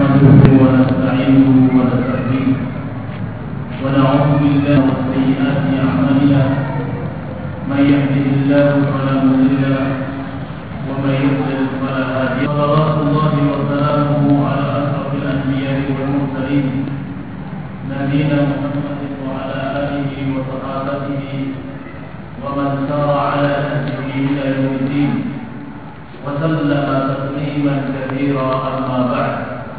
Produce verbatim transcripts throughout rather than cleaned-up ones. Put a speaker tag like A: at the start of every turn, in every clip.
A: نحمده ونستعينه ونستهديه ونعوذ بالله من سيئات أعمالنا من يهده الله فلا مضل له ومن يضلل فلا هادي له صلوات الله وسلامه على أشرف الأنبياء والمرسلين نبينا محمد وعلى آله وصحابته ومن سار على نهجه إلى يوم الدين وسلم تسليما كثيرا أما بعد.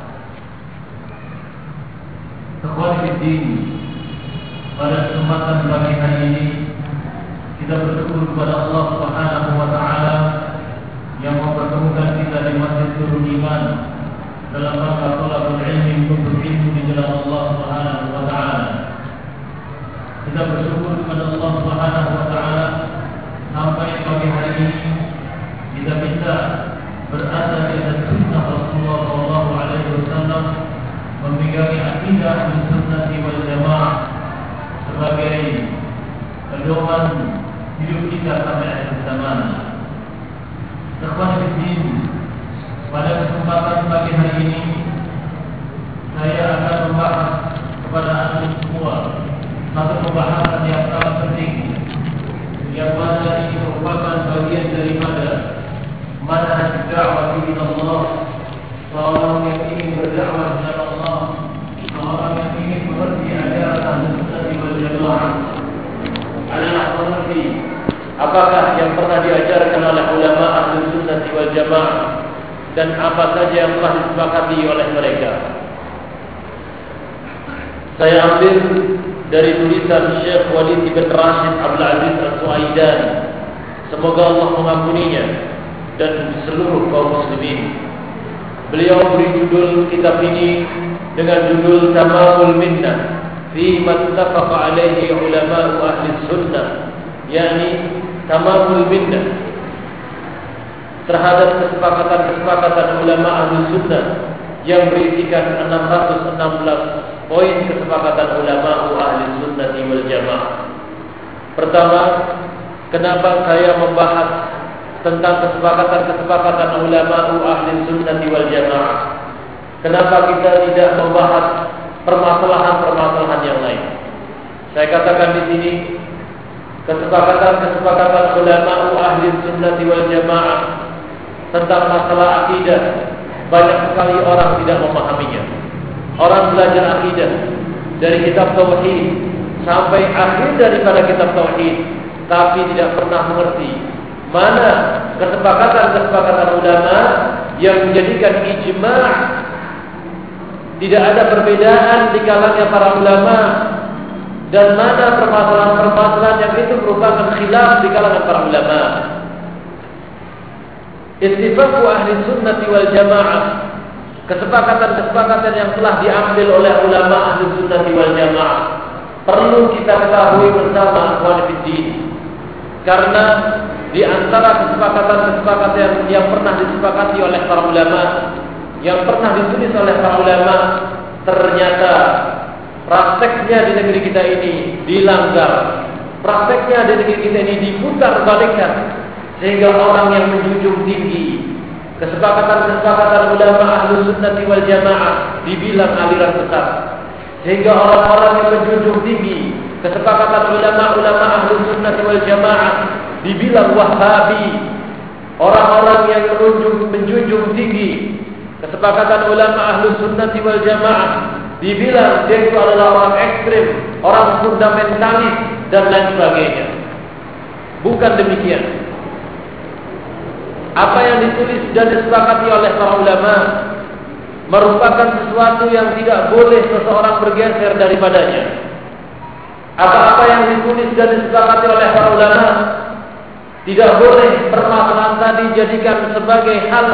A: Ikhwan fillah, pada kesempatan pagi hari ini kita bersyukur kepada Allah Subhanahu wa taala yang mempertemukan kita di Masjid Nurul Iman dalam rangka thalabul ilmi untuk ilmu di jalan Allah Subhanahu wa taala. Kita bersyukur kepada Allah Subhanahu wa taala sampai pagi hari ini kita bisa berada di atas sunnah Rasulullah Shallallahu Alaihi Wasallam, memegangi akidah sunnah wal jamaah sebagai pedoman hidup kita sampai akhir zaman. Ikhwan fillah, pada kesempatan pagi hari ini saya akan membahas kepada anda semua satu pembahasan yang sangat penting, yang mana ini merupakan bagian daripada manhaj dakwah ila Allah. Seorang yang ingin berdakwah kepada Allah, seorang yang ingin mengerti ajaran Ahlussunnah wal Jamaah adalah mengerti apakah yang pernah diajarkan oleh ulama Ahlussunnah wal Jamaah dan apa saja yang telah disepakati oleh mereka. Saya ambil dari tulisan Syekh Walid bin Rashid Abdul Aziz Al-Suaidan, semoga Allah mengampuninya dan seluruh kaum muslimin. Beliau beri judul kitab ini dengan judul Tamamul Minnah fi mattafaqa alaihi ulama ahli sunnah, yakni Tamamul Minnah terhadap kesepakatan-kesepakatan ulama ahli sunnah yang berisikan enam ratus enam belas poin kesepakatan ulama ahli sunnah wal jamaah. Pertama, kenapa saya membahas tentang kesepakatan-kesepakatan ulama ahli sunnah wal jamaah? Kenapa kita tidak membahas permasalahan-permasalahan yang lain? Saya katakan di sini, kesepakatan-kesepakatan ulama ahli sunnah wal jamaah tentang masalah akidah banyak sekali orang tidak memahaminya. Orang belajar akidah dari kitab tauhid sampai akhir daripada kitab tauhid, tapi tidak pernah mengerti mana kesepakatan-kesepakatan ulama yang menjadikan ijma', tidak ada perbedaan di kalangan para ulama, dan mana permasalahan-permasalahan yang itu merupakan khilaf di kalangan para ulama. Ittifaqu ahli sunnah wal jamaah, kesepakatan-kesepakatan yang telah diambil oleh ulama ahli sunnah wal jamaah perlu kita ketahui bersama, ikhwan fillah, karena di antara kesepakatan-kesepakatan yang, yang pernah disepakati oleh para ulama, yang pernah ditulis oleh para ulama, ternyata prakteknya di negeri kita ini dilanggar, prakteknya di negeri kita ini diputar balikkan, sehingga orang yang menjunjung tinggi kesepakatan-kesepakatan ulama ahlu sunnah wal jamaah dibilang aliran sesat, sehingga orang-orang yang menjunjung tinggi kesepakatan ulama-ulama ahlu sunnah wal jamaah dibilang Wahabi. Orang-orang yang menunjuk, menjunjung tinggi kesepakatan ulama ahlu sunnah wal jamaah dibilang dia itu adalah orang ekstrim, orang fundamentalis dan lain sebagainya. Bukan demikian. Apa yang ditulis dan disepakati oleh para ulama merupakan sesuatu yang tidak boleh seseorang bergeser daripadanya. Apa-apa yang ditulis dan disepakati oleh para ulama, tidak boleh permasalahan tadi dijadikan sebagai hal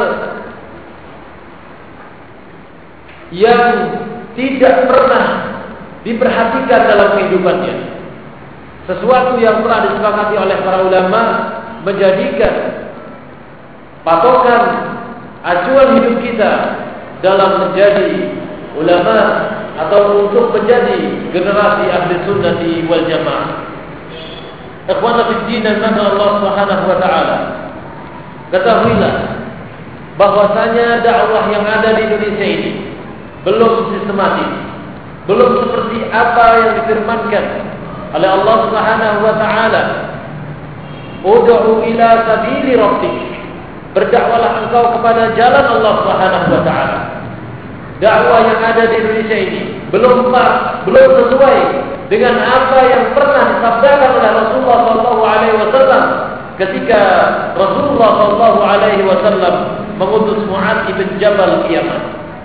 A: yang tidak pernah diperhatikan dalam kehidupannya. Sesuatu yang telah disepakati oleh para ulama menjadikan patokan acuan hidup kita dalam menjadi ulama atau untuk menjadi generasi ahli sunnah wal jamaah. Ikhwan fillah, nana Allah Subhanahu wa taala, ketahuilah bahwasanya dakwah yang ada di Indonesia ini
B: belum sistematis, belum seperti apa yang difirmankan oleh Allah Subhanahu wa taala, "Ud'u ila sabili rabbik." Berdakwalah engkau kepada jalan Allah Subhanahu wa taala. Dakwah yang ada di Indonesia ini belum pas, belum sesuai dengan apa yang pernah disabdakan oleh Rasulullah sallallahu alaihi wasallam ketika Rasulullah sallallahu alaihi wasallam mengutus Mu'adz bin Jabal ke Yaman.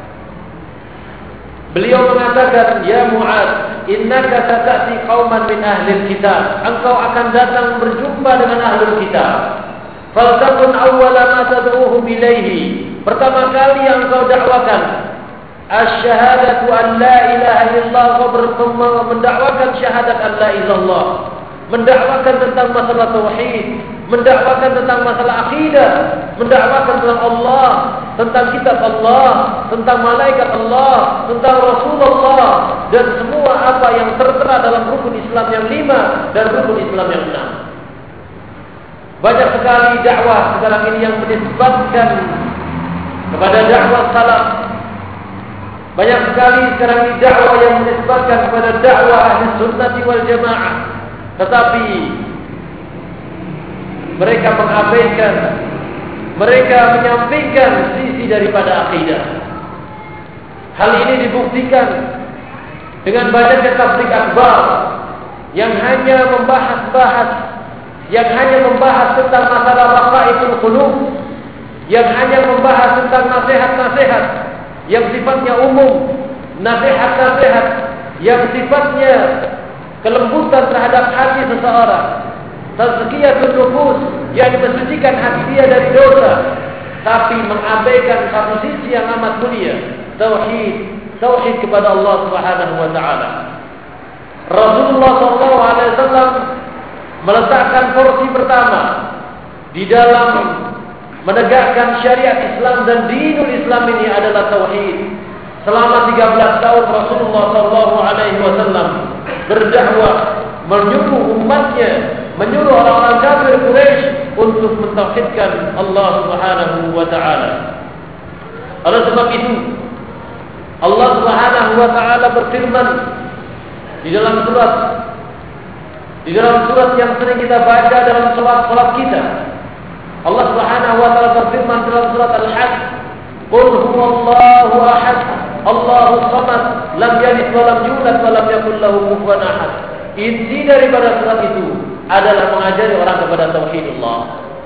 B: Beliau mengatakan, "Ya Mu'adz, innaka sata'ti qauman min ahli kitab." Engkau akan datang berjumpa dengan ahli kitab. Faltakun awwala ma tad'uhum ilaihi. Pertama kali yang engkau dakwakan asyhadatu an la ilaha illallah, kau mendakwakan syahadat an la ilaha illallah, mendakwakan tentang masalah tauhid, mendakwakan tentang masalah akidah, mendakwakan tentang Allah, tentang kitab Allah, tentang malaikat Allah, tentang Rasulullah, dan semua apa yang tertera dalam rukun Islam yang lima dan rukun Islam yang enam. Banyak sekali dakwah sekarang ini yang menisbatkan kepada dakwah salaf. Banyak sekali sekarang ini dakwah yang menisbatkan kepada dakwah ahli sunnati wal jamaah. Tetapi mereka mengabaikan, mereka menyampaikan sisi daripada akidah. Hal ini dibuktikan dengan banyaknya tabligh akbar yang hanya membahas-bahas, yang hanya membahas tentang masalah raqaiqul qulub, yang hanya membahas tentang nasihat-nasihat yang sifatnya umum, nasihat-nasihat yang sifatnya kelembutan terhadap hati seseorang, tazkiyatun nufus, yang mensucikan hati dia dari dosa, tapi mengabaikan satu sisi yang amat mulia, tauhid, tauhid kepada Allah Subhanahu wa taala. Rasulullah sallallahu alaihi wasallam meletakkan porsi pertama di dalam menegakkan syariat Islam dan dinul Islam ini adalah tauhid. Selama tiga belas tahun Rasulullah sallallahu alaihi wasallam berdakwah, menyuruh umatnya, menyuruh orang-orang kafir Quraisy untuk mentauhidkan Allah Subhanahu wa taala. Oleh sebab itu, Allah Subhanahu wa taala berfirman di dalam surat di dalam surat yang sering kita baca dalam salat-salat kita. Allah Subhanahu wa taala berfirman dalam surat Al-Hajj, "Qul huwallahu ahad, Allahus samad, lam yalid wa lam yulad wa lam yakul lahu kufuwan ahad." Inti daripada surat itu adalah mengajari orang kepada tauhidullah.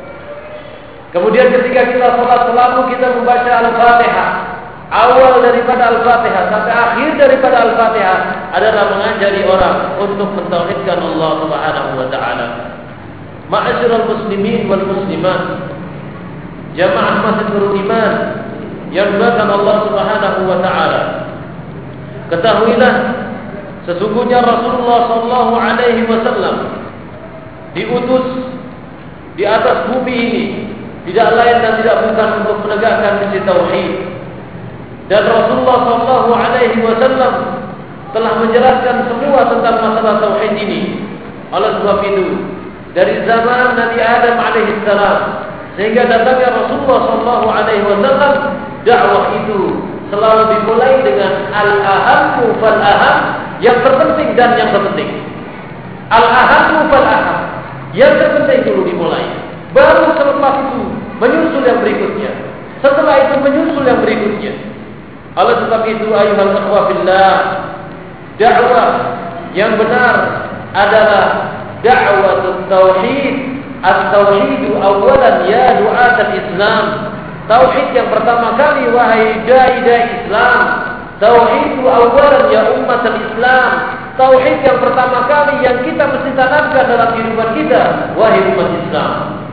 B: Kemudian ketika kita salat selalu kita membaca Al-Fatihah. Awal daripada Al-Fatihah sampai akhir daripada Al-Fatihah adalah mengajari orang untuk mentauhidkan Allah Subhanahu wa taala. Ma'asyiral muslimin wal muslimat, jamaah masjidul iman yang dimuliakan Allah Subhanahu wa taala. Ketahuilah sesungguhnya Rasulullah sallallahu alaihi wasallam diutus di atas bumi ini tidak lain dan tidak bukan untuk menegakkan misi tauhid. Dan Rasulullah sallallahu alaihi wasallam telah menjelaskan semua tentang masalah tauhid ini. Oleh sebab itu, dari zaman Nabi Adam alaihi salam sehingga datangnya Rasulullah sallallahu alaihi wasallam, dakwah itu selalu dimulai dengan al-ahammu fal-aham, yang terpenting dan yang terpenting. Al-ahammu fal-aham, yang terpenting dulu dimulai. Baru selepas itu menyusul yang berikutnya. Setelah itu menyusul yang berikutnya. Oleh sebab itu, ayuhal ikhwah fillah, dakwah yang benar adalah dakwah tauhid. At-tauhidu awalan ya du'at al-Islam. Tauhid yang pertama kali wahai dai-dai Islam. Tauhidu awalan ya umat al-Islam. Tauhid yang pertama kali yang kita mesti tanamkan dalam kehidupan kita, wahai umat Islam.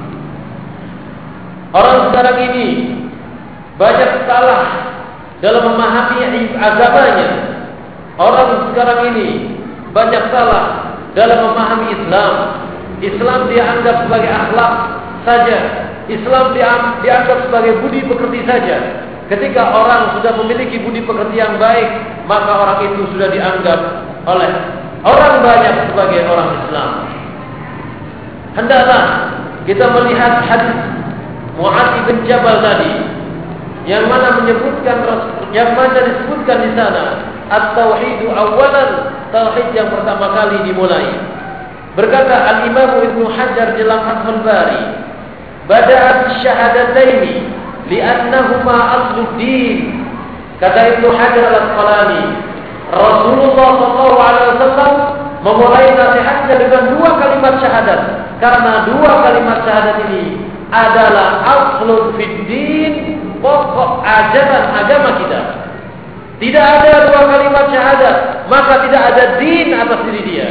B: Orang sekarang ini banyak salah dalam memahami agamanya. Orang sekarang ini banyak salah dalam memahami Islam. Islam dianggap sebagai akhlak saja. Islam dianggap sebagai budi pekerti saja. Ketika orang sudah memiliki budi pekerti yang baik, maka orang itu sudah dianggap oleh orang banyak sebagai orang Islam. Hendaklah kita melihat hadis Mu'adz bin Jabal tadi, yang mana menyebutkan yang mana disebutkan di sana at-tauhidu awalan, tauhid yang pertama kali dimulai. Berkata Al-Imam Ibnu Hajar dalam Fathul Bari, bada'at syahadataini li'annahuma asluddin. Kata Ibnu Hajar Al-Asqalani, Rasulullah sallallahu alaihi wasallam memulai nasihatnya dengan dua kalimat syahadat, karena dua kalimat syahadat ini adalah aslun fid din, pokok ajaran agama kita. Tidak ada dua kalimat syahadat, maka tidak ada din atas diri dia.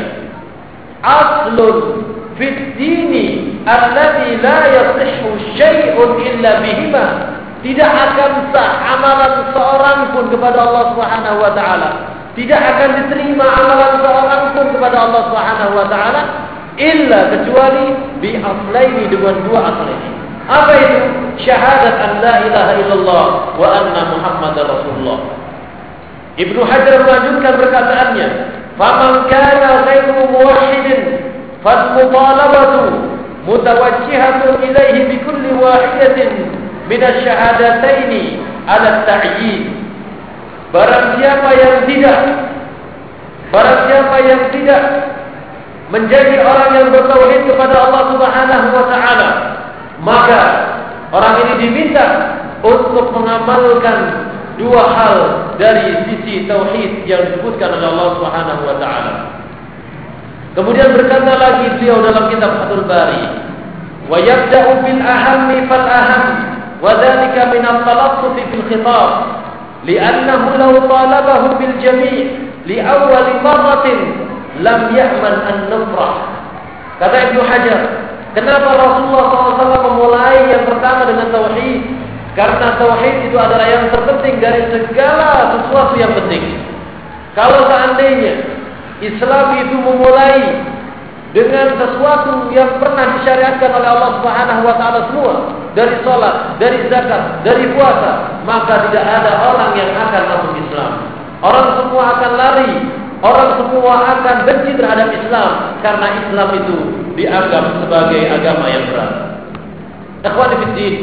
B: Aslun fid dini alladzi la yasihhu syai'un illa bihima. Tidak akan sah amalan seorang pun kepada Allah Subhanahu wa taala. Tidak akan diterima amalan seorang pun kepada Allah Subhanahu wa taala illa kecuali bi aslaini, dengan dua asal ini. Apa itu? Syahadat an la ilaha illallah wa anna Muhammadar Rasulullah. Ibnu Hajar melanjutkan perkataannya, "Faman kana ghairu muwahhidin fal-mutalabatu mutawajjihatun ilaihi bi kulli wahidatin min asy-syahadataini 'ala at-ta'yin." Barang siapa yang tidak Barang siapa yang tidak menjadi orang yang bertauhid kepada Allah Subhanahu wa taala, maka orang ini diminta untuk mengamalkan dua hal dari sisi tauhid yang disebutkan oleh Allah Subhanahu wa taala. Kemudian berkata lagi beliau dalam kitab Fathul Bari, wa yabda'u bil ahammi fal aham wa dzalika min at-talaffuz fil khitab li'annahu law talabahu bil jami' li awwal marratin lam ya'man an nafrah. Kata Ibnu Hajar, kenapa Rasulullah shallallahu alaihi wasallam memulai yang pertama dengan tauhid? Karena tauhid itu adalah yang terpenting dari segala sesuatu yang penting. Kalau seandainya Islam itu memulai dengan sesuatu yang pernah disyariatkan oleh Allah Subhanahu wa taala semua, dari salat, dari zakat, dari puasa, maka tidak ada orang yang akan masuk Islam. Orang semua akan lari, orang semua akan benci terhadap Islam karena Islam itu dianggap sebagai agama yang berat. Ikhwani fid din,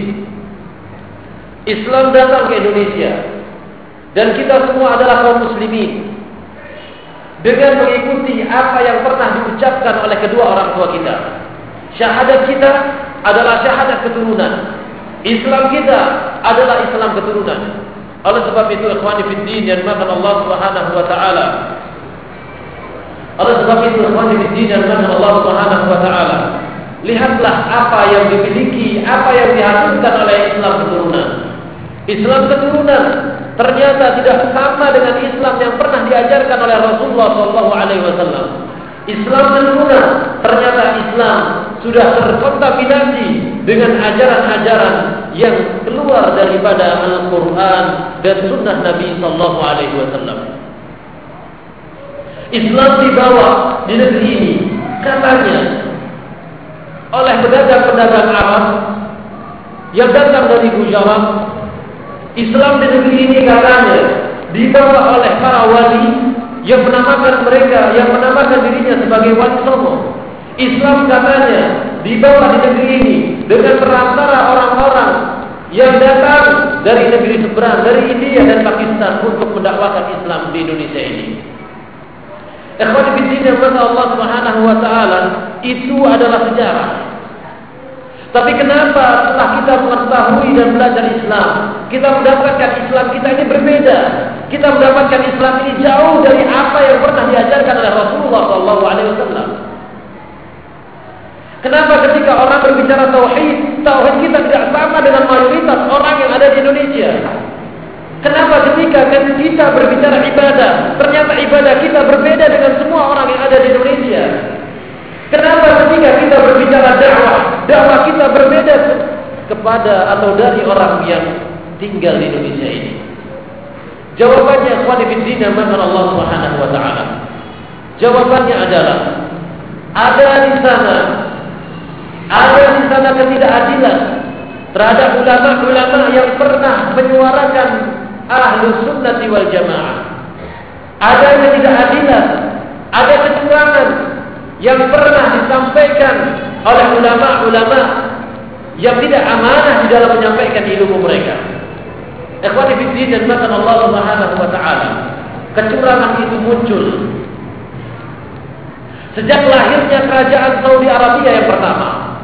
B: Islam datang ke Indonesia dan kita semua adalah kaum muslimin dengan mengikuti apa yang pernah diucapkan oleh kedua orang tua kita. Syahadat kita adalah syahadat keturunan. Islam kita adalah Islam keturunan. Oleh sebab itu ikhwani fid din yang dimakan Allah Subhanahu wa taala. Oleh sebab itu ikhwani fid din yang dimakan Allah Subhanahu wa taala. Lihatlah apa yang dimiliki, apa yang dihasilkan oleh Islam keturunan. Islam keturunan ternyata tidak sama dengan Islam yang pernah diajarkan oleh Rasulullah shallallahu alaihi wasallam. Islam keturunan ternyata Islam sudah terkontaminasi dengan ajaran-ajaran yang keluar daripada Al-Quran dan Sunnah Nabi shallallahu alaihi wasallam. Islam dibawa di negeri ini katanya oleh pedagang-pedagang Arab yang datang dari Gujarat. Islam di negeri ini katanya dibawa oleh para wali yang menamakan mereka, yang menamakan dirinya sebagai wali songo. Islam katanya dibawa di negeri ini dengan perantara orang-orang yang datang dari negeri seberang, dari India dan Pakistan untuk mendakwakan Islam di Indonesia ini. Ikhwan fillah yang Allah Subhanahu wa taala, itu adalah sejarah. Tapi kenapa setelah kita mengetahui dan belajar Islam, kita mendapatkan Islam kita ini berbeda. Kita mendapatkan Islam ini jauh dari apa yang pernah diajarkan oleh Rasulullah shallallahu alaihi wasallam. Kenapa ketika orang berbicara tauhid, tauhid kita tidak sama dengan mayoritas orang yang ada di Indonesia? Kenapa ketika kita berbicara ibadah, ternyata ibadah kita berbeda dengan semua orang yang ada di Indonesia? Kenapa ketika kita berbicara dakwah, dakwah kita berbeda kepada atau dari orang yang tinggal di Indonesia ini? Jawabannya ikhwani fillah maka Allah Subhanahu wa taala. Jawabannya adalah ada di sana ada di sana ketidakadilan terhadap ulama-ulama yang pernah menyuarakan Ahlus Sunnati wal Jamaah. Ada ketidakadilan, ada kecurangan yang pernah disampaikan oleh ulama-ulama yang tidak amanah di dalam menyampaikan ilmu mereka. Ikhwani fiddin dan makan Allah Subhanahu wa taala. Kecurangan itu muncul sejak lahirnya kerajaan Saudi Arabia yang pertama.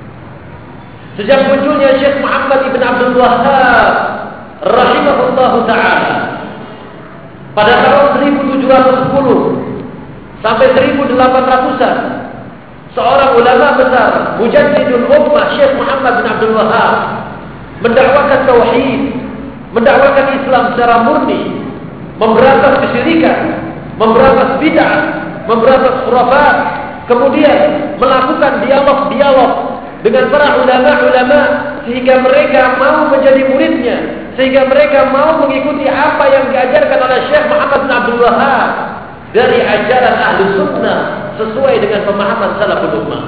B: Sejak munculnya Syekh Muhammad ibn Abdul Wahhab rahimahullahu taala pada tahun seribu tujuh ratus sepuluh sampai seribu delapan ratusan, seorang ulama besar, mujaddidul ummah Syekh Muhammad bin Abdul Wahhab mendakwakan tauhid, mendakwakan Islam secara murni, memberantas kesyirikan, memberantas bid'ah, memberantas khurafat, kemudian melakukan dialog-dialog dengan para ulama-ulama sehingga mereka mau menjadi muridnya, sehingga mereka mau mengikuti apa yang diajarkan oleh Syekh Muhammad bin Abdul Wahhab dari ajaran ahli sunnah sesuai dengan pemahaman salaful ummah.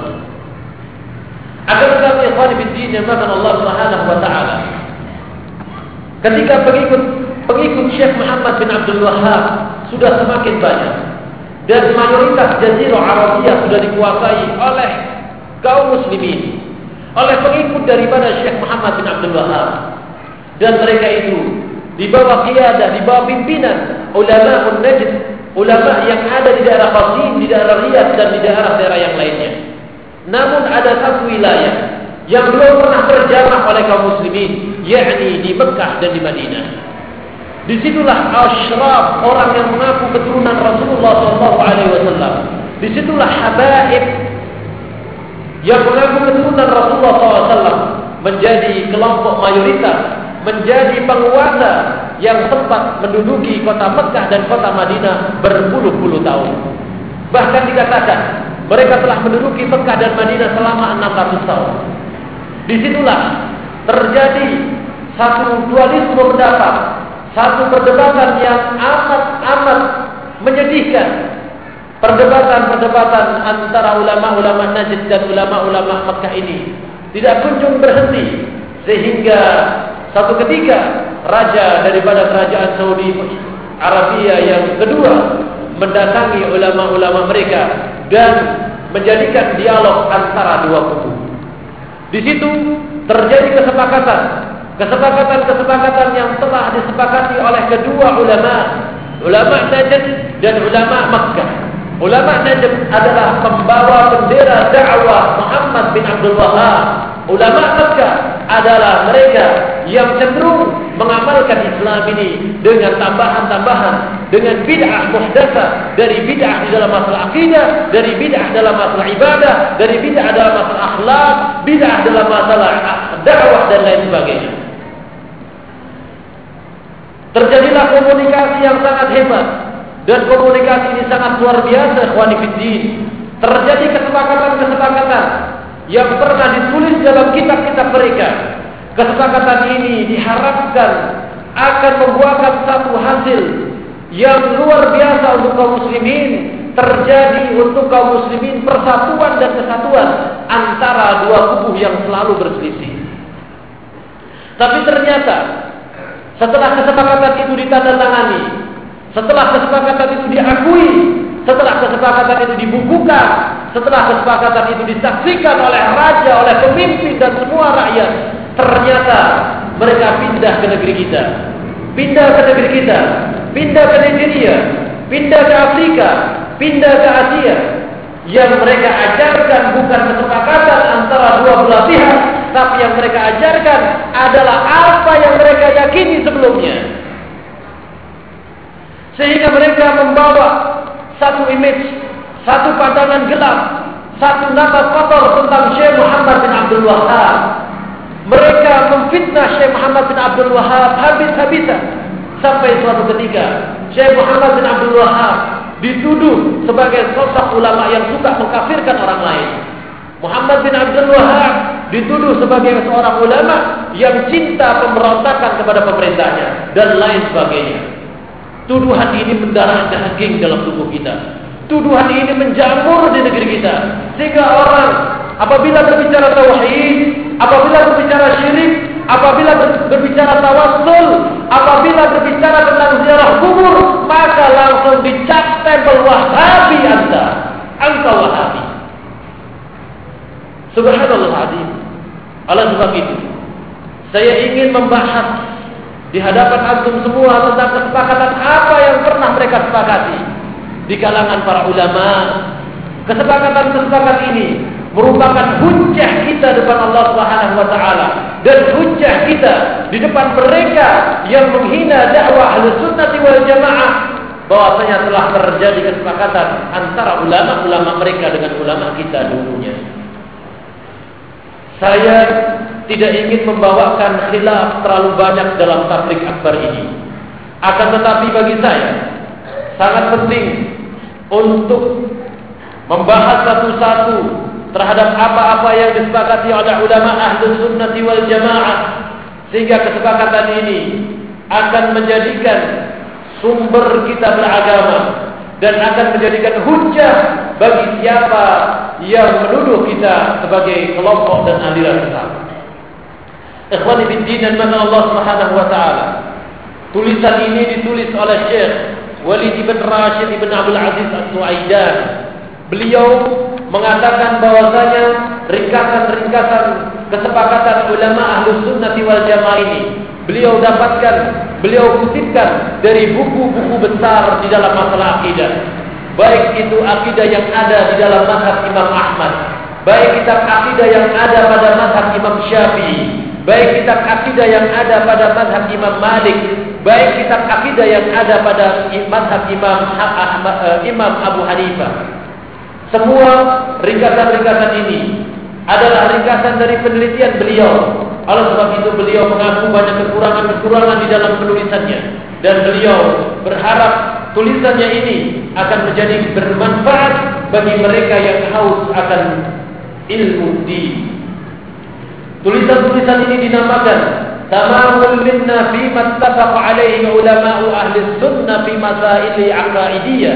B: Akan tetapi ikhwan fillah yang dimuliakan Allah Subhanahu wa taala, ketika pengikut pengikut Syekh Muhammad bin Abdul Wahhab sudah semakin banyak dan mayoritas Jazirah Arabia sudah dikuasai oleh kaum muslimin, oleh pengikut daripada Syekh Muhammad bin Abdul Wahhab, dan mereka itu di bawah qiyadah, di bawah pimpinan ulama Najd, ulama yang ada di daerah Qasim, di daerah Riyadh dan di daerah-daerah yang lainnya. Namun ada satu wilayah yang belum pernah terjamah oleh kaum muslimin, yakni di Mekah dan di Madinah. Disitulah asyraf, orang yang mengaku keturunan Rasulullah shallallahu alaihi wasallam. Disitulah habaib yang mengaku keturunan Rasulullah shallallahu alaihi wasallam menjadi kelompok mayoritas, menjadi penguasa yang sempat menduduki kota Mekah dan kota Madinah berpuluh-puluh tahun. Bahkan dikatakan mereka telah menduduki Mekah dan Madinah selama enam ratus tahun. Disitulah terjadi satu dualisme pendapat, satu perdebatan yang amat-amat menyedihkan. Perdebatan-perdebatan antara ulama-ulama Najd dan ulama-ulama Mekah ini tidak kunjung berhenti, sehingga satu ketika raja daripada kerajaan Saudi Arabia yang kedua mendatangi ulama-ulama mereka dan menjadikan dialog antara dua kubu. Di situ terjadi kesepakatan, kesepakatan-kesepakatan yang telah disepakati oleh kedua ulama, ulama Najd dan ulama Makkah. Ulama Najd adalah pembawa bendera dakwah Muhammad bin Abdul Wahhab. Ulama Makkah adalah mereka yang cenderung mengamalkan Islam ini dengan tambahan-tambahan, dengan bid'ah muhdatsah, dari bid'ah di dalam masalah akidah, dari bid'ah dalam masalah ibadah, dari bid'ah dalam masalah akhlak, bid'ah dalam masalah dakwah dan lain sebagainya. Terjadilah komunikasi yang sangat hebat, dan komunikasi ini sangat luar biasa, ikhwani fiddin. Terjadi kesepakatan-kesepakatan yang pernah ditulis dalam kitab-kitab mereka. Kesepakatan ini diharapkan akan membuahkan satu hasil yang luar biasa untuk kaum muslimin. Terjadi untuk kaum muslimin persatuan dan kesatuan antara dua kubu yang selalu berselisih. Tapi ternyata setelah kesepakatan itu ditandatangani, setelah kesepakatan itu diakui, setelah kesepakatan itu dibukukan, setelah kesepakatan itu disaksikan oleh raja, oleh pemimpin dan semua rakyat, ternyata mereka pindah ke negeri kita, pindah ke negeri kita, pindah ke Nigeria, pindah ke Afrika, pindah ke Asia. Yang mereka ajarkan bukan kesepakatan antara dua belah pihak, tapi yang mereka ajarkan adalah apa yang mereka yakini sebelumnya. Sehingga mereka membawa satu image, satu pandangan gelap, satu nama kotor tentang Syekh Muhammad bin Abdul Wahhab. Mereka memfitnah Syekh Muhammad bin Abdul Wahhab habis-habisan. Sampai suatu ketika Syekh Muhammad bin Abdul Wahhab dituduh sebagai sosok ulama yang suka mengkafirkan orang lain. Muhammad bin Abdul Wahhab dituduh sebagai seorang ulama yang cinta pemberontakan kepada pemerintahnya dan lain sebagainya. Tuduhan ini mendarah daging dalam tubuh kita. Tuduhan ini menjamur di negeri kita. Sehingga orang apabila berbicara tauhid, apabila berbicara syirik, apabila berbicara tawassul, apabila berbicara tentang ziarah kubur, maka langsung dicap stempel Wahabi Anda. Anta Wahabi. Subhanallah azim. Oleh sebab itu, saya ingin membahas di hadapan antum semua tentang kesepakatan apa yang pernah mereka sepakati di kalangan para ulama. Kesepakatan-kesepakatan ini merupakan hujjah kita depan Allah Subhanahu wa taala dan hujjah kita di depan mereka yang menghina dakwah Ahlussunnah wal Jamaah, bahwasanya telah terjadi kesepakatan antara ulama-ulama mereka dengan ulama kita dulunya. Saya tidak ingin membawakan khilaf terlalu banyak dalam tabligh akbar ini. Akan tetapi bagi saya sangat penting untuk membahas satu-satu terhadap apa-apa yang disepakati oleh ulama Ahlussunnah wal Jamaah, sehingga kesepakatan ini akan menjadikan sumber kita beragama dan akan menjadikan hujjah bagi siapa yang menuduh kita sebagai kelompok dan aliran sesat. Ikhwani fid din dan mana Allah Subhanahu wa taala. Tulisan ini ditulis oleh Syekh Walid bin Rashid bin Abdul Aziz As-Suaidan. Beliau mengatakan bahwasanya ringkasan-ringkasan kesepakatan ulama Ahlussunnah wal Jamaah ini beliau dapatkan, beliau kutipkan dari buku-buku besar di dalam masalah akidah. Baik itu akidah yang ada di dalam mazhab Imam Ahmad, baik kitab akidah yang ada pada mazhab Imam Syafi'i, baik kitab akidah yang ada pada mazhab Imam Malik, baik kitab akidah yang ada pada mazhab Imam Ahmad, Imam Abu Hanifah. Semua ringkasan-ringkasan ini adalah ringkasan dari penelitian beliau. Oleh sebab itu beliau mengaku banyak kekurangan-kekurangan di dalam penulisannya, dan beliau berharap tulisannya ini akan menjadi bermanfaat bagi mereka yang haus akan ilmu din. Tulisan-tulisan ini dinamakan Tamamul minna fi mattafaq alaihi ulama'u ahli sunnah fi masail aqaidiyah,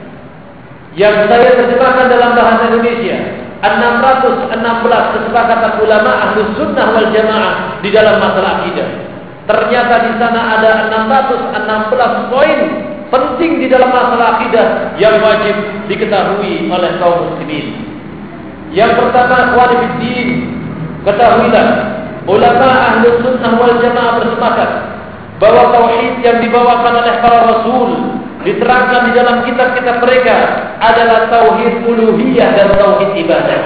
B: yang saya terjemahkan dalam bahasa Indonesia, enam ratus enam belas kesepakatan ulama Ahlus Sunnah wal Jamaah di dalam masalah akidah. Ternyata di sana ada enam ratus enam belas poin penting di dalam masalah akidah yang wajib diketahui oleh kaum muslimin. Yang pertama, ikhwan fillah, ketahuilah ulama Ahlus Sunnah wal Jamaah bersepakat bahwa tauhid yang dibawakan oleh para rasul, diterangkan di dalam kitab-kitab mereka, adalah tauhid uluhiyah dan tauhid ibadah.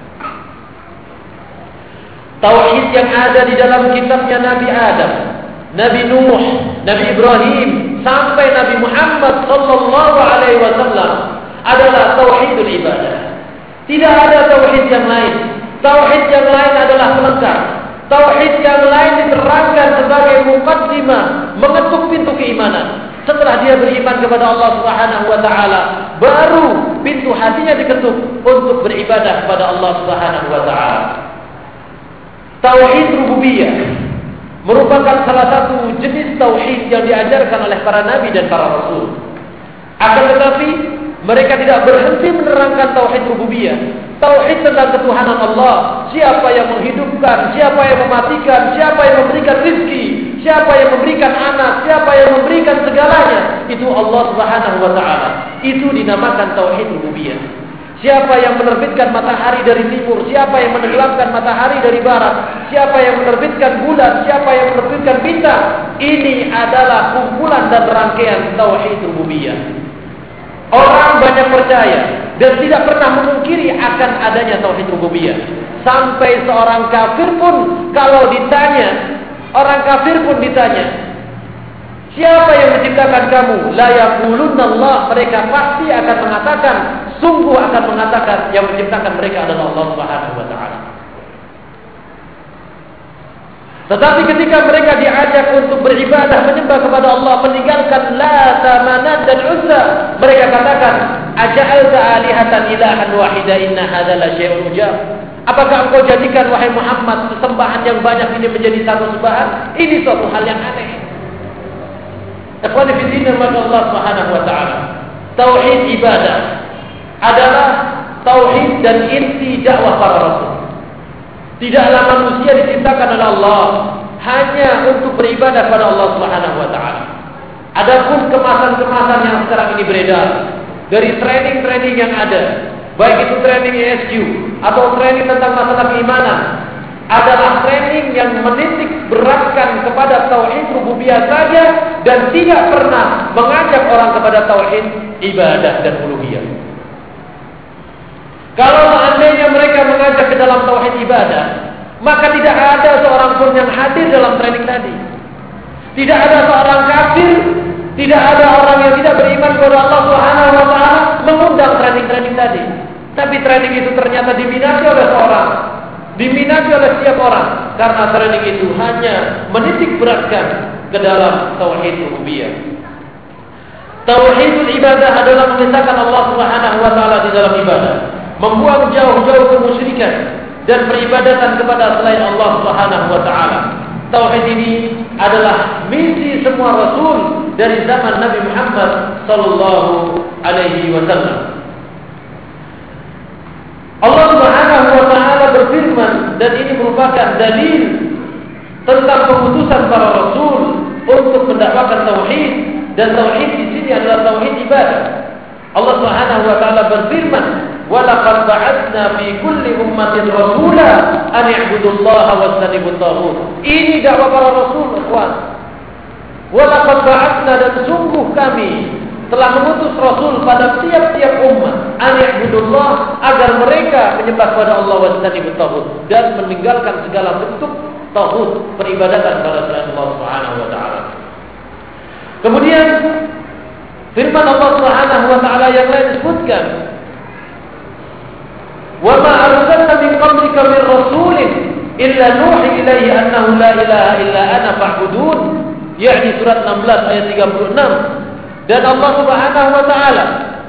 B: Tauhid yang ada di dalam kitabnya Nabi Adam, Nabi Nuh, Nabi Ibrahim sampai Nabi Muhammad sallallahu alaihi wasallam adalah tauhidul ibadah. Tidak ada tauhid yang lain. Tauhid yang lain adalah pelengkap. Tauhid yang lain diterangkan sebagai muqaddimah, mengetuk pintu keimanan. Setelah dia beriman kepada Allah Subhanahu wa taala, baru pintu hatinya diketuk untuk beribadah kepada Allah Subhanahu wa taala. Tauhid rububiyah merupakan salah satu jenis tauhid yang diajarkan oleh para nabi dan para rasul. Akan tetapi mereka tidak berhenti menerangkan tauhid rububiyah, tauhid tentang ketuhanan Allah. Siapa yang menghidupkan, siapa yang mematikan, siapa yang memberikan rezeki, siapa yang memberikan anak, siapa yang memberikan segalanya, itu Allah Subhanahu wa taala. Itu dinamakan tauhid rububiyah. Siapa yang menerbitkan matahari dari timur, siapa yang menenggelamkan matahari dari barat, siapa yang menerbitkan bulan, siapa yang menerbitkan bintang, ini adalah kumpulan dan rangkaian tauhid rububiyah. Orang banyak percaya dan tidak pernah memungkiri akan adanya tauhid rububiyah. Sampai seorang kafir pun kalau ditanya, orang kafir pun ditanya, siapa yang menciptakan kamu? La yaqulunna Allah. Mereka pasti akan mengatakan, sungguh akan mengatakan yang menciptakan mereka adalah Allah Subhanahu wa taala. Tetapi ketika mereka diajak untuk beribadah menyembah kepada Allah, meninggalkan Lata, Manat dan Uzza, mereka katakan, aja'alta alihatan ilahan wahida inna hadza la syai'un ujab. Apakah engkau jadikan wahai Muhammad sesembahan yang banyak ini menjadi satu sembahan? Ini suatu hal yang aneh. Ikhwan fillah Allah Subhanahu wa taala. Tauhid ibadah adalah tauhid dan inti dakwah para rasul. Tidaklah manusia diciptakan oleh Allah hanya untuk beribadah kepada Allah Subhanahu wa taala. Adapun kemasan-kemasan yang sekarang ini beredar dari training-training yang ada, baik itu training E S Q atau training tentang masalah keimanan, adalah training yang menitik beratkan kepada tauhid rububiyah saja dan tidak pernah mengajak orang kepada tauhid ibadah dan uluhiyah. Kalau seandainya mereka mengajak ke dalam tauhid ibadah, maka tidak ada seorang pun yang hadir dalam training tadi. Tidak ada seorang kafir, tidak ada orang yang tidak beriman kepada Allah Subhanahu wa taala mengundang training-training tadi. Tapi training itu ternyata diminati oleh seorang, diminati oleh setiap orang, karena training itu hanya menitik beratkan ke dalam tauhid rububiyah. Tauhidul ibadah adalah mengesahkan Allah Subhanahu wa taala di dalam ibadah, membuang jauh-jauh kemusyrikan dan peribadatan kepada selain Allah Subhanahu wa taala. Tauhid ini adalah misi semua rasul dari zaman Nabi Muhammad sallallahu alaihi wasallam. Allah Subhanahu wa taala berfirman, dan ini merupakan dalil tentang keputusan para rasul untuk mendakwakan tauhid, dan tauhid di sini adalah tauhid ibadah. Allah Subhanahu wa taala berfirman, "Wa laqad ba'atsna fi kulli ummatin rasula an i'budullaha wajtanibut taghut." Ini dakwah para rasul, ikhwan. Wa laqad ba'atsna, dan sungguh kami telah mengutus rasul pada tiap-tiap umat an i'budullah, agar mereka menyembah kepada Allah wajtanibut taghut, dan meninggalkan segala bentuk taghut, peribadatan kepada selain Allah Subhanahu wa taala. Kemudian firman Allah Subhanahu wa taala yang lain disebutkan, "Wa ma arsalna min qablika min rasulin illa nuhi ilaihi annahu la ilaha illa ana fa'budun." Yakni surat enam belas ayat tiga puluh enam. Dan Allah Subhanahu wa taala,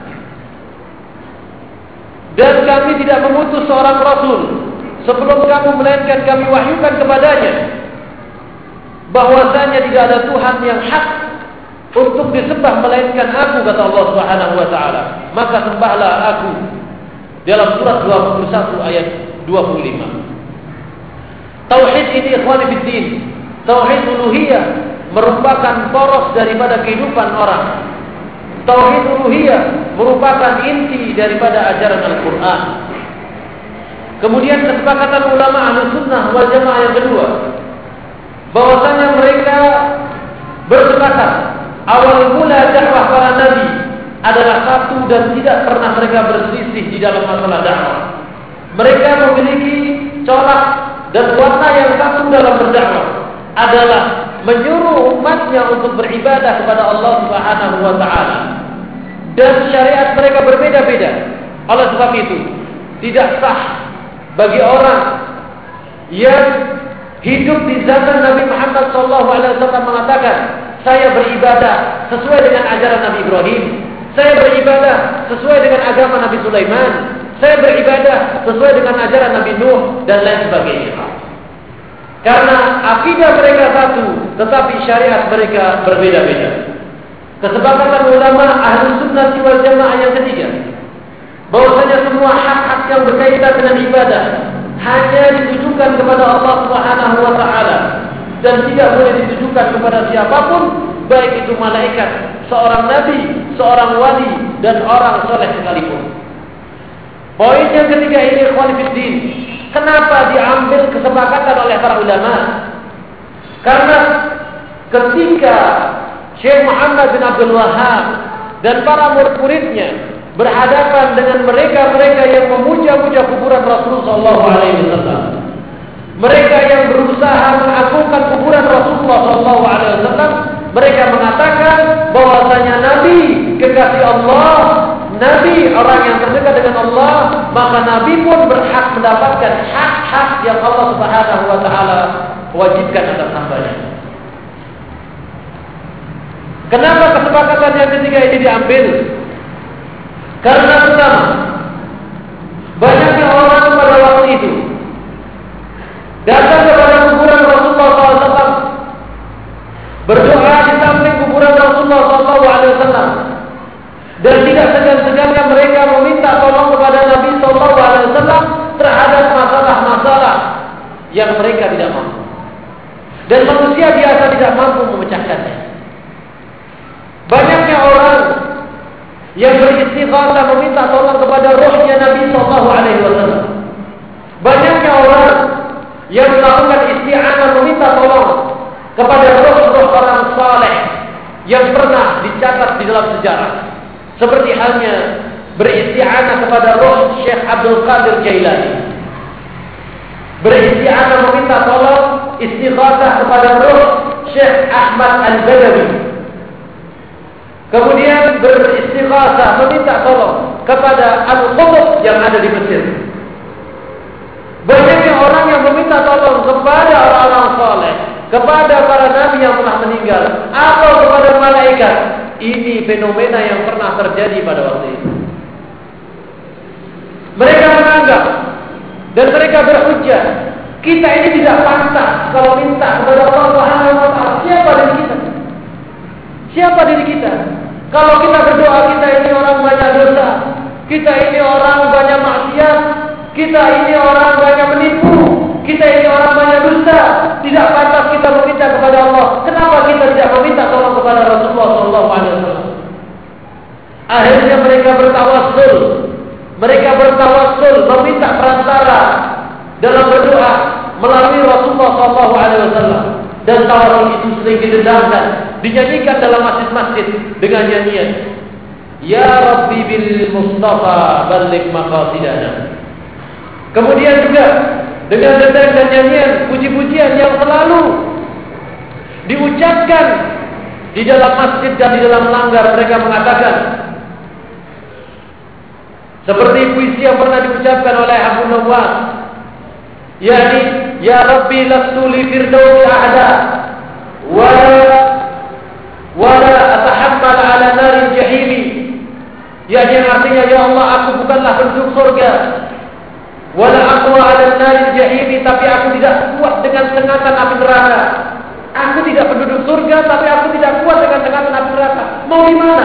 B: "Dan kami tidak mengutus seorang rasul sebelum kamu, melainkan kami wahyukan kepadanya bahwasanya tidak ada Tuhan yang hak untuk disembah melainkan aku," kata Allah Subhanahu wa taala. "Maka sembahlah aku." Dalam surat dua puluh satu ayat dua puluh lima. Tauhid ini, ikhwan fillah, tauhid uluhiyah merupakan poros daripada kehidupan orang. Tauhid uluhiyah merupakan inti daripada ajaran Al-Quran. Kemudian kesepakatan ulama Ahlus Sunnah wal Jamaah yang kedua, bahwasanya mereka bersepakat awal mula dakwah para nabi adalah satu dan tidak pernah mereka berselisih di dalam masalah dakwah. Mereka memiliki corak dan warna yang satu dalam berdakwah, adalah menyuruh umatnya untuk beribadah kepada Allah Subhanahu wa taala. Dan syariat mereka berbeda-beda. Oleh sebab itu, tidak sah bagi orang yang hidup di zaman Nabi Muhammad sallallahu alaihi wasallam mengatakan, "Saya beribadah sesuai dengan ajaran Nabi Ibrahim, saya beribadah sesuai dengan agama Nabi Sulaiman, saya beribadah sesuai dengan ajaran Nabi Nuh," dan lain sebagainya. Karena akidah mereka satu, tetapi syariat mereka berbeda-beda. Kesepakatan ulama Ahlus Sunnah wal Jamaah yang ketiga, bahwasanya semua hak-hak yang berkaitan dengan ibadah hanya ditujukan kepada Allah Subhanahu wa taala dan tidak boleh ditujukan kepada siapapun, baik itu malaikat, seorang nabi, seorang wali, dan orang soleh sekalipun. Poin yang ketiga ini, ikhwan fillah, kenapa diambil kesepakatan oleh para ulama? Karena ketika Syekh Muhammad bin Abdul Wahhab dan para murid-muridnya berhadapan dengan mereka-mereka yang memuja-muja kuburan Rasulullah sallallahu alaihi wasallam, mereka yang berusaha mengagungkan kuburan Rasulullah sallallahu alaihi wasallam, mereka mengatakan bahwasanya Nabi kekasih Allah, Nabi orang yang terdekat dengan Allah, maka Nabi pun berhak mendapatkan hak-hak yang Allah Subhanahu wa taala wajibkan atas hambanya. Kenapa kesepakatan yang ketiga ini diambil? Karena pertama, banyaknya orang pada waktu itu datang kepada kuburan Rasulullah sallallahu alaihi wasallam, berdoa di samping kuburan Rasulullah sallallahu alaihi wasallam, dan tidak segan-segannya mereka meminta tolong kepada Nabi sallallahu alaihi wasallam terhadap masalah-masalah yang mereka tidak mampu, dan manusia biasa tidak mampu memecahkannya. Banyaknya orang yang beristighatsah meminta tolong kepada rohnya Nabi sallallahu alaihi wasallam. Banyaknya orang yang melakukan isti'anah meminta tolong kepada roh-roh orang saleh yang pernah dicatat di dalam sejarah. Seperti halnya beristi'anah kepada roh Syekh Abdul Qadir Jailani. Beristi'anah meminta tolong istighatsah kepada roh Syekh Ahmad Al-Badawi. Kemudian beristighatsah meminta tolong kepada Al-Qutb yang ada di Mesir. Banyaknya orang yang meminta tolong kepada orang-orang saleh, kepada para nabi yang telah meninggal, atau kepada malaikat. Ini fenomena yang pernah terjadi pada waktu itu. Mereka menganggap dan mereka berhujjah, kita ini tidak pantas kalau minta kepada Allah Subhanahu wa taala. Siapa diri kita? Siapa diri kita? Kalau kita berdoa, kita ini orang banyak dosa, kita ini orang banyak maksiat, kita ini orang banyak menipu, kita ini orang banyak dusta. Tidak pantas kita meminta kepada Allah. Kenapa kita tidak meminta tolong kepada Rasulullah shallallahu alaihi wasallam? Akhirnya mereka bertawassul. Mereka bertawassul meminta perantara dalam berdoa melalui Rasulullah shallallahu alaihi wasallam. Dan tawasul itu sering didendangkan, dinyanyikan dalam masjid-masjid dengan nyanyian Ya Rabbi bil Mustafa balligh maqasidana. Kemudian juga dengan dendang dan nyanyian puji-pujian yang selalu diucapkan di dalam masjid dan di dalam langgar. Mereka mengatakan seperti puisi yang pernah diucapkan oleh Abu Nawas, yakni Ya Rabbi lastu li firdausi ahada wala wala atahammal ala narin jahimi. Yakni artinya, ya Allah, aku bukanlah penduduk surga, wala aqwa ala narin jahimi, tapi aku tidak kuat dengan sengatan api neraka. Aku tidak penduduk surga, tapi aku tidak kuat dengan sengatan api neraka. Mau di mana?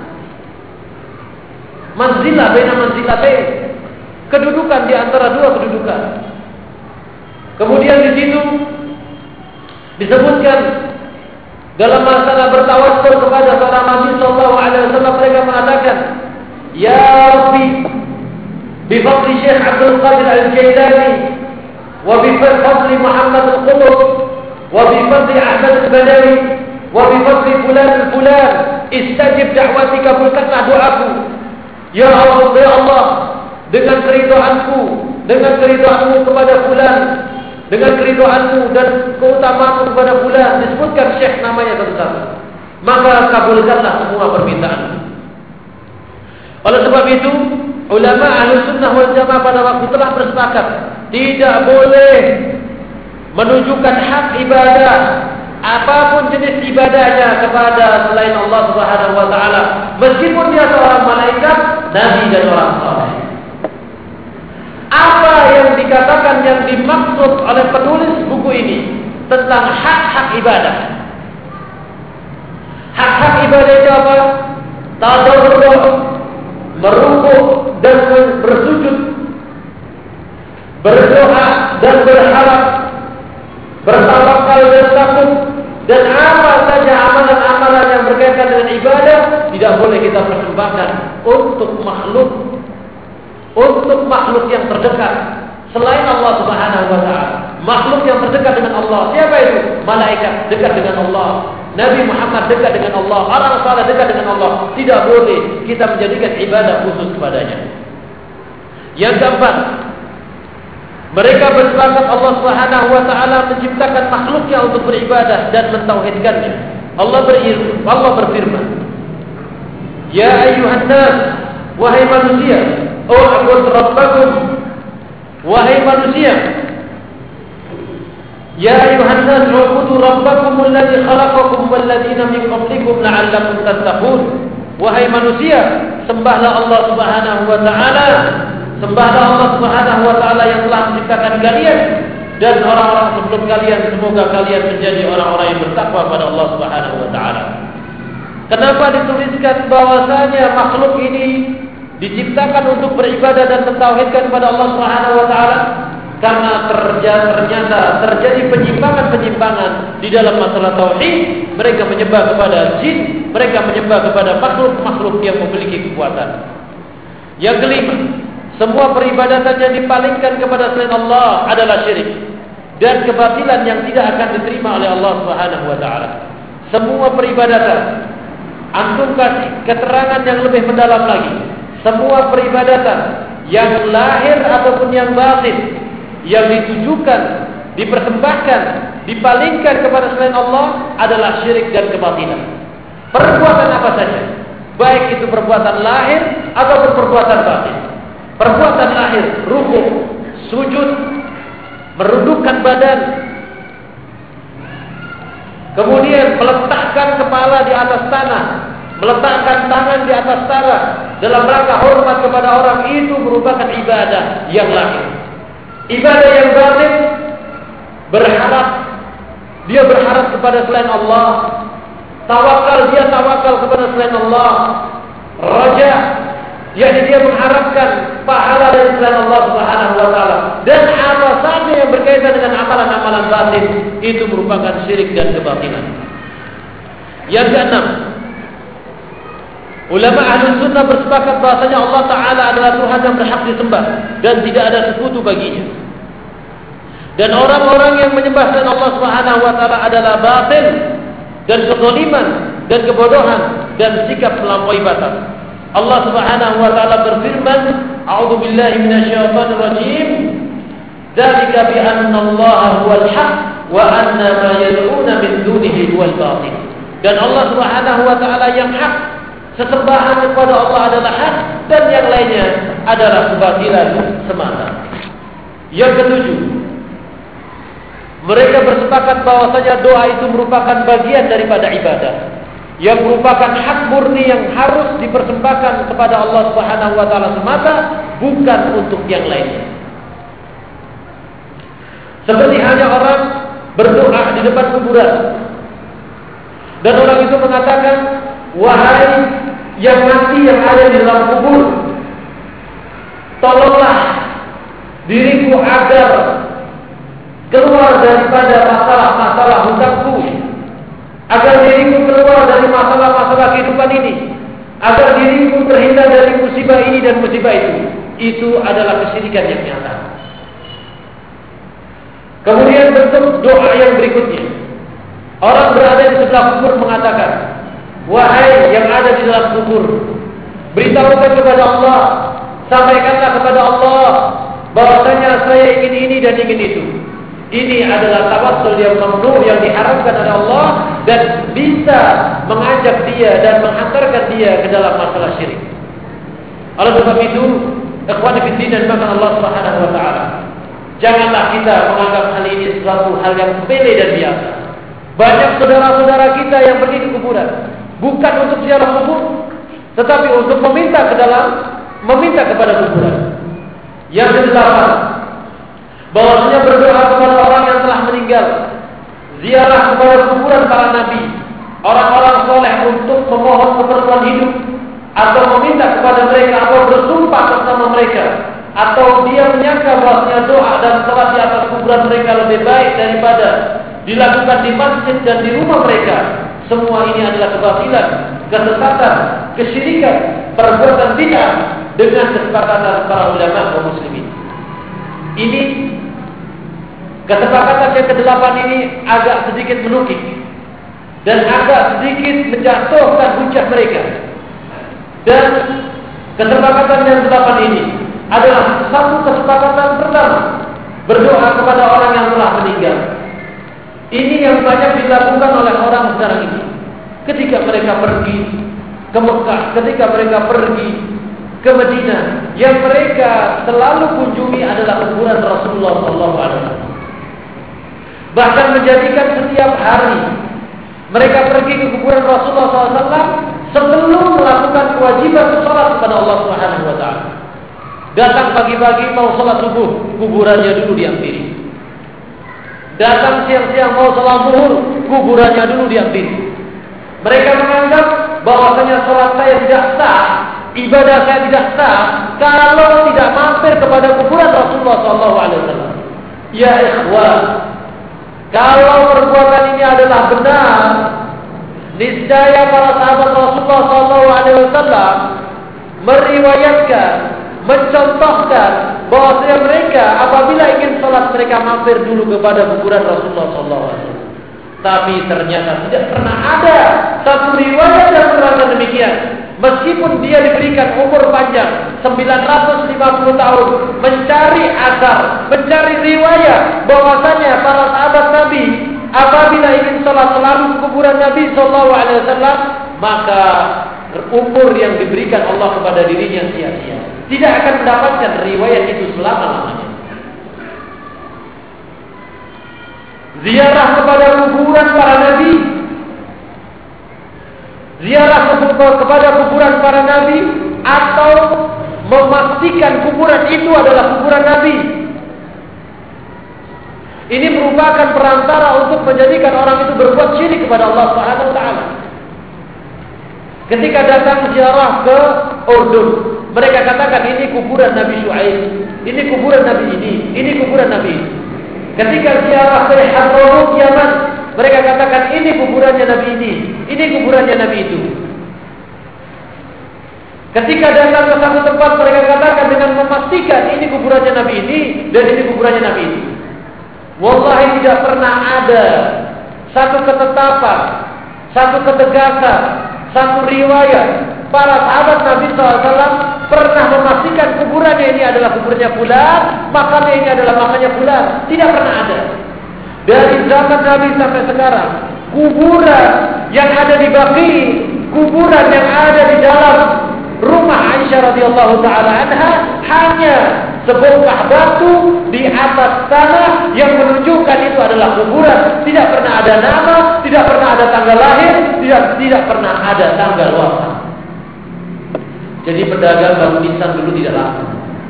B: Manzilah baina manzilatain, kedudukan di antara dua kedudukan. Kemudian di situ disebutkan dalam masalah bertawassul kepada seorang Nabi sallallahu alaihi wasallam, mereka mengatakan, Ya Rabbi bi fadli Syekh Abdul Qadir Al-Jailani wa bi fadli Muhammad Al-Qutb wa bi fadli Ahmad Al-Badawi wa bi fadli fulan al-fulan istajib da'wati, kabulkanlah doaku. Ya Allah, ya Allah, dengan keridhaanku, dengan keridhaanmu kepada fulan, dengan keridhaanmu dan keutamaanmu kepada fulan, disebutkan Syekh namanya satu-satu, maka kabulkanlah semua permintaan. Oleh sebab itu, ulama Ahlus Sunnah wal Jamaah pada waktu telah bersepakat tidak boleh menunjukkan hak ibadah apapun jenis ibadahnya kepada selain Allah Subhanahu wa taala, meskipun dia seorang malaikat, nabi dan orang saleh. Apa yang dikatakan, yang dimaksud oleh penulis buku ini tentang hak-hak ibadah. Hak-hak ibadah itu apa? Tadarruh, merukuk dan bersujud, berdoa dan berharap, bertawakal dan takut, dan apa saja amalan-amalan yang berkaitan dengan ibadah tidak boleh kita persembahkan untuk makhluk, untuk makhluk yang terdekat selain Allah Subhanahu wa taala. Makhluk yang terdekat dengan Allah, siapa itu? Malaikat dekat dengan Allah, Nabi Muhammad dekat dengan Allah, orang saleh dekat dengan Allah. Tidak boleh kita menjadikan ibadah khusus kepadanya. Yang keempat, mereka bersepakat Allah Subhanahu wa taala menciptakan makhluknya untuk beribadah dan mentauhidkannya. Allah berilmu, Allah berfirman, Ya ayyuhan nas, wahai manusia, u'bud rabbakum, wahai manusia, Ya ayyuhan nas, u'budu rabbakum alladhi khalaqakum walladzina min qablikum la'allakum tattaqun. Wahai manusia, sembahlah Allah Subhanahu wa taala, sembahlah Allah Subhanahu wa taala yang telah menciptakan kalian dan orang-orang sebelum kalian, semoga kalian menjadi orang-orang yang bertakwa pada Allah Subhanahu wa taala. Kenapa dituliskan bahwasanya makhluk ini diciptakan untuk beribadah dan mentauhidkan kepada Allah Subhanahu wa taala? Karena ternyata terjadi penyimpangan-penyimpangan di dalam masalah tauhid. Mereka menyembah kepada jin, mereka menyembah kepada makhluk-makhluk yang memiliki kekuatan. Yang kelima, semua peribadatan yang dipalingkan kepada selain Allah adalah syirik. dan kebatilan yang tidak akan diterima oleh Allah Subhanahu wa taala. Semua peribadatan, antum kasih keterangan yang lebih mendalam lagi. Semua peribadatan yang lahir ataupun yang batin, yang ditujukan, dipersembahkan, dipalingkan kepada selain Allah adalah syirik dan kebatilan. Perbuatan apa saja, baik itu perbuatan lahir ataupun perbuatan batin. Perbuatan lahir, rukuk, sujud, merundukkan badan, kemudian meletakkan kepala di atas tanah, meletakkan tangan di atas tanah dalam rangka hormat kepada orang, itu merupakan ibadah yang lahir. Ibadah yang batin, berharap, dia berharap kepada selain Allah, tawakal, dia tawakal kepada selain Allah, raja, yakni dia mengharapkan pahala dari selain Allah Subhanahu wa taala. Dan apa saja yang berkaitan dengan amalan-amalan batin itu merupakan syirik dan kebatilan. Yang keenam, ulama Ahlus Sunnah bersepakat bahasanya Allah Taala adalah Tuhan yang berhak disembah dan tidak ada sekutu baginya. Dan orang-orang yang menyembah selain Allah Subhanahu wa taala adalah batil dan kezaliman dan kebodohan dan sikap melampaui batas. Allah Subhanahu wa taala berfirman, "A'udzu billahi minasyaitonir rajim. Dzalika bi anna Allah huwal haq wa anna ma yad'una min dunihi huwal batil." Dan Allah Subhanahu wa taala yang hak, sesembahan kepada Allah adalah hak, dan yang lainnya adalah kebatilan semata. Yang ketujuh, mereka bersepakat bahwasanya doa itu merupakan bagian daripada ibadah, yang merupakan hak murni yang harus dipersembahkan kepada Allah Subhanahu wa taala semata, bukan untuk yang lainnya. Seperti halnya orang berdoa di depan kuburan, dan orang itu mengatakan, "Wahai yang mati yang ada di dalam kubur, tolonglah diriku agar keluar daripada masalah-masalah hutangku, agar diriku keluar dari masalah-masalah kehidupan ini, agar diriku terhindar dari musibah ini dan musibah itu." Itu adalah kesyirikan yang nyata. Kemudian bentuk doa yang berikutnya, orang berada di sebelah kubur mengatakan, "Wahai yang ada di dalam kubur, beritahukan kepada Allah, sampaikanlah kepada Allah bahwasanya saya ingin ini dan ingin itu." Ini adalah tawassul yang mamnu, yang diharamkan oleh Allah dan bisa mengajak dia dan menghantarkan dia ke dalam masalah syirik. Oleh sebab itu, ikhwan fillah dan makan Allah Subhanahu wa taala, janganlah kita menganggap hal ini sesuatu hal yang sepele dan biasa. Banyak saudara-saudara kita yang pergi ke kuburan bukan untuk ziarah kubur, tetapi untuk meminta ke dalam meminta kepada kuburan. Yang kedelapan, bahwasanya berdoa kepada orang yang telah meninggal, ziarah kepada kuburan para nabi, orang-orang soleh untuk memohon keperluan hidup, atau meminta kepada mereka, atau bersumpah bersama mereka, atau dia menyangka bahwasanya doa dan salat di atas kuburan mereka lebih baik daripada dilakukan di masjid dan di rumah mereka. Semua ini adalah kebatilan, kesesatan, kesyirikan, perbuatan bid'ah dengan kesepakatan para ulama kaum muslimin. Ini kesepakatan yang kedelapan ini agak sedikit menukik dan agak sedikit menjatuhkan hujah mereka. Dan kesepakatan yang kedelapan ini adalah satu kesepakatan pertama, berdoa kepada orang yang telah meninggal. Ini yang banyak dilakukan oleh orang sekarang ini. Ketika mereka pergi ke Mekah, ketika mereka pergi ke Madinah, yang mereka selalu kunjungi adalah kuburan Rasulullah sallallahu alaihi wasallam. Bahkan menjadikan setiap hari mereka pergi ke kuburan Rasulullah sallallahu alaihi wasallam sebelum melakukan kewajiban salat kepada Allah Subhanahu wa taala. Datang pagi-pagi mau salat subuh, kuburannya dulu diampiri. Datang siang-siang mau salat zuhur, kuburannya dulu diampiri. Mereka menganggap bahwasanya salat saya tidak sah, ibadah saya tidak sah kalau tidak mampir kepada kuburan Rasulullah sallallahu alaihi wasallam. Ya ikhwan, kalau perbuatan ini adalah benar, niscaya para sahabat Rasulullah sallallahu alaihi wasallam meriwayatkan, mencontohkan bahwasanya mereka apabila ingin sholat mereka mampir dulu kepada kuburan Rasulullah shallallahu alaihi wasallam. Tapi ternyata tidak pernah ada satu riwayat yang menerangkan demikian. Meskipun dia diberikan umur panjang sembilan ratus lima puluh tahun mencari asar, mencari riwayat bahwasanya para sahabat Nabi apabila ingin sholat selalu ke kuburan Nabi shallallahu alaihi wasallam, maka umur yang diberikan Allah kepada dirinya sia-sia. Tidak akan mendapatkan riwayat itu selama-lamanya. Ziarah kepada kuburan para nabi, ziarah kepada kuburan para nabi, atau memastikan kuburan itu adalah kuburan nabi, ini merupakan perantara untuk menjadikan orang itu berbuat syirik kepada Allah Subhanahu wa taala. Ketika datang ziarah ke Urdun, mereka katakan ini kuburan Nabi Syuaib, ini kuburan Nabi ini, ini kuburan Nabi ini. Ketika ziarah ke Hadramaut Yaman, mereka katakan ini kuburannya Nabi ini, ini kuburannya Nabi itu. Ketika datang ke satu tempat, mereka katakan dengan memastikan ini kuburannya Nabi ini dan ini kuburannya Nabi ini. Wallahi tidak pernah ada satu ketetapan, satu ketegasan, satu riwayat para sahabat Nabi shallallahu alaihi wasallam pernah memastikan kuburannya ini adalah kuburnya fulan, makamnya ini adalah makamnya fulan. Tidak pernah ada. Dari zaman Nabi sampai sekarang, kuburan yang ada di Baqi, kuburan yang ada di dalam rumah Aisyah radhiyallahu taala anha hanya sebongkah batu di atas tanah yang menunjukkan itu adalah kuburan. Tidak pernah ada nama, tidak pernah ada tanggal lahir, tidak tidak pernah ada tanggal wafat. Jadi pedagang batu nisan dulu tidak laku.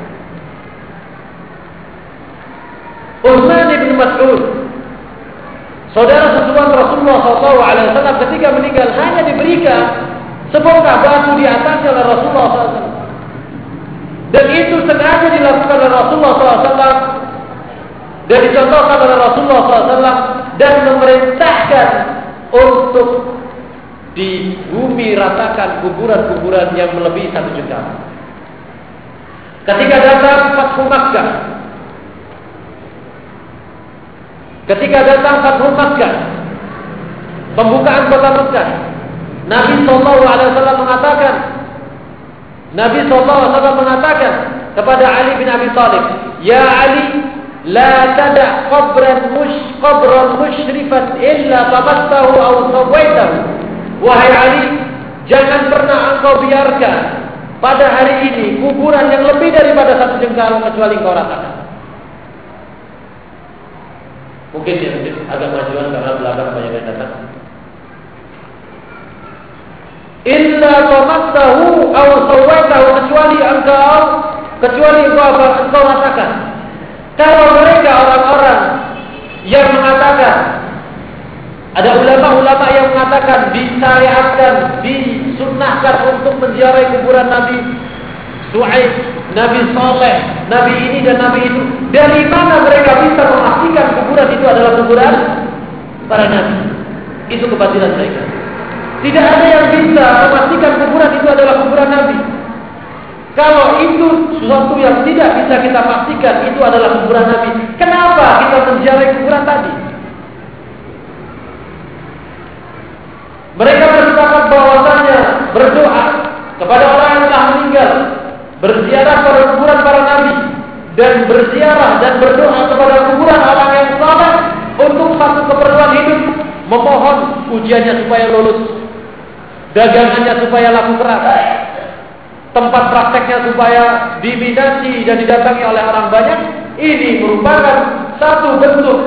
B: Utsman bin Mas'ud, saudara sesuatu Rasulullah shallallahu alaihi wasallam, ketika meninggal hanya diberikan sebongkah batu di atasnya oleh Rasulullah shallallahu alaihi wasallam. Dan itu sengaja dilakukan oleh Rasulullah shallallahu alaihi wasallam dan dicontohkan oleh Rasulullah shallallahu alaihi wasallam dan memerintahkan untuk di bumi ratakan kuburan-kuburan yang melebihi satu jengkal. Ketika datang Fathu Makkah, ketika datang Fathu Makkah, pembukaan kota Makkah, Nabi Shallallahu Alaihi Wasallam mengatakan, Nabi Shallallahu Alaihi Wasallam mengatakan kepada Ali bin Abi Thalib, Ya Ali, la tada qabran mush qabran musyrifan illa tamastahu aw sawaitahu. Wahai Ali, jangan pernah engkau biarkan pada hari ini kuburan yang lebih daripada satu jengkal kecuali engkau ratakan. Mungkin ya, agak majuan karena belakang banyak yang datang. Illa tamastahu aw sawaitahu, kecuali engkau kecuali engkau engkau ratakan. Kalau mereka orang-orang yang mengatakan, ada ulama-ulama yang mengatakan disyariatkan, disunnahkan untuk menziarahi kuburan Nabi Syuaib, Nabi Saleh, Nabi ini dan Nabi itu. Dari mana mereka bisa memastikan kuburan itu adalah kuburan para Nabi? Itu kebatilan mereka. Tidak ada yang bisa memastikan kuburan itu adalah kuburan Nabi. Kalau itu sesuatu yang tidak bisa kita pastikan itu adalah kuburan Nabi, kenapa kita menziarahi kuburan tadi? Mereka bersepakat bahwasanya berdoa kepada orang yang telah meninggal, berziarah pada kuburan para nabi, dan berziarah dan berdoa kepada kuburan orang yang saleh untuk satu keperluan hidup, memohon ujiannya supaya lulus, dagangannya supaya laku keras, tempat prakteknya supaya diminati dan didatangi oleh orang banyak. Ini merupakan satu bentuk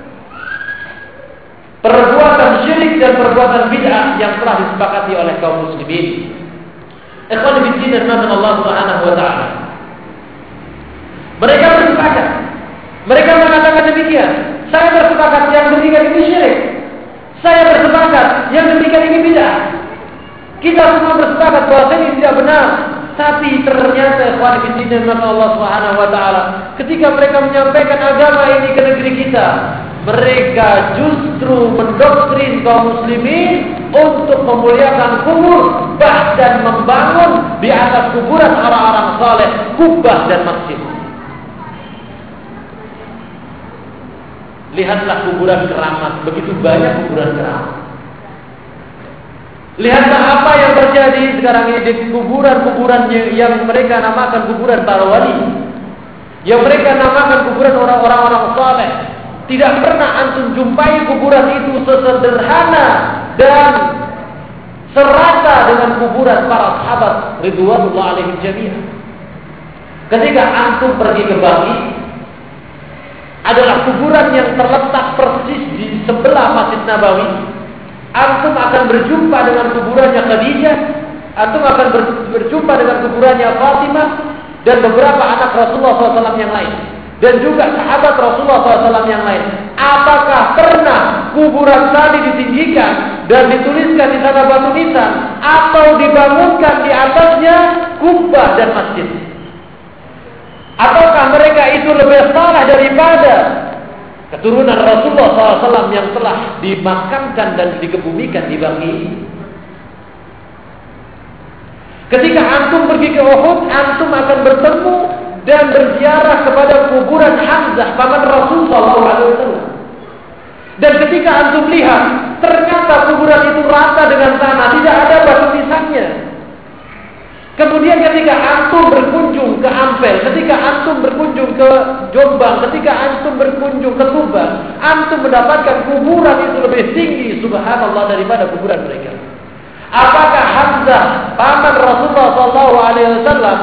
B: perbuatan syirik dan perbuatan bid'ah yang telah disepakati oleh kaum muslimin. Ikhwan fillah dan Allah Subhanahu wa taala. Mereka bersepakat. Mereka mengatakan demikian. Saya bersepakat yang demikian ini syirik. Saya bersepakat yang demikian ini bid'ah. Kita semua bersepakat bahwa ini tidak benar. Tapi ternyata ikhwan fillah dan Allah Subhanahu wa taala, ketika mereka menyampaikan agama ini ke negeri kita, mereka justru mendoktrin kaum muslimin untuk memuliakan kubur, bahkan membangun di atas kuburan orang-orang saleh kubah dan masjid. Lihatlah kuburan keramat, begitu banyak kuburan keramat. Lihatlah apa yang terjadi sekarang ini di kuburan-kuburan yang mereka namakan kuburan para wali, yang mereka namakan kuburan orang-orang saleh. Tidak pernah antum jumpai kuburan itu sesederhana dan serata dengan kuburan para sahabat ridwanullah alaihim jami'an. Ketika antum pergi ke Baqi, adalah kuburan yang terletak persis di sebelah Masjid Nabawi. Antum akan berjumpa dengan kuburannya Khadijah, antum akan berjumpa dengan kuburannya Fatimah dan beberapa anak Rasulullah shallallahu alaihi wasallam yang lain, dan juga sahabat Rasulullah shallallahu alaihi wasallam yang lain. Apakah pernah kuburan tadi ditinggikan dan dituliskan di sana batu nisan, atau dibangunkan di atasnya kubah dan masjid? Ataukah mereka itu lebih salah daripada keturunan Rasulullah shallallahu alaihi wasallam yang telah dimakamkan dan dikebumikan di Baqi? Ketika antum pergi ke Uhud, antum akan bertemu dan berziarah kepada kuburan Hamzah, paman Rasulullah shallallahu alaihi wasallam. Dan ketika antum lihat, ternyata kuburan itu rata dengan tanah, tidak ada batu nisannya. Kemudian ketika antum berkunjung ke Ampel, ketika antum berkunjung ke Jombang, ketika antum berkunjung ke Tuban, antum mendapatkan kuburan itu lebih tinggi, subhanallah, daripada kuburan mereka. Apakah Hamzah, paman Rasulullah shallallahu alaihi wasallam,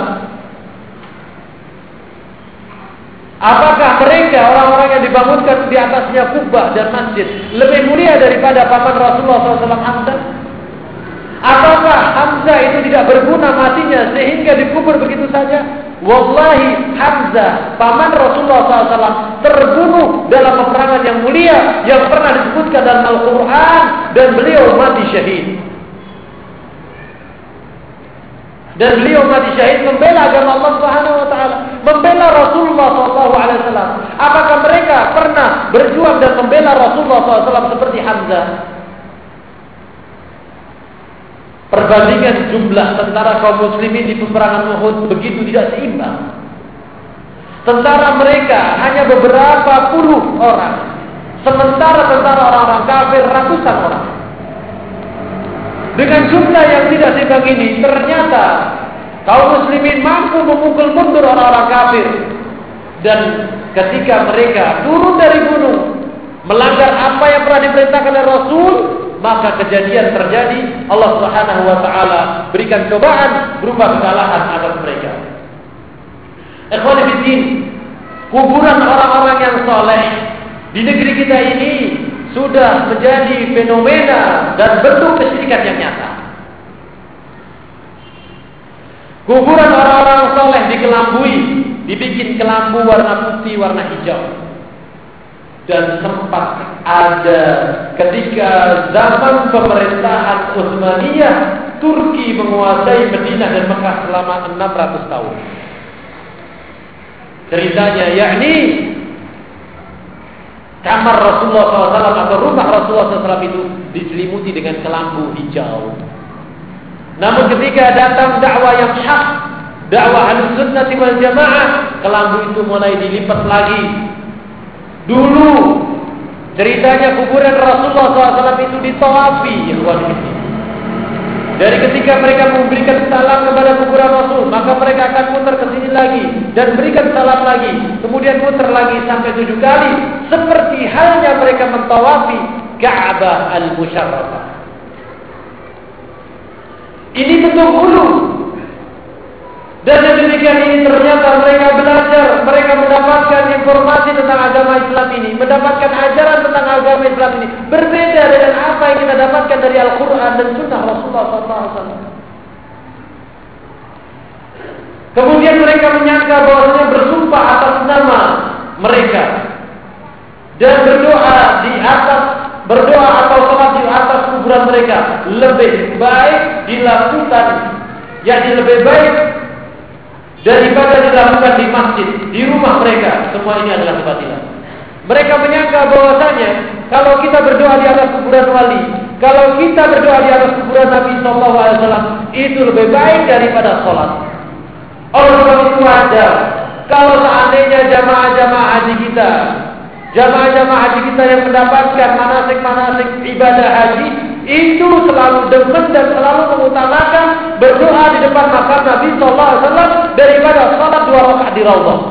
B: apakah mereka orang-orang yang dibangunkan di atasnya kubah dan masjid lebih mulia daripada paman Rasulullah shallallahu alaihi wasallam Hamzah? Apakah Hamzah itu tidak berguna matinya sehingga dikubur begitu saja? Wallahi, Hamzah, paman Rasulullah shallallahu alaihi wasallam, terbunuh dalam peperangan yang mulia yang pernah disebutkan dalam Al-Quran, dan beliau mati syahid. Dan beliau mati syahid membela agama Allah Subhanahu wa taala, membela Rasulullah shallallahu alaihi wasallam. Apakah mereka pernah berjuang dan membela Rasulullah shallallahu alaihi wasallam seperti Hamzah? Perbandingan jumlah tentara kaum muslimin di peperangan Uhud begitu tidak seimbang. Tentara mereka hanya beberapa puluh orang, sementara tentara orang-orang kafir ratusan orang. Dengan jumlah yang tidak seimbang ini, ternyata kaum muslimin mampu memukul mundur orang-orang kafir. Dan ketika mereka turun dari gunung, melanggar apa yang pernah diperintahkan oleh Rasul, maka kejadian terjadi. Allah Subhanahu wa taala berikan cobaan berupa kekalahan atas mereka. Ikhwan fillah, kuburan orang-orang yang saleh di negeri kita ini sudah menjadi fenomena dan bentuk kesyirikan yang nyata. Kuburan orang-orang saleh dikelambui, dibikin kelambu warna putih, warna hijau. Dan sempat ada ketika zaman pemerintahan Utsmaniyah, Turki menguasai Madinah dan Mekah selama enam ratus tahun. Ceritanya yakni kamar Rasulullah shallallahu alaihi wasallam atau rumah Rasulullah shallallahu alaihi wasallam itu diselimuti dengan kelambu hijau. Namun ketika datang dakwah yang hak, dakwah Ahlussunnah wal Jamaah, kelambu itu mulai dilipat lagi. Dulu ceritanya kuburan Rasulullah shallallahu alaihi wasallam itu ditawafi, dari ketika mereka memberikan salam kepada kuburan Rasul, maka mereka akan muter ke sini lagi dan berikan salam lagi, kemudian muter lagi sampai tujuh kali, seperti halnya mereka mentawafi Ka'bah al-Musyarrafah. Ini bentuk ulu. Dan yang demikian ini ternyata mereka belajar, mereka mendapatkan informasi tentang agama Islam ini, mendapatkan ajaran tentang agama Islam ini berbeda dengan apa yang kita dapatkan dari Al-Quran dan Sunnah Rasulullah shallallahu alaihi wasallam. Kemudian mereka menyangka bahwasanya bersumpah atas nama mereka dan berdoa di atas, berdoa atau sholat di atas kuburan mereka lebih baik dilakukan, yakni lebih baik daripada dilakukan di masjid, di rumah mereka. Semua ini adalah kebatilan. Mereka menyangka bahwasanya kalau kita berdoa di atas kuburan wali, kalau kita berdoa di atas kuburan Nabi shallallahu alaihi wasallam, itu lebih baik daripada sholat. Oleh sebab itu wajar kalau seandainya jamaah-jamaah haji kita Jamaah-jamaah haji kita yang mendapatkan manasik-manasik ibadah haji itu selalu demen dan selalu mengutamakan berdoa di depan makam Nabi Sallallahu Alaihi Wasallam daripada salat dua rakaat di Raudhah.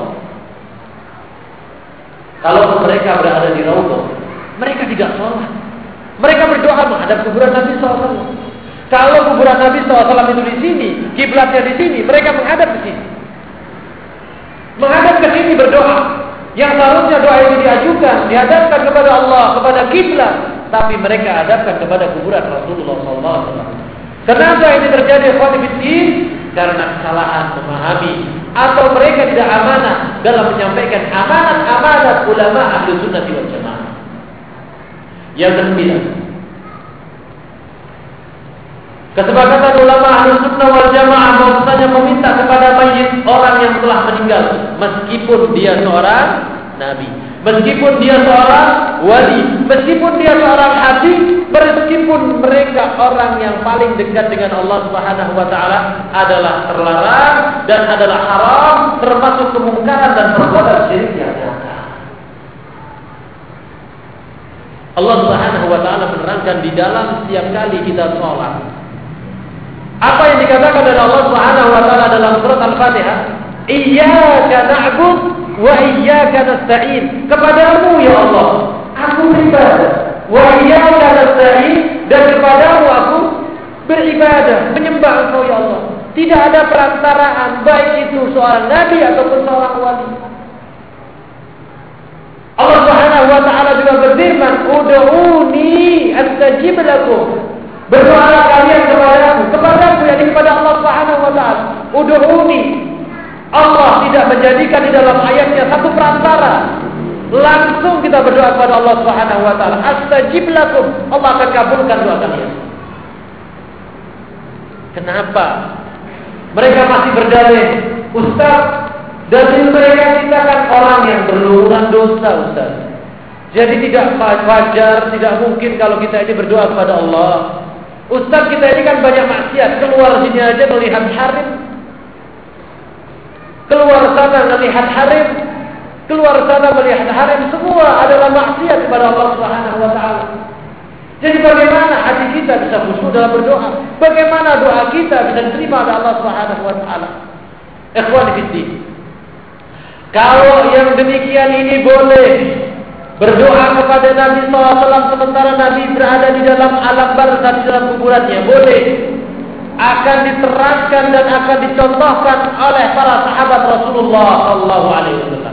B: Kalau mereka berada di Raudhah, mereka tidak sholat. Mereka berdoa menghadap kuburan Nabi Sallallahu Alaihi Wasallam. Kalau kuburan Nabi Sallallahu Alaihi Wasallam itu di sini, kiblatnya di sini, mereka menghadap ke sini. Menghadap ke sini berdoa. Yang seharusnya doa itu diajukan, dihadapkan kepada Allah, kepada kiblat, tapi mereka hadapkan kepada kuburan Rasulullah Sallallahu Alaihi Wasallam. Kenapa ini terjadi? Khawatibiddin? Karena kesalahan memahami atau mereka tidak amanah dalam menyampaikan amanat-amanat ulama ahli sunnah wal jamaah. Yang kesembilan, kesepakatan ulama ahli sunnah wal jamaah bahwasanya meminta kepada mayit orang yang telah meninggal, meskipun dia seorang nabi, meskipun dia seorang wali, meskipun dia seorang haji, meskipun mereka orang yang paling dekat dengan Allah Subhanahu wa taala, adalah terlarang dan adalah haram, termasuk kemungkaran dan perbuatan syirik yang nyata. Allah Subhanahu wa taala menerangkan di dalam setiap kali kita sholat. Apa yang dikatakan oleh Allah Subhanahu wa taala dalam surat Al-Fatihah? Iyyaka na'budu wa iyyaka nasta'in. Kepadamu ya Allah aku beribadah, wa iyyaka nasta'in, dan kepadamu aku beribadah, menyembah Engkau ya Allah. Tidak ada perantaraan, baik itu seorang nabi ataupun seorang wali. Allah Subhanahu wa taala juga berfirman, "Ud'uni astajib lakum." Berdoalah kalian kepadaku, kepadaku yakni kepada Allah Subhanahu wa taala. Ud'uni. Allah tidak menjadikan di dalam ayatnya satu perantara. Langsung kita berdoa kepada Allah Subhanahu wa taala. Astajib lakum. Allah akan kabulkan doa kalian. Kenapa? Mereka masih berdalih, Ustaz, dalil mereka kita kan orang yang berlumuran dosa, Ustaz. Jadi tidak wajar, tidak mungkin kalau kita ini berdoa kepada Allah. Ustaz, kita ini kan banyak maksiat, keluar sini aja melihat harim, keluar sana melihat harim, keluar sana melihat harim, semua adalah maksiat kepada Allah Subhanahu wa taala. Jadi bagaimana hati kita bisa khusyuk dalam berdoa? Bagaimana doa kita bisa diterima oleh Allah Subhanahu wa taala? Ikhwani fillah, kalau yang demikian ini boleh berdoa kepada Nabi shallallahu alaihi wasallam sementara Nabi berada di dalam alam barzakh, di dalam kuburannya, boleh. Akan diterangkan dan akan dicontohkan oleh para sahabat Rasulullah shallallahu alaihi wasallam.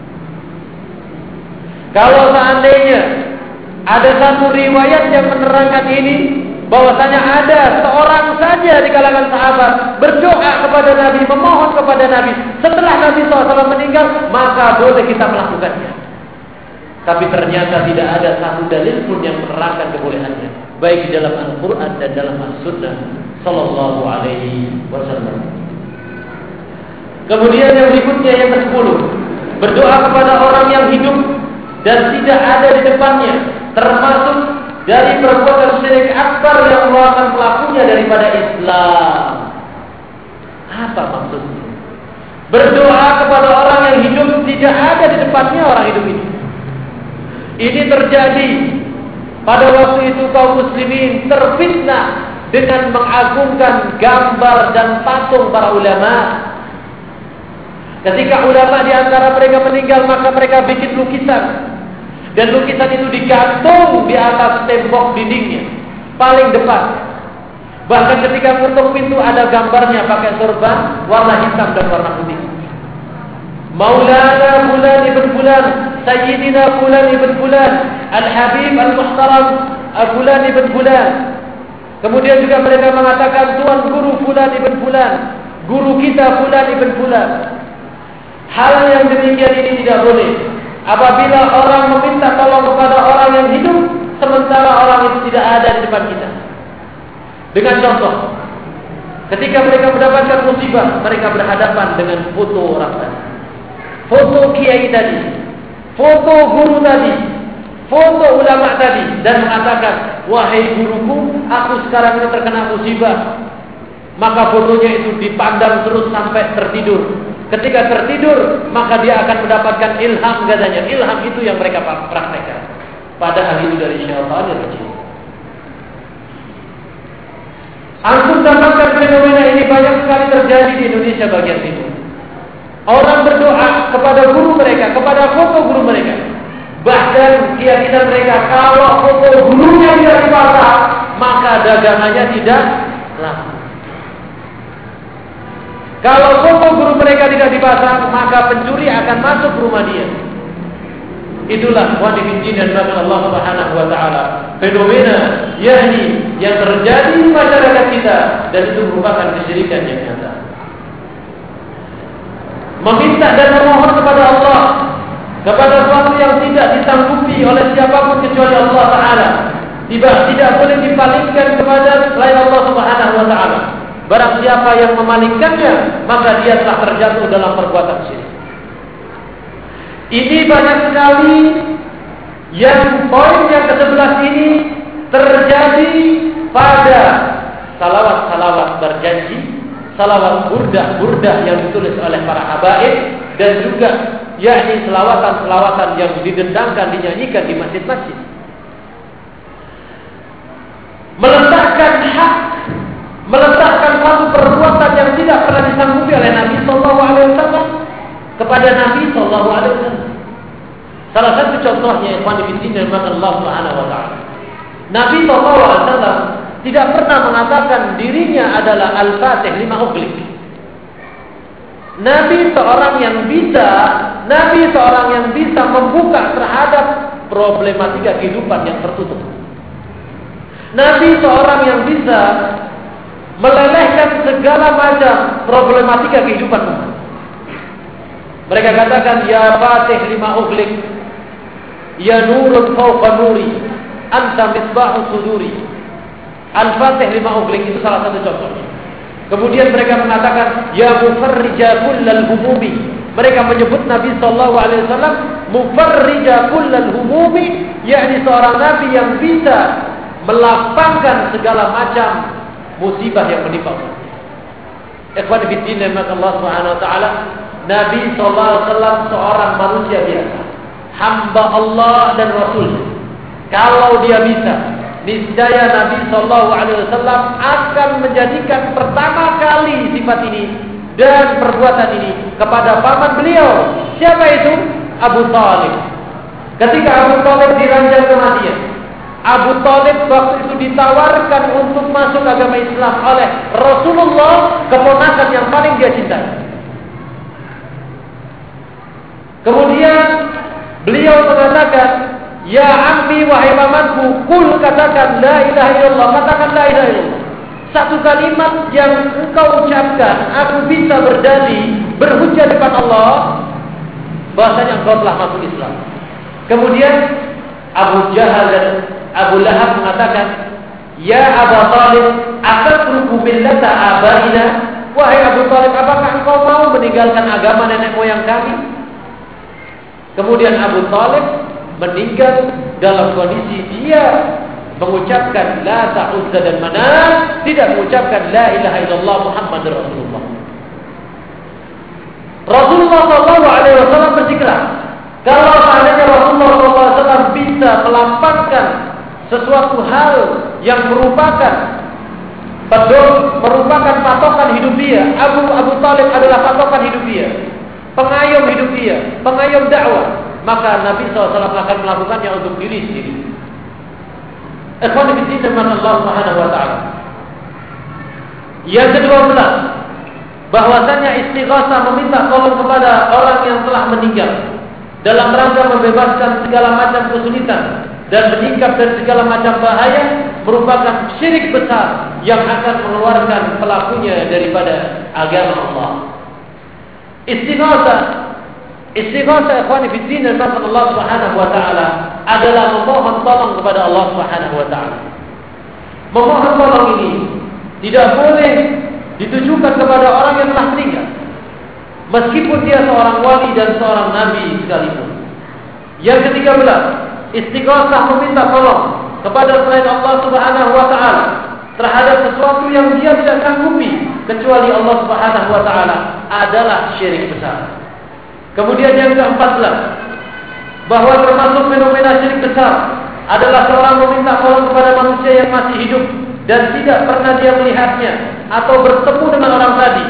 B: Kalau seandainya ada satu riwayat yang menerangkan ini, bahwasanya ada seorang saja di kalangan sahabat berdoa kepada Nabi, memohon kepada Nabi setelah Nabi shallallahu alaihi wasallam meninggal, maka boleh kita melakukannya. Tapi ternyata tidak ada satu dalil pun yang menerangkan kebolehannya, baik di dalam Al-Quran dan dalam As-Sunnah Sallallahu Alaihi Wasallam. Kemudian yang berikutnya, yang kesepuluh, berdoa kepada orang yang hidup dan tidak ada di depannya, termasuk dari perbuatan syirik akbar yang merupakan pelakunya daripada Islam. Apa maksudnya? Berdoa kepada orang yang hidup, tidak ada di depannya orang hidup ini. Ini terjadi pada waktu itu kaum muslimin terfitnah dengan mengagungkan gambar dan patung para ulama. Ketika ulama di antara mereka meninggal, maka mereka bikin lukisan, dan lukisan itu digantung di atas tembok dindingnya paling depan. Bahkan ketika ketuk pintu ada gambarnya pakai sorban warna hitam dan warna putih. Maulana Fulan ibn Fulan, Sayyidina Fulan ibn Fulan, Al-Habib Al-Muhtaram Fulan ibn Fulan. Kemudian juga mereka mengatakan Tuan Guru Fulan ibn Fulan, guru kita Fulan ibn Fulan. Hal yang demikian ini tidak boleh. Apabila orang meminta tolong kepada orang yang hidup, sementara orang itu tidak ada di depan kita. Dengan contoh, ketika mereka mendapatkan musibah, mereka berhadapan dengan foto orang tadi, foto kiai tadi, foto guru tadi, foto ulama tadi, dan mengatakan, wahai guruku, aku sekarang ini terkena musibah. Maka fotonya itu dipandang terus sampai tertidur. ketika tertidur, maka dia akan mendapatkan ilham katanya. Ilham itu yang mereka praktekkan. Padahal itu dari syaitanir rajim. Antum dapatkan fenomena ini banyak sekali terjadi di Indonesia bagian timur. Orang berdoa kepada guru mereka, kepada foto guru mereka. Bahkan keyakinan mereka kalau foto gurunya tidak dipasang, maka dagangannya tidak laku. Kalau foto guru mereka tidak dipasang, maka pencuri akan masuk rumah dia. Itulah wadihin dan bahkan Allah Subhanahu wa taala fenomena yakni yang terjadi di masyarakat kita, dan itu merupakan kesyirikan yang nyata. Meminta dan memohon kepada Allah kepada sesuatu yang tidak disanggupi oleh siapapun kecuali Allah Taala, tidak tidak boleh dipalingkan kepada selain Allah Subhanahu wa taala. Barang siapa yang memalingkannya, maka dia telah terjatuh dalam perbuatan syirik. Ini banyak sekali yang poin yang kesebelas ini terjadi pada salawat-salawat berjanji, salawat burdah-burdah yang ditulis oleh para habaib, dan juga yakni selawatan-selawatan yang didendangkan, dinyanyikan di masjid-masjid. Meletakkan hak, meletakkan satu perbuatan yang tidak pernah disanggupi oleh Nabi Sallallahu Alaihi Wasallam kepada Nabi Sallallahu Alaihi Wasallam. Salah satu contohnya ikhwan fillah dan Allah Subhanahu wa taala. Nabi Sallallahu Alaihi Wasallam tidak pernah mengatakan dirinya adalah Al-Fatih lima ughliq. Nabi seorang yang bisa, Nabi seorang yang bisa membuka terhadap problematika kehidupan yang tertutup. Nabi seorang yang bisa melelehkan segala macam problematika kehidupan umat. Mereka katakan, ya Fatih lima ughliq, ya nurun fawqa nuri, anta misbahu suduri. Al-Fatih lima ughliq itu salah satu contohnya. Kemudian mereka mengatakan, ya mufarrija kullal humumi. Mereka menyebut Nabi sallallahu alaihi wasallam mufarrija kullal humumi, yakni seorang nabi yang bisa melapangkan segala macam musibah yang menimpa umat. Ikhwan fillah dan Allah Subhanahu wa taala, Nabi sallallahu alaihi wasallam seorang manusia biasa, hamba Allah dan Rasul. Kalau dia bisa, niscaya Nabi sallallahu alaihi wasallam akan menjadikan pertama kali sifat ini dan perbuatan ini kepada paman beliau. Siapa itu? Abu Talib. Ketika Abu Talib diranjang kematian, Abu Talib waktu itu ditawarkan untuk masuk agama Islam oleh Rasulullah, keponakan yang paling dia cintai. Kemudian beliau mengatakan, ya ammi wahai pamanku, kul katakan la ilaha illallah, katakan la ilaha illallah. Satu kalimat yang engkau ucapkan, aku bisa berdalih, berhujjah di depan Allah bahwasanya engkau telah masuk Islam. Kemudian Abu Jahal dan Abu Lahab mengatakan, ya Abu Talib, atatruku millata abaina. Wahai Abu Talib, apakah engkau mau meninggalkan agama nenek moyang kami? Kemudian Abu Talib meninggal dalam kondisi dia mengucapkan la ta'uzza dan manat, tidak mengucapkan la ilaha illallah Muhammad Rasulullah. Rasulullah sallallahu alaihi wasallam bersikeras, kalau seandainya Rasulullah sallallahu alaihi wasallam bisa melampangkan sesuatu hal yang merupakan pedul, merupakan patokan hidup dia, Abu Abu Talib adalah patokan hidup dia, pengayom hidup dia, pengayom dakwah, maka Nabi sallallahu alaihi wasallam akan melakukannya untuk diri sendiri. Ikhwan fillah dan Allah Subhanahu wa taala. Yang kedua belas, bahwasanya istighosah meminta tolong kepada orang yang telah meninggal dalam rangka membebaskan segala macam kesulitan dan meningkat dari segala macam bahaya merupakan syirik besar yang akan mengeluarkan pelakunya daripada agama Allah. Istighosah, istighosah ikhwan fillah dan Allah Subhanahu wa taala adalah memohon tolong kepada Allah Subhanahu wa taala. Memohon tolong ini tidak boleh ditujukan kepada orang yang telah meninggal, meskipun dia seorang wali dan seorang nabi sekalipun. Yang ketiga belas, istighosah meminta tolong kepada selain Allah Subhanahu wa taala terhadap sesuatu yang dia tidak sanggupi kecuali Allah Subhanahu wa taala adalah syirik besar. Kemudian yang keempat belas, bahwa termasuk fenomena syirik besar adalah seorang meminta tolong kepada manusia yang masih hidup dan tidak pernah dia melihatnya atau bertemu dengan orang tadi.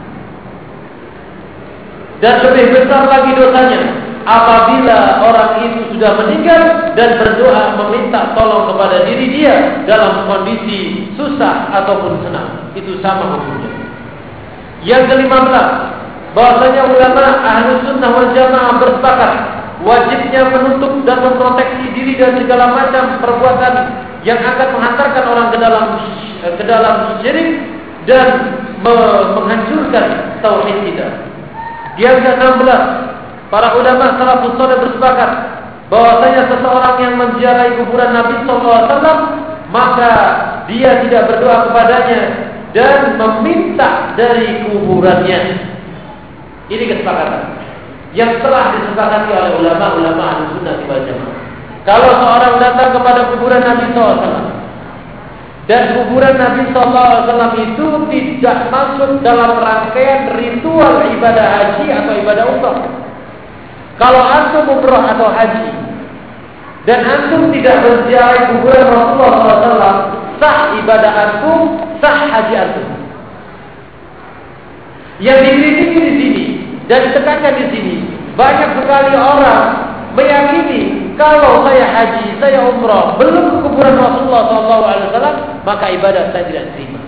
B: Dan lebih besar lagi dosanya apabila orang itu sudah meninggal dan berdoa meminta tolong kepada diri dia dalam kondisi susah ataupun senang. Itu sama hukumnya. Yang kelima belas, bahwasanya ulama Ahlus Sunnah wal Jamaah bersepakat wajibnya menutup dan memproteksi diri dari segala macam perbuatan yang akan menghantarkan orang ke dalam ke dalam syirik dan menghancurkan tauhid kita. Yang ke-enam belas, para ulama salafus saleh bersepakat bahwasanya seseorang yang menziarahi kuburan Nabi sallallahu alaihi wasallam maka dia tidak berdoa kepadanya dan meminta dari kuburannya. Ini kesepakatan yang telah disepakati oleh ulama-ulama Ahlus Sunnah wal Jamaah. Kalau seorang datang kepada kuburan Nabi sallallahu alaihi wasallam dan kuburan Nabi sallallahu alaihi wasallam itu tidak masuk dalam rangkaian ritual ibadah haji atau ibadah umrah. Kalau antum umrah atau haji dan antum tidak berziarah kuburan Rasulullah sallallahu alaihi wasallam, sah ibadah antum, sah haji antum. Yang dikritiki di sini dan ditekankan di sini, banyak sekali orang meyakini kalau saya haji, saya umrah, belum ke kuburan Rasulullah sallallahu alaihi wasallam, maka ibadah saya tidak terima.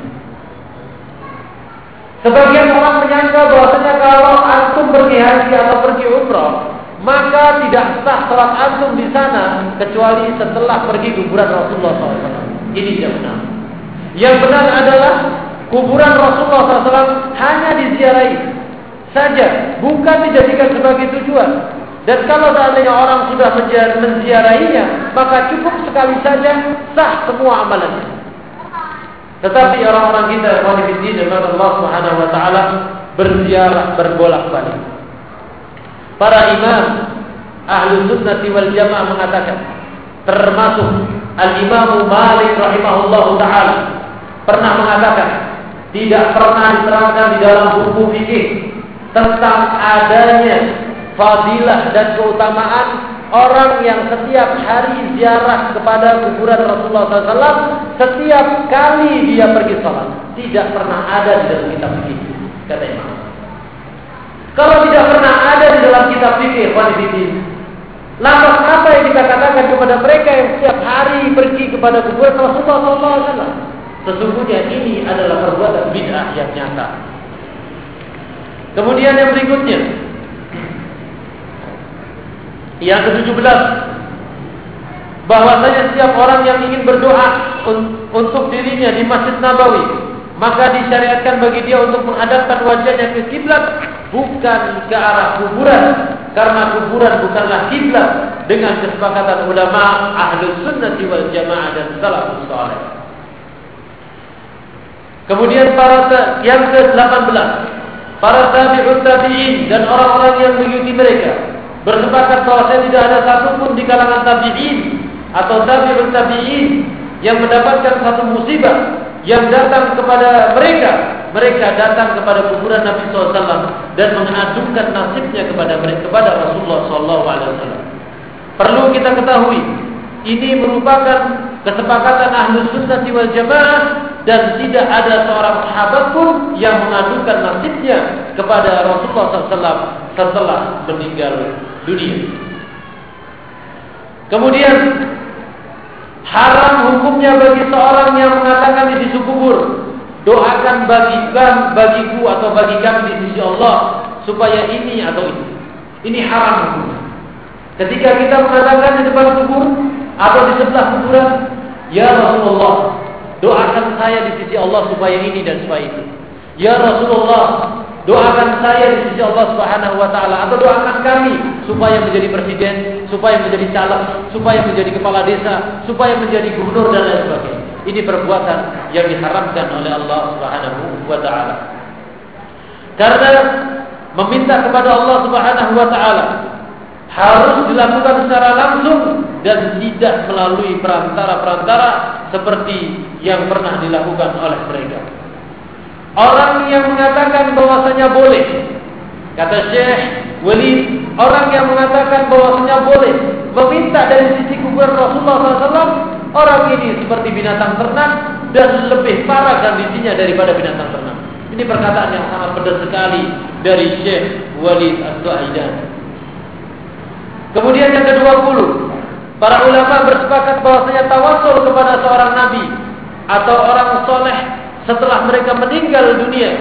B: Sebagian orang menyangka bahwasanya kalau antum pergi haji atau pergi umrah, maka tidak sah salat antum di sana kecuali setelah pergi kuburan Rasulullah sallallahu alaihi wasallam. Ini tidak benar. Yang benar adalah kuburan Rasulullah sallallahu alaihi wasallam hanya diziarahi saja, bukan dijadikan sebagai tujuan. Dan kalau seandainya orang sudah menziarahinya, maka cukup sekali saja sah semua amalannya. Tetapi orang-orang kita yang Allah Subhanahu wa taala berziarah berbolak-balik. Para imam Ahlus Sunnah wal Jamaah mengatakan, termasuk Al-Imam Malik rahimahullahu taala pernah mengatakan, tidak pernah diterangkan di dalam buku fikih tentang adanya fadilah dan keutamaan orang yang setiap hari ziarah kepada kuburan Rasulullah sallallahu alaihi wasallam setiap kali dia pergi sholat. Tidak pernah ada di dalam kitab fikih, kata Imam. Kalau tidak pernah ada di dalam kitab fikih, lantas apa yang kita katakan kepada mereka yang setiap hari pergi kepada kuburan Rasulullah sallallahu alaihi wasallam? Sesungguhnya ini adalah perbuatan bid'ah yang nyata. Kemudian yang berikutnya, yang ketujuh belas, bahwasanya setiap orang yang ingin berdoa untuk dirinya di Masjid Nabawi, maka disyariatkan bagi dia untuk menghadapkan wajahnya ke kiblat, bukan ke arah kuburan, karena kuburan bukanlah kiblat dengan kesepakatan ulama Ahlus Sunnah wal Jamaah dan salafus saleh. Kemudian para yang ke delapan belas, para tabi'ut tabi'in dan orang-orang yang mengikuti mereka bersepakat bahwa tidak ada satupun di kalangan tabi'in atau tabi'ut tabi'in yang mendapatkan satu musibah yang datang kepada mereka. Mereka datang kepada kuburan Nabi sallallahu alaihi wasallam dan mengadukan nasibnya kepada mereka, kepada Rasulullah sallallahu alaihi wasallam. Perlu kita ketahui, ini merupakan kesepakatan Ahlus Sunnah wal Jamaah dan tidak ada seorang sahabat pun yang mengadukan nasibnya kepada Rasulullah sallallahu alaihi wasallam setelah meninggal dunia. Kemudian haram hukumnya bagi seorang yang mengatakan di sisi kubur, doakan bagikan bagiku atau bagi kami di sisi Allah supaya ini atau itu. Ini haram hukumnya. Ketika kita mengatakan di depan kubur atau di sebelah kuburan, ya Rasulullah, doakan saya di sisi Allah supaya ini dan supaya itu. Ya Rasulullah, doakan saya di sisi Allah Subhanahu wa taala, atau doakan kami supaya menjadi presiden, supaya menjadi caleg, supaya menjadi kepala desa, supaya menjadi gubernur dan lain sebagainya. Ini perbuatan yang diharamkan oleh Allah Subhanahu wa taala. Karena meminta kepada Allah Subhanahu wa taala harus dilakukan secara langsung dan tidak melalui perantara-perantara seperti yang pernah dilakukan oleh mereka. Orang yang mengatakan bahwasanya boleh, kata Syekh Walid, orang yang mengatakan bahwasanya boleh meminta dari sisi kuburan Rasulullah shallallahu alaihi wasallam, orang ini seperti binatang ternak dan lebih parah kondisinya daripada binatang ternak. Ini perkataan yang sangat pedas sekali dari Syekh Walid As-Su'aidan. Kemudian yang kedua puluh, para ulama bersepakat bahwasanya tawasul kepada seorang nabi atau orang soleh setelah mereka meninggal dunia,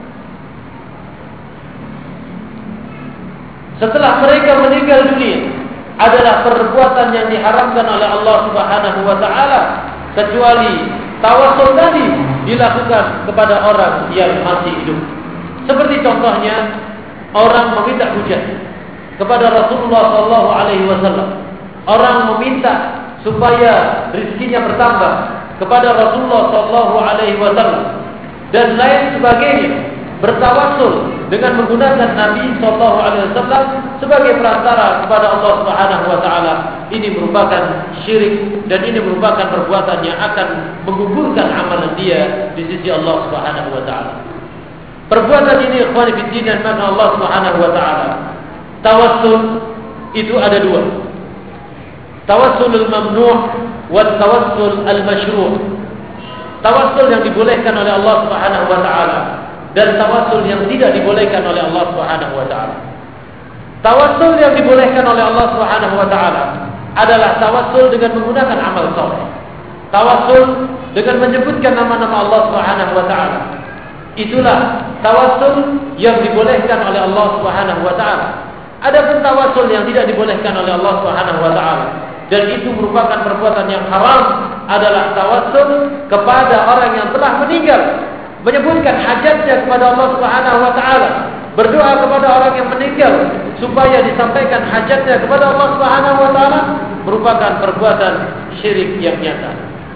B: setelah mereka meninggal dunia adalah perbuatan yang diharamkan oleh Allah Subhanahu wa taala, kecuali tawasul tadi dilakukan kepada orang yang masih hidup. Seperti contohnya orang meminta hujan kepada Rasulullah sallallahu alaihi wasallam. Orang meminta supaya rezekinya bertambah kepada Rasulullah sallallahu alaihi wasallam dan lain sebagainya, bertawassul dengan menggunakan Nabi sallallahu alaihi wasallam sebagai perantara kepada Allah Subhanahu wa taala. Ini merupakan syirik dan ini merupakan perbuatan yang akan menggugurkan amalan dia di sisi Allah Subhanahu wa taala. Perbuatan ini ikhwan fillah dan makna Allah Subhanahu wa taala. Tawassul itu ada dua. Tawassulul mamnu' wa tawassul al-masyru'. Tawassul yang dibolehkan oleh Allah Subhanahu wa taala dan tawassul yang tidak dibolehkan oleh Allah Subhanahu wa taala. Tawassul yang dibolehkan oleh Allah Subhanahu wa taala adalah tawassul dengan menggunakan amal saleh. Tawassul dengan menyebutkan nama-nama Allah Subhanahu wa taala. Itulah tawassul yang dibolehkan oleh Allah Subhanahu wa taala. Adapun tawassul yang tidak dibolehkan oleh Allah Subhanahu wa taala dan itu merupakan perbuatan yang haram adalah tawassul kepada orang yang telah meninggal, menyebutkan hajatnya kepada Allah Subhanahu wa taala, berdoa kepada orang yang meninggal supaya disampaikan hajatnya kepada Allah Subhanahu wa taala, merupakan perbuatan syirik yang nyata.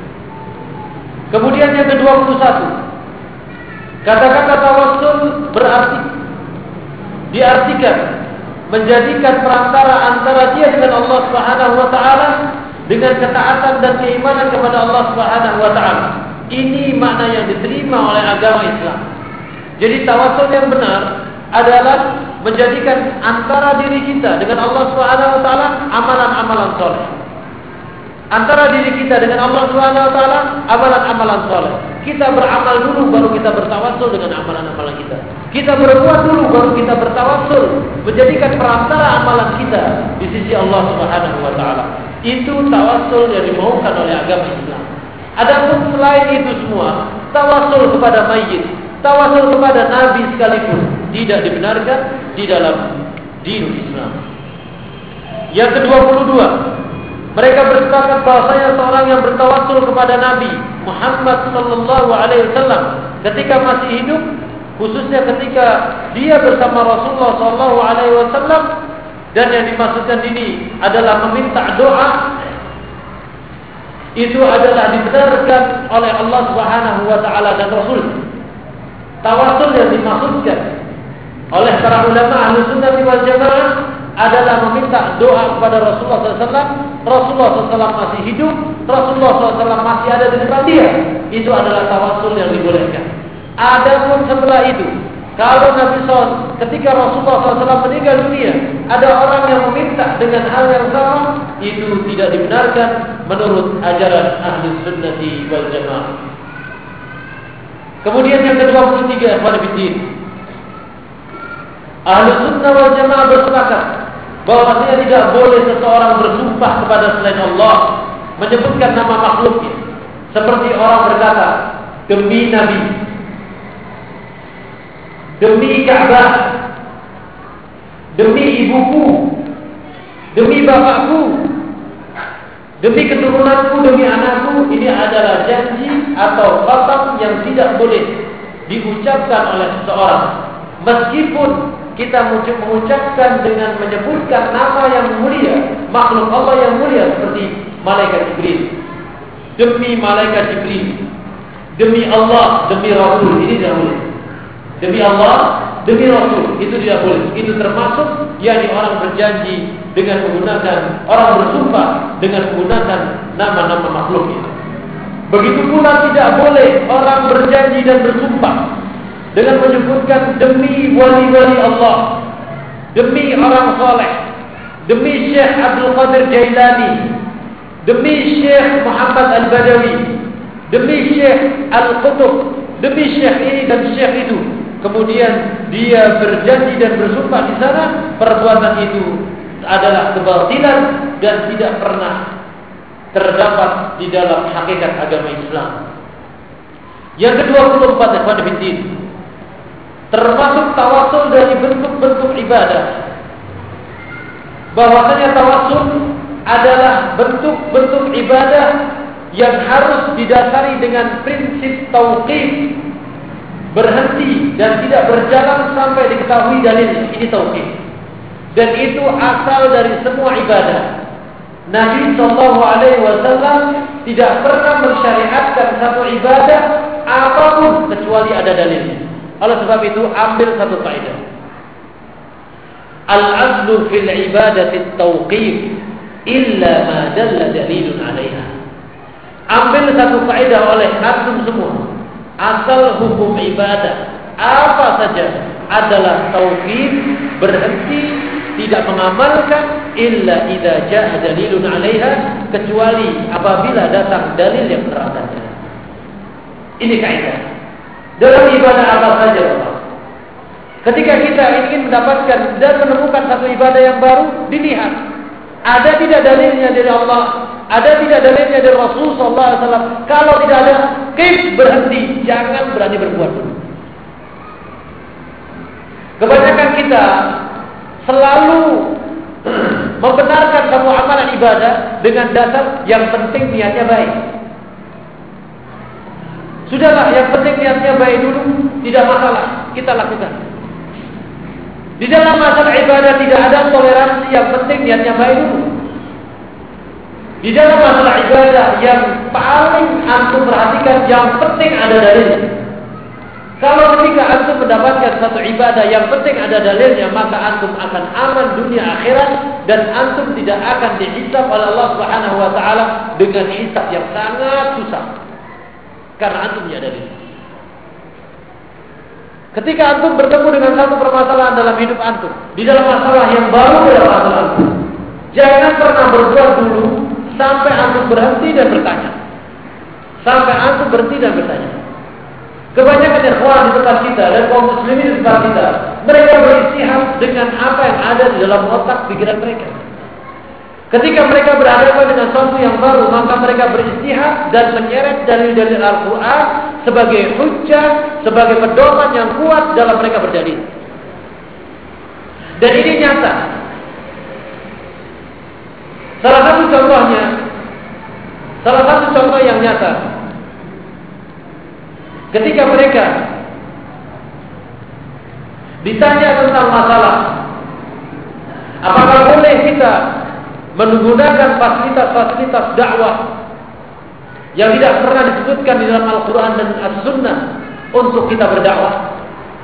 B: Kemudian yang kedua puluh satu, kata-kata tawassul berarti diartikan menjadikan perantara antara dia dengan Allah Subhanahu wa taala dengan ketaatan dan keimanan kepada Allah Subhanahu wa taala. Ini makna yang diterima oleh agama Islam. Jadi tawassul yang benar adalah menjadikan antara diri kita dengan Allah Subhanahu wa taala amalan-amalan saleh. Antara diri kita dengan Allah Subhanahu wa taala amalan-amalan saleh. Kita beramal dulu baru kita bertawassul dengan amalan-amalan kita. Kita berbuat dulu baru kita bertawassul, menjadikan perantara amalan kita di sisi Allah Subhanahu wa taala. Itu tawassul yang dimaukan oleh agama Islam. Adapun selain itu semua, tawassul kepada mayit, tawassul kepada nabi sekalipun tidak dibenarkan di dalam dinul Islam. Yang kedua puluh dua, mereka bersepakat bahwasanya seorang yang bertawassul kepada Nabi Muhammad sallallahu alaihi wasallam ketika masih hidup, khususnya ketika dia bersama Rasulullah sallallahu alaihi wasallam, dan yang dimaksudkan ini adalah meminta doa, itu adalah dibenarkan oleh Allah Subhanahu wa taala dan Rasul. Tawassul yang dimaksudkan oleh para ulama Ahlus Sunnah wal Jamaah adalah meminta doa kepada Rasulullah sallallahu alaihi wasallam. Rasulullah sallallahu alaihi wasallam masih hidup, Rasulullah sallallahu alaihi wasallam masih ada di depan dia. Itu adalah tawassul yang dibolehkan. Adapun setelah itu, kalau Nabi shallallahu alaihi wasallam ketika Rasulullah sallallahu alaihi wasallam meninggal dunia, ada orang yang meminta dengan hal yang sama, itu tidak dibenarkan menurut ajaran Ahlus Sunnah wal Jamaah. Kemudian yang kedua puluh tiga, ikhwan fillah, Ahlus Sunnah wal Jamaah bersepakat bahwasanya tidak boleh seseorang bersumpah kepada selain Allah, menyebutkan nama makhluknya, seperti orang berkata demi Nabi, demi Ka'bah, demi ibuku, demi bapakku, demi keturunanku, demi anakku. Ini adalah janji atau qasam yang tidak boleh diucapkan oleh seseorang, meskipun kita mengucapkan dengan menyebutkan nama yang mulia, makhluk Allah yang mulia seperti malaikat Jibril, demi malaikat Jibril, demi Allah, demi Rasul. Ini tidak boleh. Demi Allah, demi Rasul, itu tidak boleh. Itu termasuk yakni orang berjanji dengan menggunakan, orang bersumpah dengan menggunakan nama-nama makhluknya. Begitu pula tidak boleh orang berjanji dan bersumpah dengan menyebutkan demi wali-wali Allah, demi orang soleh, demi Syekh Abdul Qadir Jailani, demi Syekh Muhammad Al-Badawi, demi Syekh Al-Qutub, demi Syekh ini dan Syekh itu. Kemudian dia berjanji dan bersumpah di sana, perbuatan itu adalah kebatilan dan tidak pernah terdapat di dalam hakikat agama Islam. Yang kedua puluh empat, ikhwan fillah, termasuk tawassul dari bentuk-bentuk ibadah. Bahwasanya tawassul adalah bentuk-bentuk ibadah yang harus didasari dengan prinsip tauqif, berhenti dan tidak berjalan sampai diketahui dalilnya. Ini tauqif. Dan itu asal dari semua ibadah. Nabi Shallallahu Alaihi Wasallam tidak pernah mensyariatkan satu ibadah apapun kecuali ada dalilnya. Oleh sebab itu ambil satu kaidah. Al-aslu fil ibadati at-tawqif illa ma dalla dalilun 'alaiha. Ambil satu kaidah oleh antum semua. Asal hukum ibadah apa saja adalah tauqif, berhenti, tidak mengamalkan illa idza jaa dalilun 'alaiha, kecuali apabila datang dalil yang menerangkannya. Ini kaidah. Dalam ibadah apa saja, Bapak. Ketika kita ingin mendapatkan dan menemukan satu ibadah yang baru, dilihat ada tidak dalilnya dari Allah, ada tidak dalilnya dari Rasul sallallahu alaihi wasallam. Kalau tidak ada, kif, berhenti, jangan berani berbuat dulu. Kebanyakan kita selalu membenarkan satu amalan ibadah dengan dasar yang penting niatnya baik. Sudahlah, yang penting niatnya baik dulu, tidak masalah, kita lakukan. Di dalam masalah ibadah tidak ada toleransi, yang penting niatnya baik dulu. Di dalam masalah ibadah yang paling antum perhatikan, yang penting ada dalilnya. Kalau ketika antum mendapatkan satu ibadah yang penting ada dalilnya, maka antum akan aman dunia akhirat dan antum tidak akan dihisab oleh Allah Subhanahu wa taala dengan hisab yang sangat susah. Karena antum punya dalil. Ketika antum bertemu dengan satu permasalahan dalam hidup antum, di dalam masalah yang baru dalam masalah antum, jangan pernah berbuat dulu sampai antum berhenti dan bertanya. Sampai antum berhenti dan bertanya. Kebanyakan ikhwan di tempat kita dan kaum muslimin di tempat kita, mereka beristihad dengan apa yang ada di dalam otak pikiran mereka. Ketika mereka berhadapan dengan sesuatu yang baru, maka mereka beristihad dan menyeret dalil-dalil Al-Quran sebagai hujjah, sebagai pedoman yang kuat dalam mereka berdalil. Dan ini nyata. Salah satu contohnya, salah satu contoh yang nyata, ketika mereka ditanya tentang masalah, apakah boleh kita menggunakan fasilitas-fasilitas dakwah yang tidak pernah disebutkan di dalam Al-Quran dan As-Sunnah untuk kita berdakwah?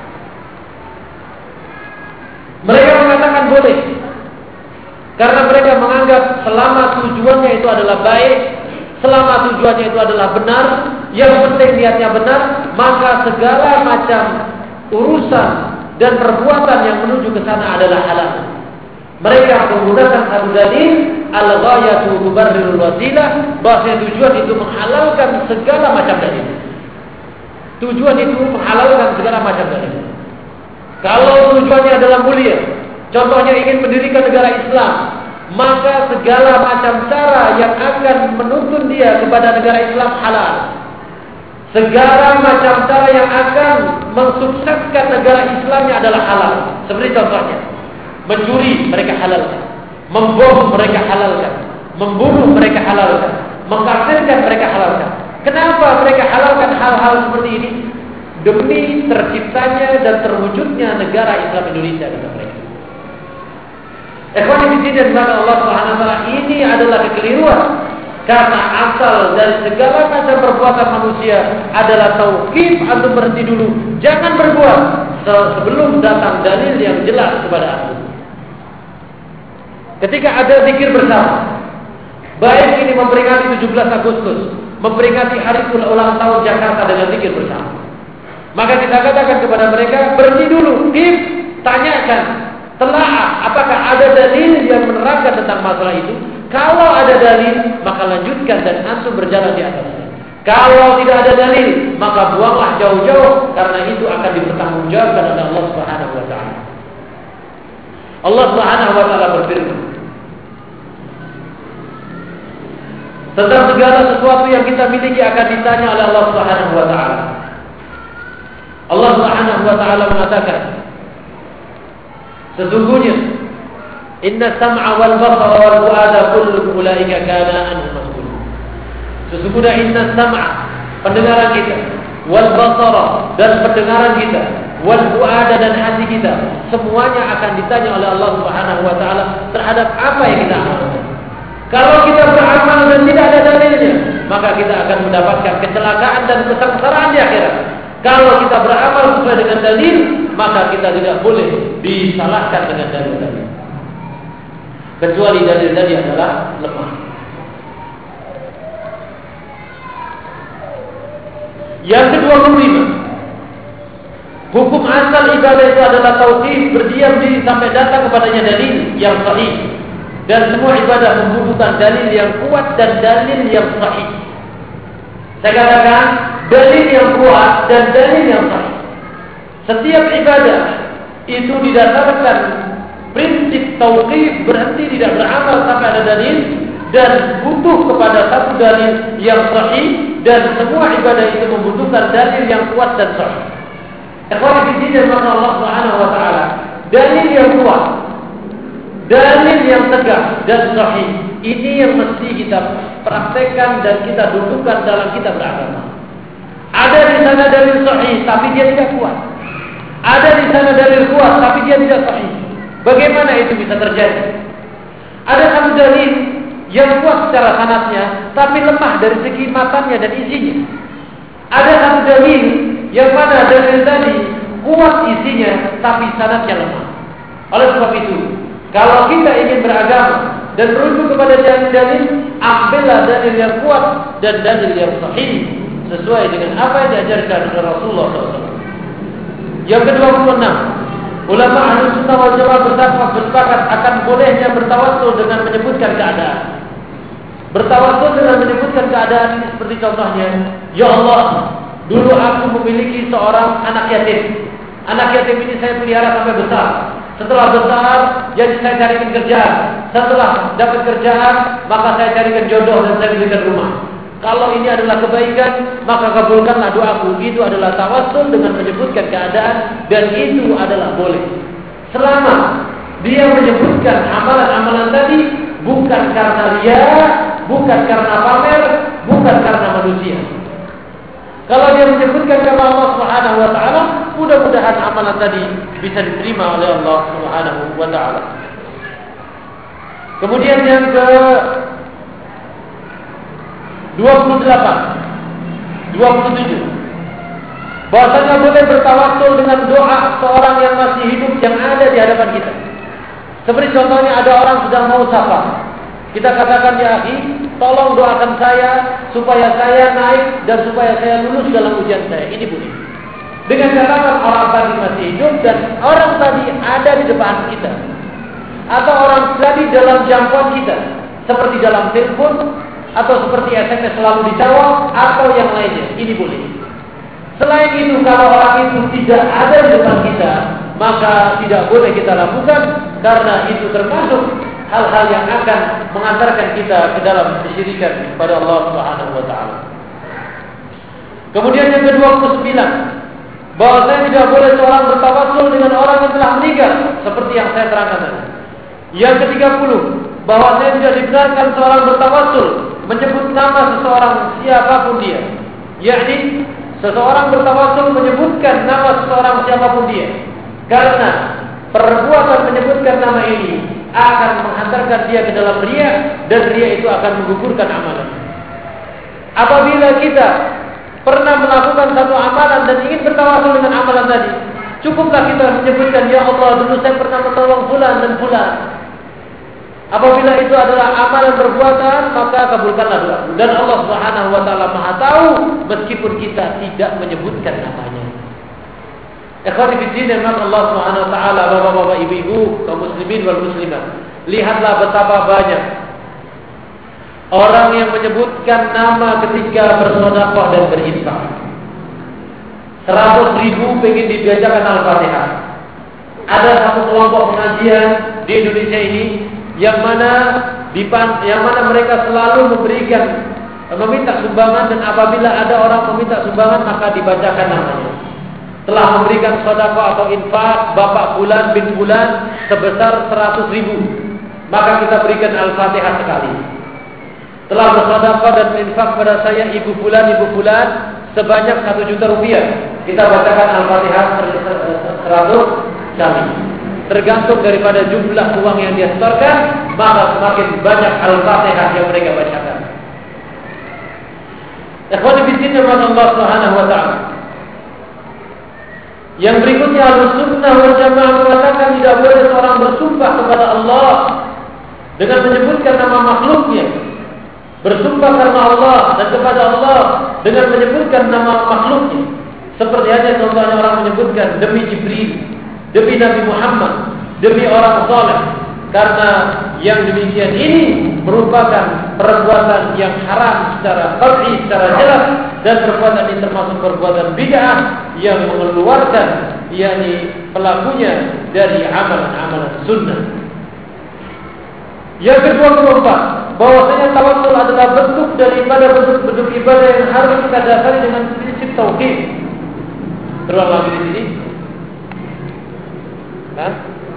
B: Mereka mengatakan boleh, karena mereka menganggap selama tujuannya itu adalah baik, selama tujuannya itu adalah benar, yang penting niatnya benar, maka segala macam urusan dan perbuatan yang menuju ke sana adalah halal. Mereka menggunakan satu dalil, al-ghayatu tubarrirul wasilah, bahwa tujuan itu menghalalkan segala macam dalil. Tujuan itu menghalalkan segala macam dalil. Kalau tujuannya adalah mulia, contohnya ingin mendirikan negara Islam, maka segala macam cara yang akan menuntun dia kepada negara Islam halal. Segala macam cara yang akan mensukseskan negara Islamnya adalah halal. Seperti contohnya, mencuri mereka halalkan, membom mereka halalkan, membunuh mereka halalkan, mengkafirkan mereka halalkan. Kenapa mereka halalkan hal-hal seperti ini? Demi terciptanya dan terwujudnya negara Islam Indonesia di mereka. Ikhwan fillah dan Allah Subhanahu wa taala, ini adalah kekeliruan. Karena asal dari segala macam perbuatan manusia adalah tauqif, antum berhenti dulu, jangan berbuat sebelum datang dalil yang jelas kepada aku. Ketika ada zikir bersama, baik ini memperingati tujuh belas Agustus, memperingati hari ulang tahun Jakarta dengan zikir bersama, maka kita katakan kepada mereka, berhenti dulu, kif, tanyakan, telaah, apakah ada dalil yang menerangkan tentang masalah itu? Kalau ada dalil, maka lanjutkan dan antum berjalan di atasnya. Kalau tidak ada dalil, maka buanglah jauh-jauh, karena itu akan dipertanggungjawabkan oleh Allah Subhanahu wa taala. Allah Subhanahu wa taala berfirman tentang segala sesuatu yang kita miliki akan ditanya oleh Allah Subhanahu wa taala. Allah Subhanahu wa taala mengatakan, sesungguhnya inna sam'a wal basara wal fu'ada kullu ulaika kana anhu mas'ul. Sesungguhnya inna sam'a, pendengaran kita, wal basara, dan pendengaran kita, wal fu'ada, dan hati kita, semuanya akan ditanya oleh Allah Subhanahu wa taala terhadap apa yang kita amalkan. Kalau kita beramal dan tidak ada dalilnya, maka kita akan mendapatkan kecelakaan dan kesengsaraan di akhirat. Kalau kita beramal sesuai dengan dalil, maka kita tidak boleh disalahkan dengan dalil-dalil, kecuali dalil tadi adalah lemah. Yang kedua puluh lima, hukum asal ibadah itu adalah tauhid, berdiam diri sampai datang kepadanya dalil yang sahih. Dan semua ibadah membutuhkan dalil yang kuat dan dalil yang sahih. Saya katakan dalil yang kuat dan dalil yang sahih. Setiap ibadah itu didasarkan prinsip tauhid, berhenti tidak beramal sampai ada dalil, dan butuh kepada satu dalil yang sahih, dan semua ibadah itu membutuhkan dalil yang kuat dan sahih. Ikhwan fillah, Allah Subhanahu wa taala, dalil yang kuat, dalil yang tegak dan sahih, ini yang mesti kita praktekkan dan kita dudukkan dalam kita beragama. Ada di sana dalil sahih, tapi dia tidak kuat. Ada di sana dalil kuat, tapi dia tidak sahih. Bagaimana itu bisa terjadi? Ada satu dalil yang kuat secara sanadnya, tapi lemah dari segi matanya dan isinya. Ada satu dalil yang mana dalil tadi kuat isinya, tapi sanadnya lemah. Oleh sebab itu, kalau kita ingin beragama dan merujuk kepada dalil-dalil, ambillah dalil yang kuat dan dalil yang sahih sesuai dengan apa yang diajarkan oleh Rasulullah shallallahu alaihi wasallam. Yang kedua puluh enam, ulama Ahlus Sunnah wal Jamaah bersepakat akan bolehnya bertawassul dengan menyebutkan keadaan. Bertawassul dengan menyebutkan keadaan ini seperti contohnya, ya Allah, dulu aku memiliki seorang anak yatim. Anak yatim ini saya pelihara sampai besar. Setelah besar, jadi saya carikan kerjaan. Setelah dapat kerjaan, maka saya carikan jodoh dan saya berikan rumah. Kalau ini adalah kebaikan, maka kabulkanlah doaku. Itu adalah tawassul dengan menyebutkan keadaan, dan itu adalah boleh. Selama dia menyebutkan amalan-amalan tadi bukan karena dia, bukan karena pamer, bukan karena manusia. Kalau dia menyebutkan kepada Allah Subhanahu wa taala, mudah-mudahan amalan tadi bisa diterima oleh Allah Subhanahu wa taala. Kemudian yang ke dua puluh delapan, dua puluh tujuh, bahwasanya boleh bertawassul dengan doa seorang yang masih hidup yang ada di hadapan kita. Seperti contohnya ada orang sedang mau safar, kita katakan, ya akhi, tolong doakan saya supaya saya naik dan supaya saya lulus dalam ujian saya. Ini boleh. Dengan catatan orang tadi masih hidup dan orang tadi ada di depan kita, atau orang tadi dalam jangkauan kita, seperti dalam telepon atau seperti S M S selalu dijawab atau yang lainnya. Ini boleh. Selain itu, kalau orang itu tidak ada di depan kita, maka tidak boleh kita lakukan, karena itu termasuk hal-hal yang akan mengantarkan kita ke dalam kesyirikan kepada Allah Subhanahu wa taala. Kemudian yang ke dua puluh sembilan, bahwa saya tidak boleh seorang bertawassul dengan orang yang telah meninggal, seperti yang saya terangkan tadi. Yang ke tiga puluh, bahwa saya tidak dibenarkan seorang bertawassul menyebut nama seseorang siapapun dia. Yakni seseorang bertawassul menyebutkan nama seseorang siapapun dia, karena perbuatan menyebutkan nama ini akan menghantarkan dia ke dalam riya, dan riya itu akan menggugurkan amalan. Apabila kita pernah melakukan satu amalan dan ingin bertawassul dengan amalan tadi, Cukuplah kita menyebutkan, ya Allah, dulu saya pernah menolong fulan dan fulan. Apabila itu adalah amalan perbuatan, maka kabulkanlah doa. Dan Allah Subhanahu wa taala Maha tahu meskipun kita tidak menyebutkan namanya. Ikhwani fi din, Allah Subhanahu wa taala, bapak-bapak, ibu-ibu, kaum muslimin wal muslimat, lihatlah betapa banyak orang yang menyebutkan nama ketika bersedekah dan berinfak. Seratus ribu pengen dibacakan Al-Fatihah. Ada satu kelompok pengajian di Indonesia ini yang mana dipan, yang mana mereka selalu memberikan, meminta sumbangan, dan apabila ada orang meminta sumbangan maka dibacakan namanya. Telah memberikan sedekah atau infak bapak bulan bin bulan sebesar seratus ribu, maka kita berikan Al-Fatihah sekali. Telah bersedekah dan infak pada saya ibu bulan ibu bulan sebanyak satu juta rupiah, kita bacakan Al-Fatihah seratus kali. Tergantung daripada jumlah uang yang dia setorkan, maka semakin banyak Al-Fatihah yang mereka bacakan. Ikhwani fi din, Allah Subhanahu wa taala. Yang berikutnya, Ahlussunnah wal Jamaah mengatakan tidak boleh seorang bersumpah kepada Allah dengan menyebutkan nama makhluknya. Bersumpah karena Allah dan kepada Allah dengan menyebutkan nama makhluknya. Seperti aja contohnya orang menyebutkan demi Jibril, demi Nabi Muhammad, demi orang saleh. Karena yang demikian ini merupakan perbuatan yang haram secara qat'i, secara jelas, dan perbuatan ini termasuk perbuatan bid'ah yang mengeluarkan yakni pelakunya dari amalan-amalan sunnah. Yang kedua keempat, bahwasanya tawassul adalah bentuk daripada bentuk-bentuk ibadah yang harus kita dasari dengan prinsip tauhid. Terulang lagi di sini. Hah?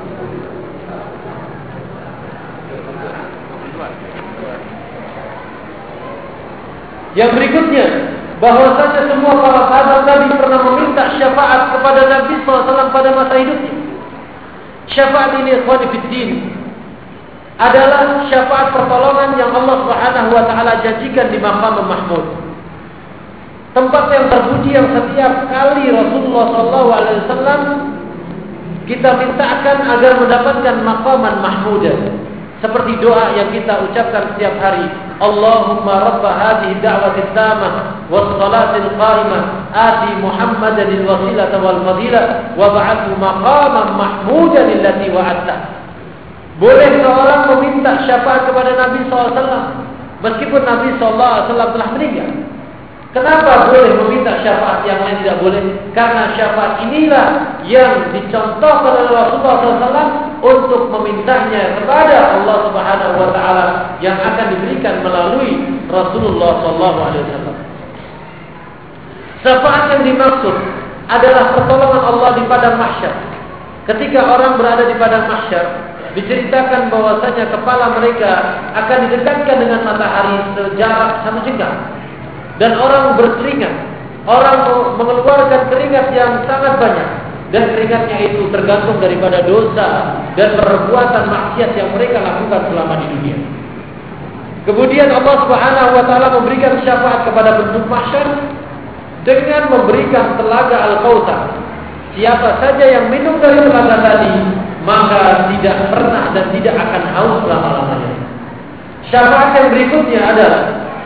B: Yang berikutnya, bahwasanya semua para sahabat Nabi pernah meminta syafaat kepada Nabi sallallahu alaihi wasallam pada masa hidupnya. Syafaat ini, ikhwani fid din, adalah syafaat pertolongan yang Allah Subhanahu wa taala janjikan di Maqam Mahmud. Tempat yang terpuji yang setiap kali Rasulullah sallallahu alaihi wasallam kita mintakan agar mendapatkan maqaman mahmudah. Seperti doa yang kita ucapkan setiap hari, Allahumma rabba hadhihi da'wati tamah was salatil qa'imah ati Muhammadan al-wasilata wal fadilah wa ba'athu maqaman mahmudan allati wa'adta. Boleh seorang meminta syafaat kepada Nabi sallallahu alaihi wasallam meskipun Nabi sallallahu alaihi wasallam telah meninggal. Kenapa boleh meminta syafaat yang lain tidak boleh? Karena syafaat inilah yang dicontohkan oleh Rasulullah sallallahu alaihi wasallam untuk memintanya kepada Allah Subhanahu wa taala yang akan diberikan melalui Rasulullah sallallahu alaihi wasallam. Syafaat yang dimaksud adalah pertolongan Allah di padang mahsyar. Ketika orang berada di padang mahsyar, diceritakan bahwasanya kepala mereka akan didekatkan dengan matahari sejarak satu jengkal. Dan orang berkeringat, orang mengeluarkan keringat yang sangat banyak, dan keringatnya itu tergantung daripada dosa dan perbuatan maksiat yang mereka lakukan selama di dunia. Kemudian Allah Subhanahu wa taala memberikan syafaat kepada penduduk mahsyar dengan memberikan telaga Al-Kautsar. Siapa saja yang minum dari telaga tadi, maka tidak pernah dan tidak akan haus selama-lamanya. Syafaat yang berikutnya adalah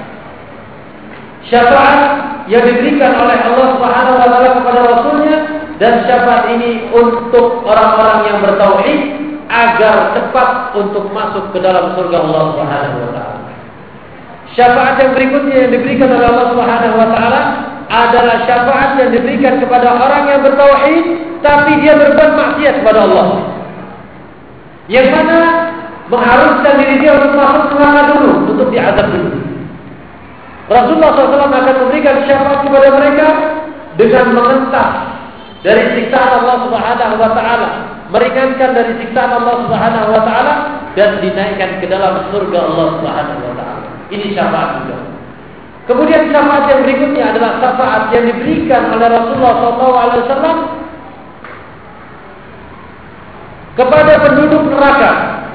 B: syafaat yang diberikan oleh Allah Subhanahu wa taala kepada Rasulnya, dan syafaat ini untuk orang-orang yang bertauhid agar cepat untuk masuk ke dalam surga Allah Subhanahu wa taala. Syafaat yang berikutnya yang diberikan oleh Allah Subhanahu wa taala adalah syafaat yang diberikan kepada orang yang bertauhid tapi dia berbuat maksiat kepada Allah. Yang mana mengharuskan diri dia untuk masuk neraka dulu, untuk diazab dulu. Rasulullah shallallahu alaihi wasallam akan memberikan syafaat kepada mereka dengan mengentas dari siksaan Allah Subhanahu wa taala, meringankan dari siksaan Allah Subhanahu wa taala, dan dinaikkan ke dalam surga Allah Subhanahu wa taala. Ini syafaat juga. Kemudian syafaat yang berikutnya adalah syafaat yang diberikan oleh Rasulullah shallallahu alaihi wasallam kepada penduduk neraka.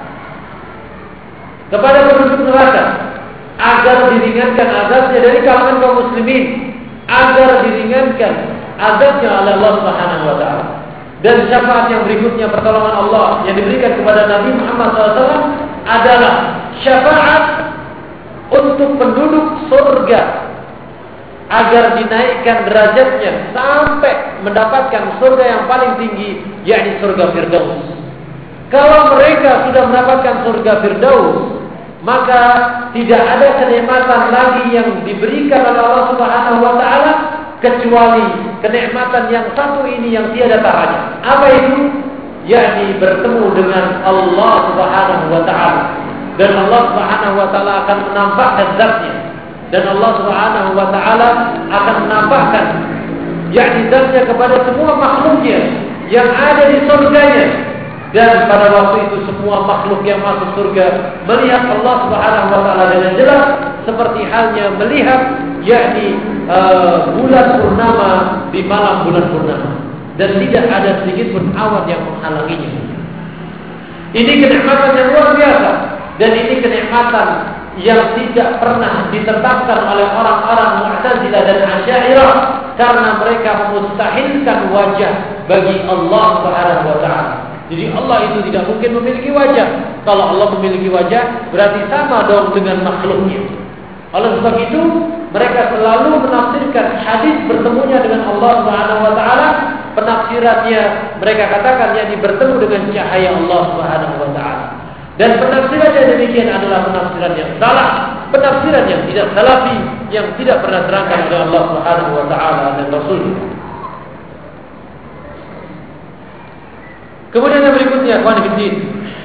B: Kepada penduduk neraka agar diringankan azabnya dari kalangan kaum muslimin, agar diringankan azabnya oleh Allah Subhanahu wa taala. Dan syafaat yang berikutnya, pertolongan Allah yang diberikan kepada Nabi Muhammad shallallahu alaihi wasallam adalah syafaat untuk penduduk surga agar dinaikkan derajatnya sampai mendapatkan surga yang paling tinggi, yakni surga Firdaus. Kalau mereka sudah mendapatkan surga Firdaus, maka tidak ada kenikmatan lagi yang diberikan oleh Allah Subhanahu wa taala kecuali kenikmatan yang satu ini yang tiada taranya. Apa itu? Yakni bertemu dengan Allah Subhanahu wa taala. Dan Allah Subhanahu wa taala akan menampakkan zatnya. Dan Allah Subhanahu wa taala akan menampakkan yakni zatnya kepada semua makhluknya yang ada di surganya. Dan pada waktu itu semua makhluk yang masuk surga melihat Allah Subhanahu wa taala dengan jelas seperti halnya melihat yakni uh, bulan purnama di malam bulan purnama, dan tidak ada sedikit pun awan yang menghalanginya. Ini kenikmatan yang luar biasa, dan ini kenikmatan yang tidak pernah ditetapkan oleh orang-orang Mu'tazilah dan Asy'ariyah karena mereka memustahilkan wajah bagi Allah Subhanahu wa taala. Jadi Allah itu tidak mungkin memiliki wajah. Kalau Allah memiliki wajah, berarti sama dong dengan makhluknya. Oleh sebab itu, mereka selalu menafsirkan hadis bertemunya dengan Allah Subhanahu wa taala, penafsirannya mereka katakan yakni bertemu dengan cahaya Allah Subhanahu wa taala. Dan penafsiran yang demikian adalah penafsiran yang salah, penafsiran yang tidak salafi, yang tidak pernah terangkan oleh Allah Subhanahu wa taala dan Rasul. Kemudian yang berikutnya, ikhwan fillah,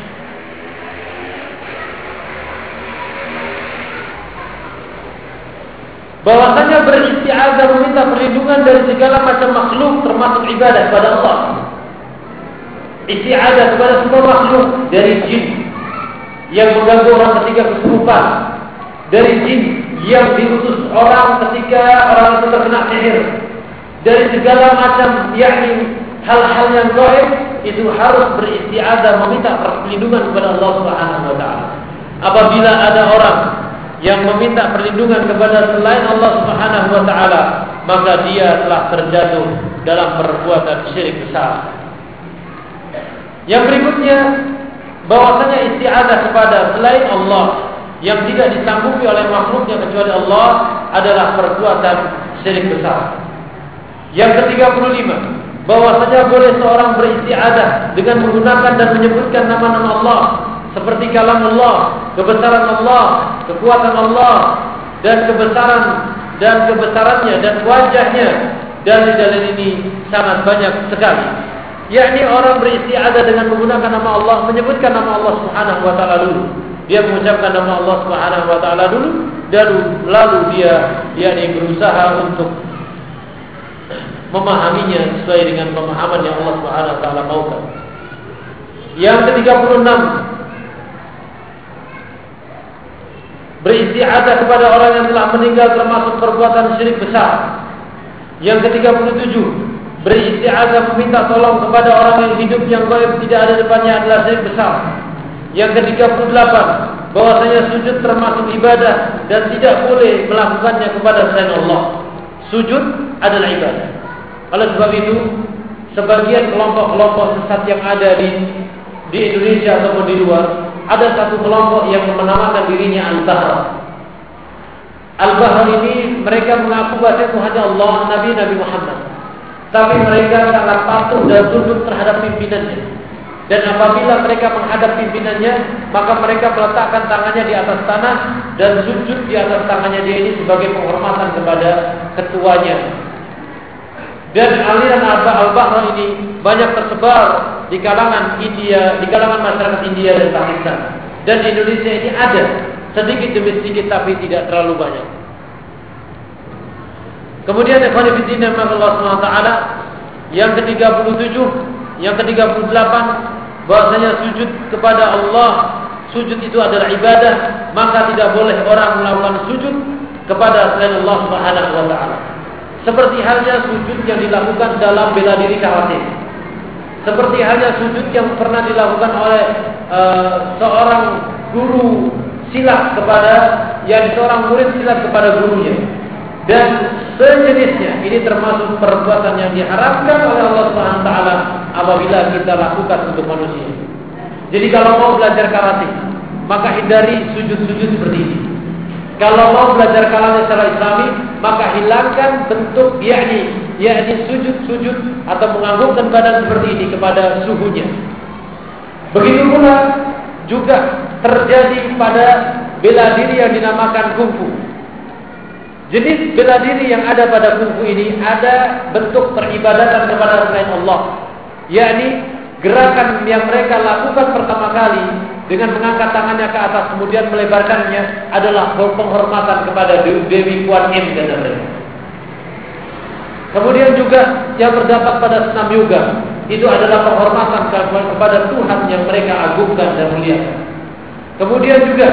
B: bahwasanya beristi'adzah meminta perlindungan dari segala macam makhluk termasuk ibadah kepada Allah. Isti'adzah kepada semua makhluk, dari jin yang mengganggu orang ketika kesurupan, dari jin yang diutus orang ketika orang itu terkena sihir, dari segala macam yakni hal-hal yang gaib, itu harus beristi'adzah meminta perlindungan kepada Allah Subhanahu wa taala. Apabila ada orang yang meminta perlindungan kepada selain Allah Subhanahu wa taala, maka dia telah terjatuh dalam perbuatan syirik besar. Yang berikutnya, bahwasanya isti'adzah kepada selain Allah yang tidak disanggupi oleh makhluknya kecuali Allah adalah perbuatan syirik besar. Yang ketiga puluh lima, bahwasanya boleh seorang beristi'adzah dengan menggunakan dan menyebutkan nama-nama Allah seperti kalam Allah, kebesaran Allah, kekuatan Allah, dan kebesaran dan kebesarannya dan wajahnya. Dalil-dalil ini sangat banyak sekali. Yakni orang beristi'adzah dengan menggunakan nama Allah, menyebutkan nama Allah Subhanahu wa taala dulu. Dia mengucapkan nama Allah Subhanahu wa taala dulu, dan lalu dia yakni berusaha untuk memahaminya sesuai dengan pemahaman yang Allah Subhanahu wa taala maukan. Yang ke tiga puluh enam, beristi'adzah kepada orang yang telah meninggal termasuk perbuatan syirik besar. Yang ke tiga puluh tujuh, beristi'adzah meminta tolong kepada orang yang hidup yang gaib tidak ada depannya adalah syirik besar. Yang ke tiga puluh delapan, bahwasanya sujud termasuk ibadah dan tidak boleh melakukannya kepada selain Allah. Sujud adalah ibadah. Oleh sebab itu, sebagian kelompok-kelompok sesat yang ada di di Indonesia ataupun di luar, ada satu kelompok yang menamakan dirinya Al-Bahr. Al-Bahr ini mereka mengaku bahwa itu hanya Allah, Nabi Nabi Muhammad. Tapi mereka sangat patuh dan tunduk terhadap pimpinannya. Dan apabila mereka menghadap pimpinannya, maka mereka meletakkan tangannya di atas tanah dan sujud di atas tangannya dia ini sebagai penghormatan kepada ketuanya. Dan aliran Al-Bahr ini banyak tersebar di kalangan India, di kalangan masyarakat India dan Pakistan. Dan di Indonesia ini ada sedikit demi sedikit, tapi tidak terlalu banyak. Kemudian ikhwan fillah Allah Subhanahu wa taala, yang ke tiga puluh tujuh, yang ke tiga puluh delapan, bahwasanya sujud kepada Allah, sujud itu adalah ibadah, maka tidak boleh orang melakukan sujud kepada selain Allah Subhanahu wa taala. Seperti halnya sujud yang dilakukan dalam bela diri karate. Seperti halnya sujud yang pernah dilakukan oleh uh, seorang guru silat kepada yang seorang murid silat kepada gurunya. Dan sejenisnya, ini termasuk perbuatan yang diharamkan oleh Allah Subhanahu wa taala apabila bisa kita lakukan untuk manusia. Jadi kalau mau belajar karate, maka hindari sujud-sujud seperti ini. Kalau mau belajar kalam secara Islami, maka hilangkan bentuk yakni yakni sujud-sujud atau menganggukkan badan seperti ini kepada suhunya. Begitu pula juga terjadi pada bela diri yang dinamakan kungfu. Jenis bela diri yang ada pada kungfu ini ada bentuk peribadatan kepada selain Allah, yakni gerakan yang mereka lakukan pertama kali dengan mengangkat tangannya ke atas kemudian melebarkannya adalah penghormatan kepada Dewi Kuan Im dan mereka. Kemudian juga yang terdapat pada senam yoga itu adalah penghormatan kepada Tuhan yang mereka agungkan dan muliakan. Kemudian juga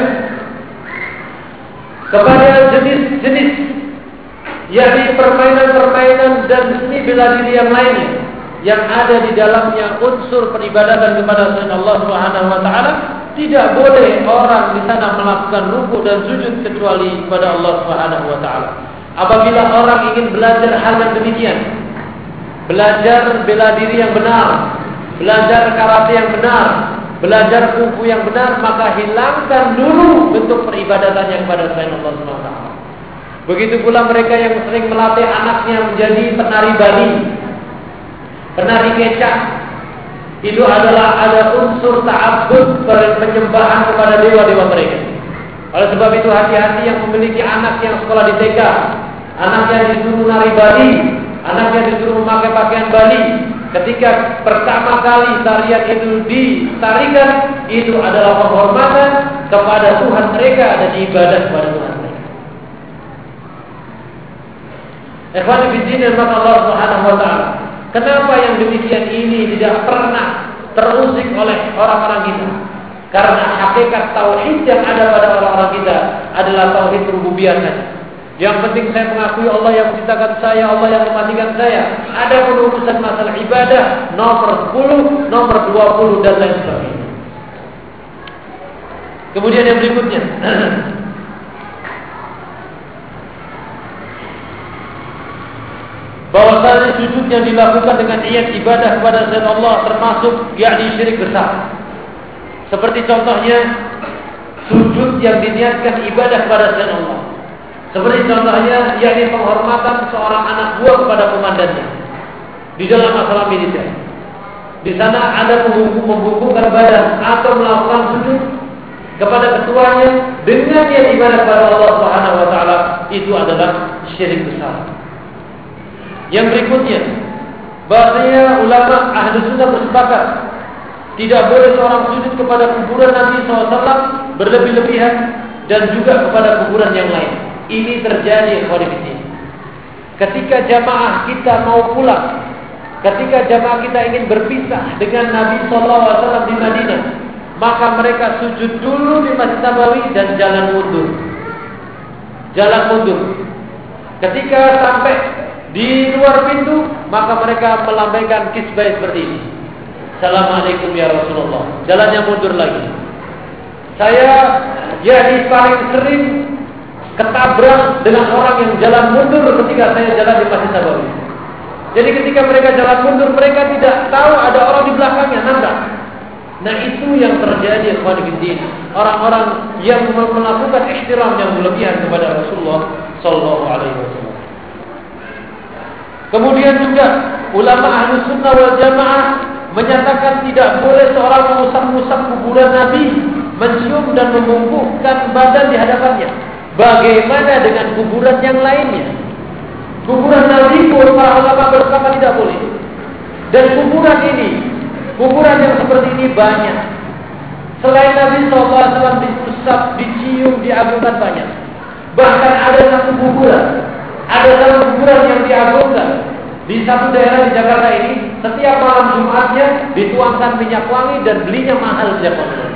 B: kepada jenis-jenis yakni permainan-permainan dan seni bela diri yang lainnya yang ada di dalamnya unsur peribadatan kepada selain Allah Subhanahu wa taala, tidak boleh orang di sana melakukan ruku dan sujud kecuali kepada Allah Subhanahu wa taala. Apabila orang ingin belajar hal yang demikian, belajar bela diri yang benar, belajar karate yang benar, belajar kungfu yang benar, maka hilangkan dulu bentuk peribadatannya kepada selain Allah Subhanahu wa taala. Begitu pula mereka yang sering melatih anaknya menjadi penari Bali, penari kecak, itu adalah ada unsur ta'abbud, penyembahan kepada dewa-dewa mereka. Oleh sebab itu hati-hati yang memiliki anak yang sekolah di T K, anak yang disuruh nari Bali, anak yang disuruh memakai pakaian Bali. Ketika pertama kali tarian itu ditarikan, itu adalah penghormatan kepada Tuhan mereka dan ibadah kepada Tuhan mereka. Ikhwani fillah dan Allah Subhanahu wa taala. Kenapa yang demikian ini tidak pernah terusik oleh orang-orang kita? Karena hakikat tauhid yang ada pada orang-orang kita adalah tauhid rububiyah saja. Yang penting saya mengakui Allah yang menciptakan saya, Allah yang mematikan saya. Ada urusan masalah ibadah nomor sepuluh, nomor dua puluh dan lain sebagainya. Kemudian yang berikutnya, bahwasanya sujud yang dilakukan dengan niat ibadah kepada selain Allah termasuk yakni syirik besar. Seperti contohnya sujud yang diniatkan ibadah kepada selain Allah. Seperti contohnya yakni penghormatan seorang anak buah kepada komandannya di dalam masalah militer. Di sana ada membukukan badan atau melakukan sujud kepada ketuanya dengan niat ibadah kepada Allah Subhanahu wa taala, itu adalah syirik besar. Yang berikutnya, bahasanya ulama ahli sunnah bersepakat tidak boleh seorang sujud kepada kuburan Nabi shallallahu alaihi wasallam berlebih-lebihan dan juga kepada kuburan yang lain. Ini terjadi khawarifitin. Ketika jamaah kita mau pulang, ketika jamaah kita ingin berpisah dengan Nabi shallallahu alaihi wasallam di Madinah, maka mereka sujud dulu di Masjid Nabawi dan jalan mundur. Jalan mundur. Ketika sampai di luar pintu, maka mereka melambaikan kisbah seperti ini. Assalamualaikum ya Rasulullah. Jalannya mundur lagi. Saya jadi paling sering ketabrak dengan orang yang jalan mundur ketika saya jalan di Masjid Nabawi. Jadi ketika mereka jalan mundur, mereka tidak tahu ada orang di belakangnya nabrak. Nah itu yang terjadi kepada kita, orang-orang yang melakukan ihtiram yang berlebihan kepada Rasulullah Sallallahu Alaihi Wasallam. Kemudian juga ulama ahli sunnah wal jamaah menyatakan tidak boleh seorang mengusap-usap kuburan Nabi, mencium dan membungkukkan badan di hadapannya. Bagaimana dengan kuburan yang lainnya? Kuburan Nabi pun para ulama bersepakat tidak boleh. Dan kuburan ini, kuburan yang seperti ini banyak. Selain Nabi shallallahu alaihi wasallam diusap, dicium, diagungkan banyak. Bahkan ada satu kuburan, ada satu kuburan yang diagungkan di satu daerah di Jakarta ini. Setiap malam Jumatnya dituangkan minyak wangi dan belinya mahal setiap malam.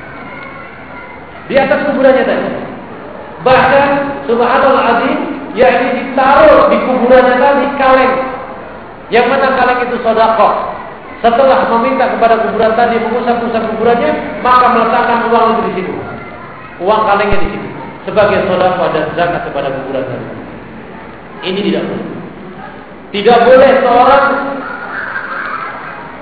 B: Di atas kuburannya tadi. Bahkan subhanallah azim, yakni ditaruh di kuburannya tadi kaleng. Yang mana kaleng itu sedekah. Setelah meminta kepada kuburan tadi mengusap-usap kuburannya, maka meletakkan uang itu di situ. Uang kalengnya di situ sebagai sedekah dan zakat kepada kuburan tadi. Ini tidak boleh. Tidak boleh seorang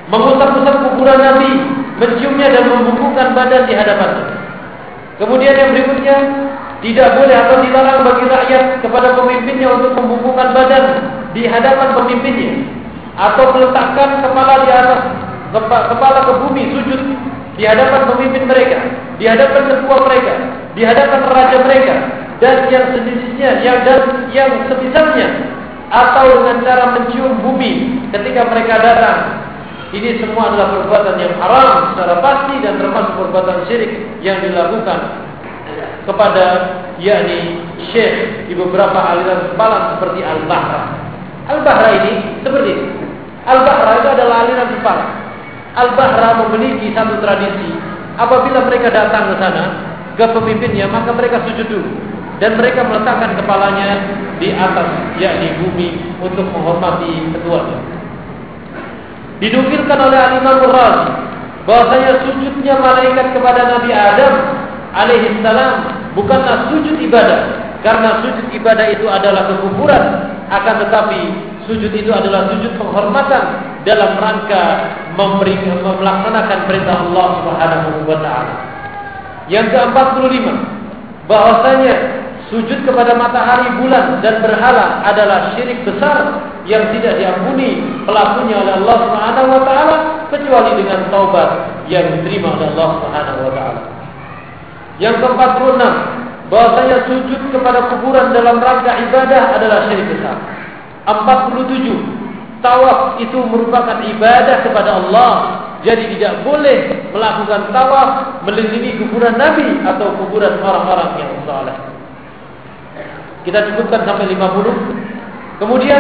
B: mengusap-usap kuburan Nabi, menciumnya dan membungkukkan badan di hadapannya. Kemudian yang berikutnya, tidak boleh atau dilarang bagi rakyat kepada pemimpinnya untuk membungkukkan badan di hadapan pemimpinnya, atau meletakkan kepala di atas kepala ke bumi sujud di hadapan pemimpin mereka, di hadapan ketua mereka, di hadapan raja mereka, dan yang sejenisnya, yang dan yang semisalnya, atau dengan cara mencium bumi ketika mereka datang. Ini semua adalah perbuatan yang haram secara pasti dan termasuk perbuatan syirik yang dilakukan kepada yakni syekh di beberapa aliran sempalan seperti Al-Bahra. Al-Bahra ini seperti ini. Al-Bahra itu adalah aliran sempalan. Al-Bahra memiliki satu tradisi. Apabila mereka datang ke sana, ke pemimpinnya, maka mereka sujud dulu dan mereka meletakkan kepalanya di atas yakni bumi untuk menghormati ketuanya. Dinukilkan oleh Al-Imam Ar-Razi bahwasanya sujudnya malaikat kepada Nabi Adam alaihi salam bukanlah sujud ibadah, karena sujud ibadah itu adalah kekufuran, akan tetapi sujud itu adalah sujud penghormatan dalam rangka memberi, melaksanakan perintah Allah Subhanahu wa taala. Yang keempat puluh lima, bahwasanya sujud kepada matahari, bulan dan berhala adalah syirik besar yang tidak diampuni pelakunya oleh Allah Subhanahu wa taala kecuali dengan taubat yang diterima oleh Allah Subhanahu wa taala. Yang keempat puluh enam, bahwasanya sujud kepada kuburan dalam rangka ibadah adalah syirik besar. empat puluh tujuh, tawaf itu merupakan ibadah kepada Allah. Jadi tidak boleh melakukan tawaf melilingi kuburan Nabi atau kuburan orang-orang yang saleh. Kita cukupkan sampai lima puluh. Kemudian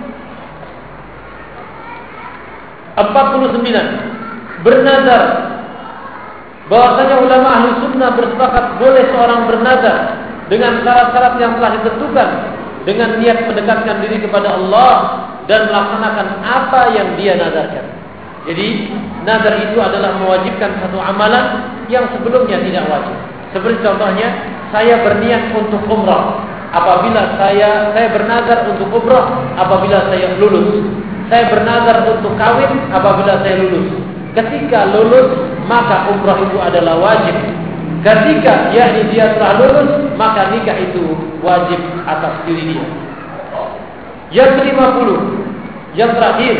B: empat puluh sembilan, bernazar. Bahwasanya ulama ahli sunnah bersepakat boleh seorang bernazar dengan syarat-syarat yang telah ditentukan dengan niat mendekatkan diri kepada Allah dan melaksanakan apa yang dia nazarkan. Jadi nazar itu adalah mewajibkan satu amalan yang sebelumnya tidak wajib. Seperti contohnya, saya berniat untuk umrah. Apabila saya saya bernazar untuk umrah apabila saya lulus. Saya bernazar untuk kawin apabila saya lulus. Ketika lulus, maka umrah itu adalah wajib. Ketika yakni dia telah lulus, maka nikah itu wajib atas diri dia. Yang kelima puluh, yang terakhir,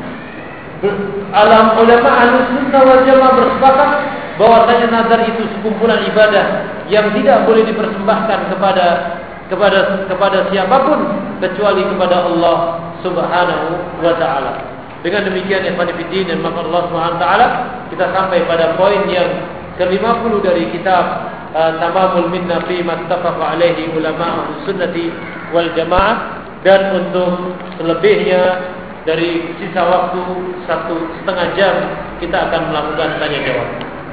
B: alam ulama Ahlus Sunnah wal Jamaah bersepakat bahwasanya nazar itu sekumpulan ibadah yang tidak boleh dipersembahkan kepada kepada kepada siapapun kecuali kepada Allah Subhanahu wa taala. Dengan demikian ikhwan fillah dan maka Allah Subhanahu wa taala, kita sampai pada poin yang ke lima puluh dari kitab uh, Tamamul Minna fi mattafaqa alaihi ulama sunnati wal jamaah. Dan untuk selebihnya dari sisa waktu satu setengah jam kita akan melakukan tanya jawab.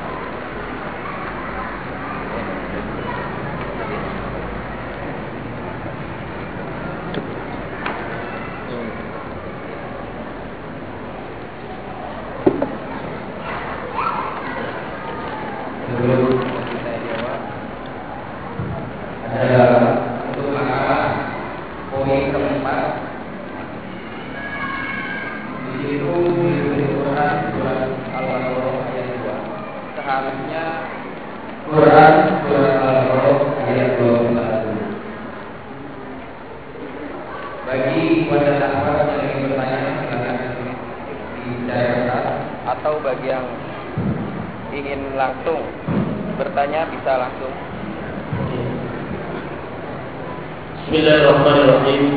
B: Bismillahirrahmanirrahim.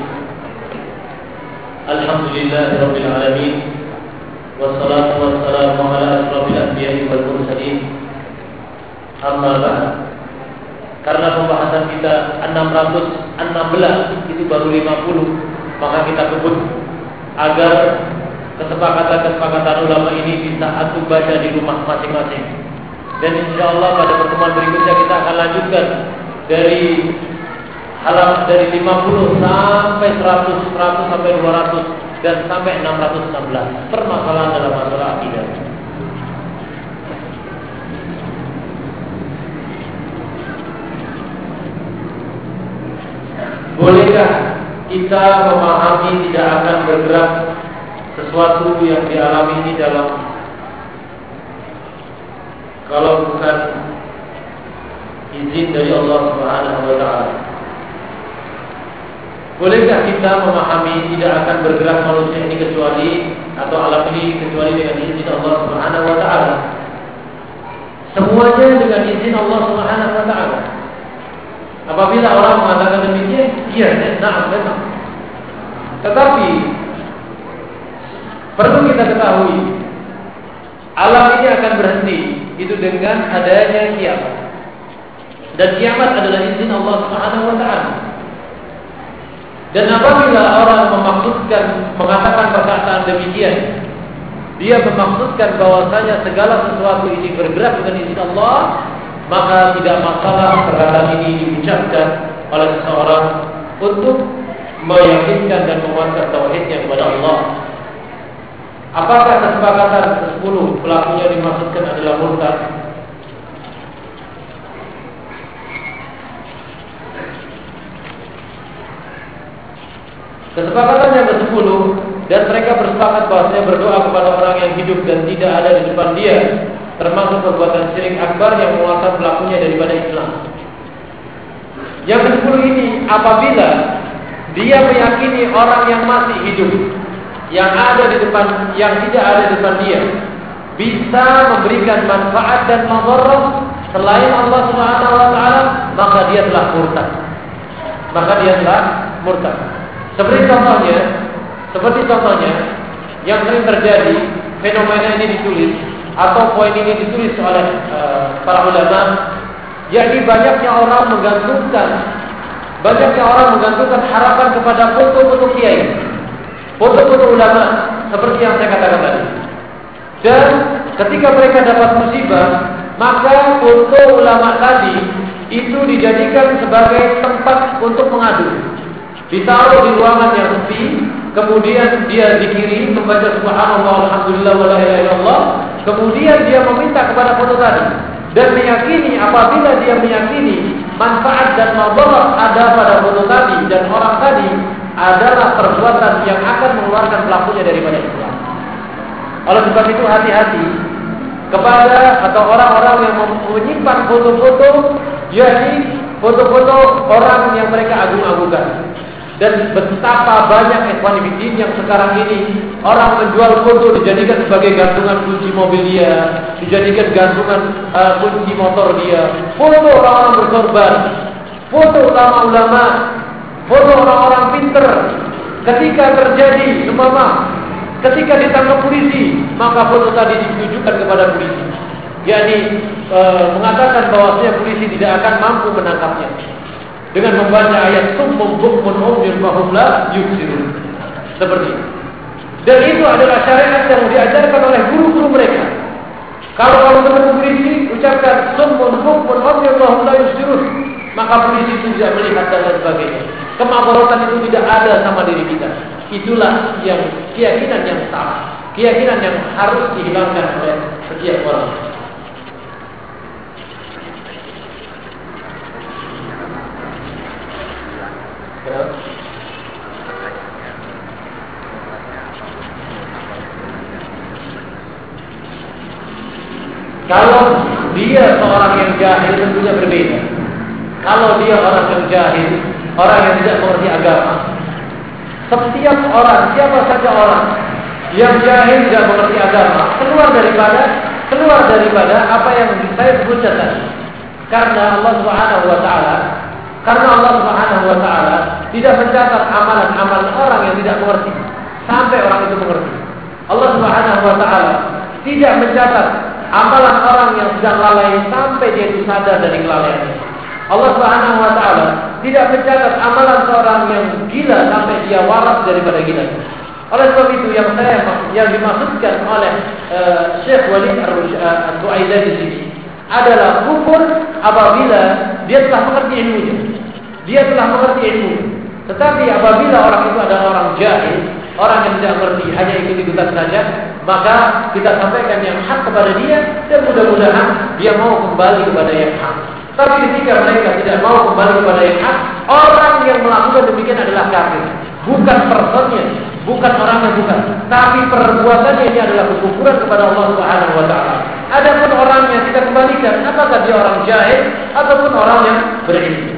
B: Alhamdulillahirabbil alamin. Wassalatu wassalamu ala asrofil anbiya'i wal mursalin. Amma ba'd. Karena pembahasan kita enam ratus enam belas itu baru lima puluh, maka kita kebut agar kesepakatan-kesepakatan ulama ini bisa aku baca di rumah masing-masing. Dan insyaallah pada pertemuan berikutnya kita akan lanjutkan dari halaman dari lima puluh sampai seratus, seratus sampai dua ratus dan sampai enam ratus enam belas permasalahan dalam masalah akidah. Bolehkah kita memahami tidak akan bergerak sesuatu sesuatu yang dialami ini dalam, kalau bukan izin dari Allah Subhanahu wa taala. Bolehkah kita memahami tidak akan bergerak manusia ini kecuali atau alam ini kecuali dengan izin Allah Subhanahu wa taala? Semuanya dengan izin Allah Subhanahu wa taala. Apabila orang mengatakan demikian, iya, nah, memang. Tetapi perlu kita ketahui, alam ini akan berhenti itu dengan adanya kiamat. Dan kiamat adalah izin Allah Subhanahu wa taala. Dan apabila orang memaksudkan mengatakan perkataan demikian, dia memaksudkan bahwasanya segala sesuatu ini bergerak dengan izin Allah, maka tidak masalah perkataan ini diucapkan oleh seseorang untuk meyakinkan dan menguatkan tauhidnya kepada Allah. Apakah kesepakatan kesepuluh pelakunya dimaksudkan adalah murtad? Kesepakatan yang kesepuluh dan mereka bersepakat bahwasanya berdoa kepada orang yang hidup dan tidak ada di depan dia, termasuk perbuatan syirik akbar yang mengeluarkan pelakunya daripada Islam. Yang kesepuluh ini apabila dia meyakini orang yang masih hidup, yang ada di depan, yang tidak ada di depan dia, bisa memberikan manfaat dan madarat selain Allah Subhanahu wa taala, maka dia telah murtad. Maka dia telah murtad. Seperti contohnya, seperti contohnya yang sering terjadi, fenomena ini ditulis atau poin ini ditulis oleh uh, para ulama, yakni banyaknya orang menggantungkan, banyaknya orang menggantungkan harapan kepada foto-foto kiai, foto-foto ulama, seperti yang saya katakan tadi. Dan ketika mereka dapat musibah, maka foto ulama tadi itu dijadikan sebagai tempat untuk mengadu. Ditaruh di ruangan yang sepi, kemudian dia zikiri, membaca subhanallah, alhamdulillah, wala ilaha illallah, kemudian dia meminta kepada foto tadi dan meyakini, apabila dia meyakini manfaat dan madarat ada pada foto tadi dan orang tadi adalah perbuatan yang akan mengeluarkan pelakunya daripada Islam. Oleh sebab itu hati-hati kepada atau orang-orang yang menyimpan foto-foto, yakni foto-foto orang yang mereka agung-agungkan. Dan betapa banyak ikhwan fillah yang sekarang ini orang menjual foto dijadikan sebagai gantungan kunci mobil dia, dijadikan gantungan uh, kunci motor dia, foto orang-orang berkorban, foto ulama-ulama, foto orang-orang pinter. Ketika terjadi umpama, ketika ditangkap polisi, maka foto tadi ditujukan kepada polisi, yakni uh, mengatakan bahwasanya polisi tidak akan mampu menangkapnya dengan membaca ayat summum bukmun umyun fahum la yubsirun. Seperti itu. Dan itu adalah syariat yang diajarkan oleh guru-guru mereka. Kalau kamu ketemu polisi, ucapkan summun bukmun umyun fahum la yubsirun, maka polisi itu tidak melihat dan lain sebagainya. Kemadaratan itu tidak ada sama diri kita. Itulah yang keyakinan yang salah, keyakinan yang harus dihilangkan oleh setiap orang. Kalau dia seorang yang jahil tentunya berbeda. Kalau dia orang yang jahil, orang yang tidak mengerti agama, setiap orang, siapa saja orang yang jahil tidak mengerti agama, keluar daripada keluar daripada apa yang saya sebutkan tadi. Karena Allah Subhanahu wa taala, karena Allah Subhanahu wa taala tidak mencatat amalan-amalan orang yang tidak mengerti sampai orang itu mengerti. Allah Subhanahu wa taala tidak mencatat amalan orang yang sedang lalai sampai dia itu sadar dari kelalaiannya. Allah Subhanahu wa taala tidak mencatat amalan seorang yang gila sampai dia waras daripada gila. Oleh sebab itu yang saya yang dimaksudkan oleh uh, Syekh Walid Ar-Ru'aidah di sini adalah kufur apabila dia telah mengerti ilmunya. Dia telah mengerti ilmu. Tetapi apabila orang itu adalah orang jahil, orang yang tidak mengerti, hanya ikut-ikutan saja, maka kita sampaikan yang hak kepada dia dan mudah-mudahan dia mau kembali kepada yang hak. Tapi ketika mereka tidak mau kembali kepada yang hak, orang yang melakukan demikian adalah kafir. bukan personnya, bukan orangnya, bukan, tapi perbuatannya ini adalah kekufuran kepada Allah Subhanahu wa taala. Adapun orangnya kita kembalikan, apakah dia orang jahil ataupun orang yang berilmu.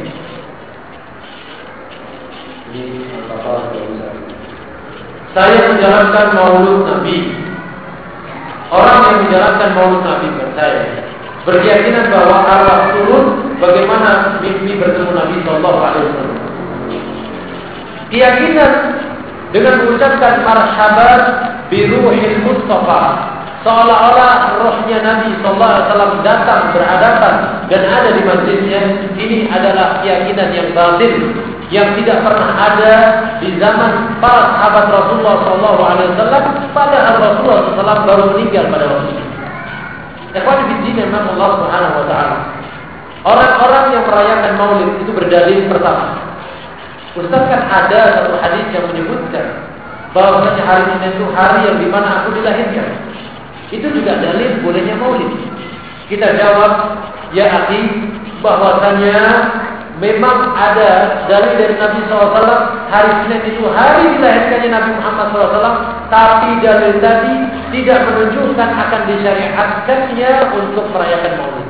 B: Saya menjalankan maulud Nabi. Orang yang menjalankan maulud Nabi saya berkeyakinan bahwa arwah turun bagaimana mimpi bertemu Nabi Sallallahu Alaihi Wasallam. Keyakinan dengan mengucapkan marhaban biruhil Mustafa, seolah-olah rohnya Nabi Sallallahu Alaihi Wasallam datang berhadapan dan ada di masjidnya. Ini adalah keyakinan yang batin, yang tidak pernah ada di zaman para sahabat Rasulullah Sallallahu Alaihi Wasallam. Padahal Rasulullah Sallallahu Alaihi Wasallam baru meninggal pada waktu itu. Ikhwan fillah memang Allah Subhanahu Wa Taala. Orang-orang yang merayakan Maulid itu berdalil pertama. Ustaz, kan ada satu hadis yang menyebutkan bahwasanya hari Senin itu hari yang dimana aku dilahirkan. Itu juga dalil bolehnya Maulid. Kita jawab, ya akhi, bahwasanya memang ada dalil dari Nabi shallallahu alaihi wasallam hari Senin itu hari dilahirkannya Nabi Muhammad shallallahu alaihi wasallam, tapi dalil tadi tidak menunjukkan akan disyariatkannya untuk merayakan Maulid.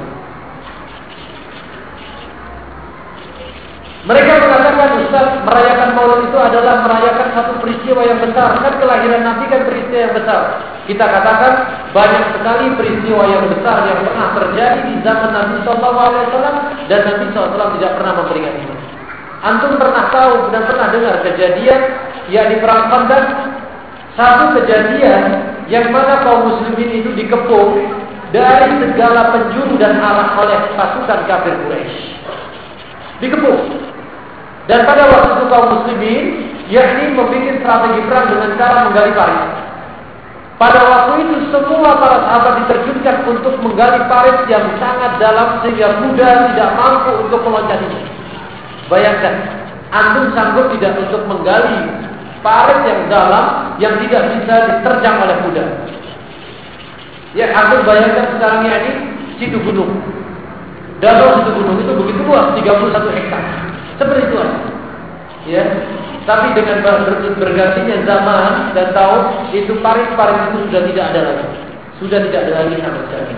B: Mereka mengatakan, Ustaz, merayakan Maulid itu adalah merayakan satu peristiwa yang besar. Kan kelahiran Nabi kan peristiwa yang besar. Kita katakan banyak sekali peristiwa yang besar yang pernah terjadi di zaman Nabi shallallahu alaihi wasallam dan Nabi shallallahu alaihi wasallam tidak pernah memperingati itu. Antum pernah tahu dan pernah dengar kejadian yang di perang Khandaq, satu kejadian yang mana kaum muslimin itu dikepung dari segala penjuru dan arah oleh pasukan kafir Quraisy. Dikepung. Dan pada waktu itu kaum muslimin yakni membuat strategi perang dengan cara menggali parit. Pada waktu itu semua para sahabat diterjunkan untuk menggali parit yang sangat dalam sehingga kuda tidak mampu untuk meloncatinya. Bayangkan, antum sanggup tidak untuk menggali parit yang dalam yang tidak bisa diterjang oleh kuda? Ya, antum bayangkan sekarang ini situ gunung. Danau situ gunung itu begitu luas, tiga puluh satu hektar. Seperti itu aja. Ya. Tapi dengan ber- bergantinya zaman dan tahun, itu parit-parit itu sudah tidak ada lagi. Sudah tidak ada lagi sama sekali.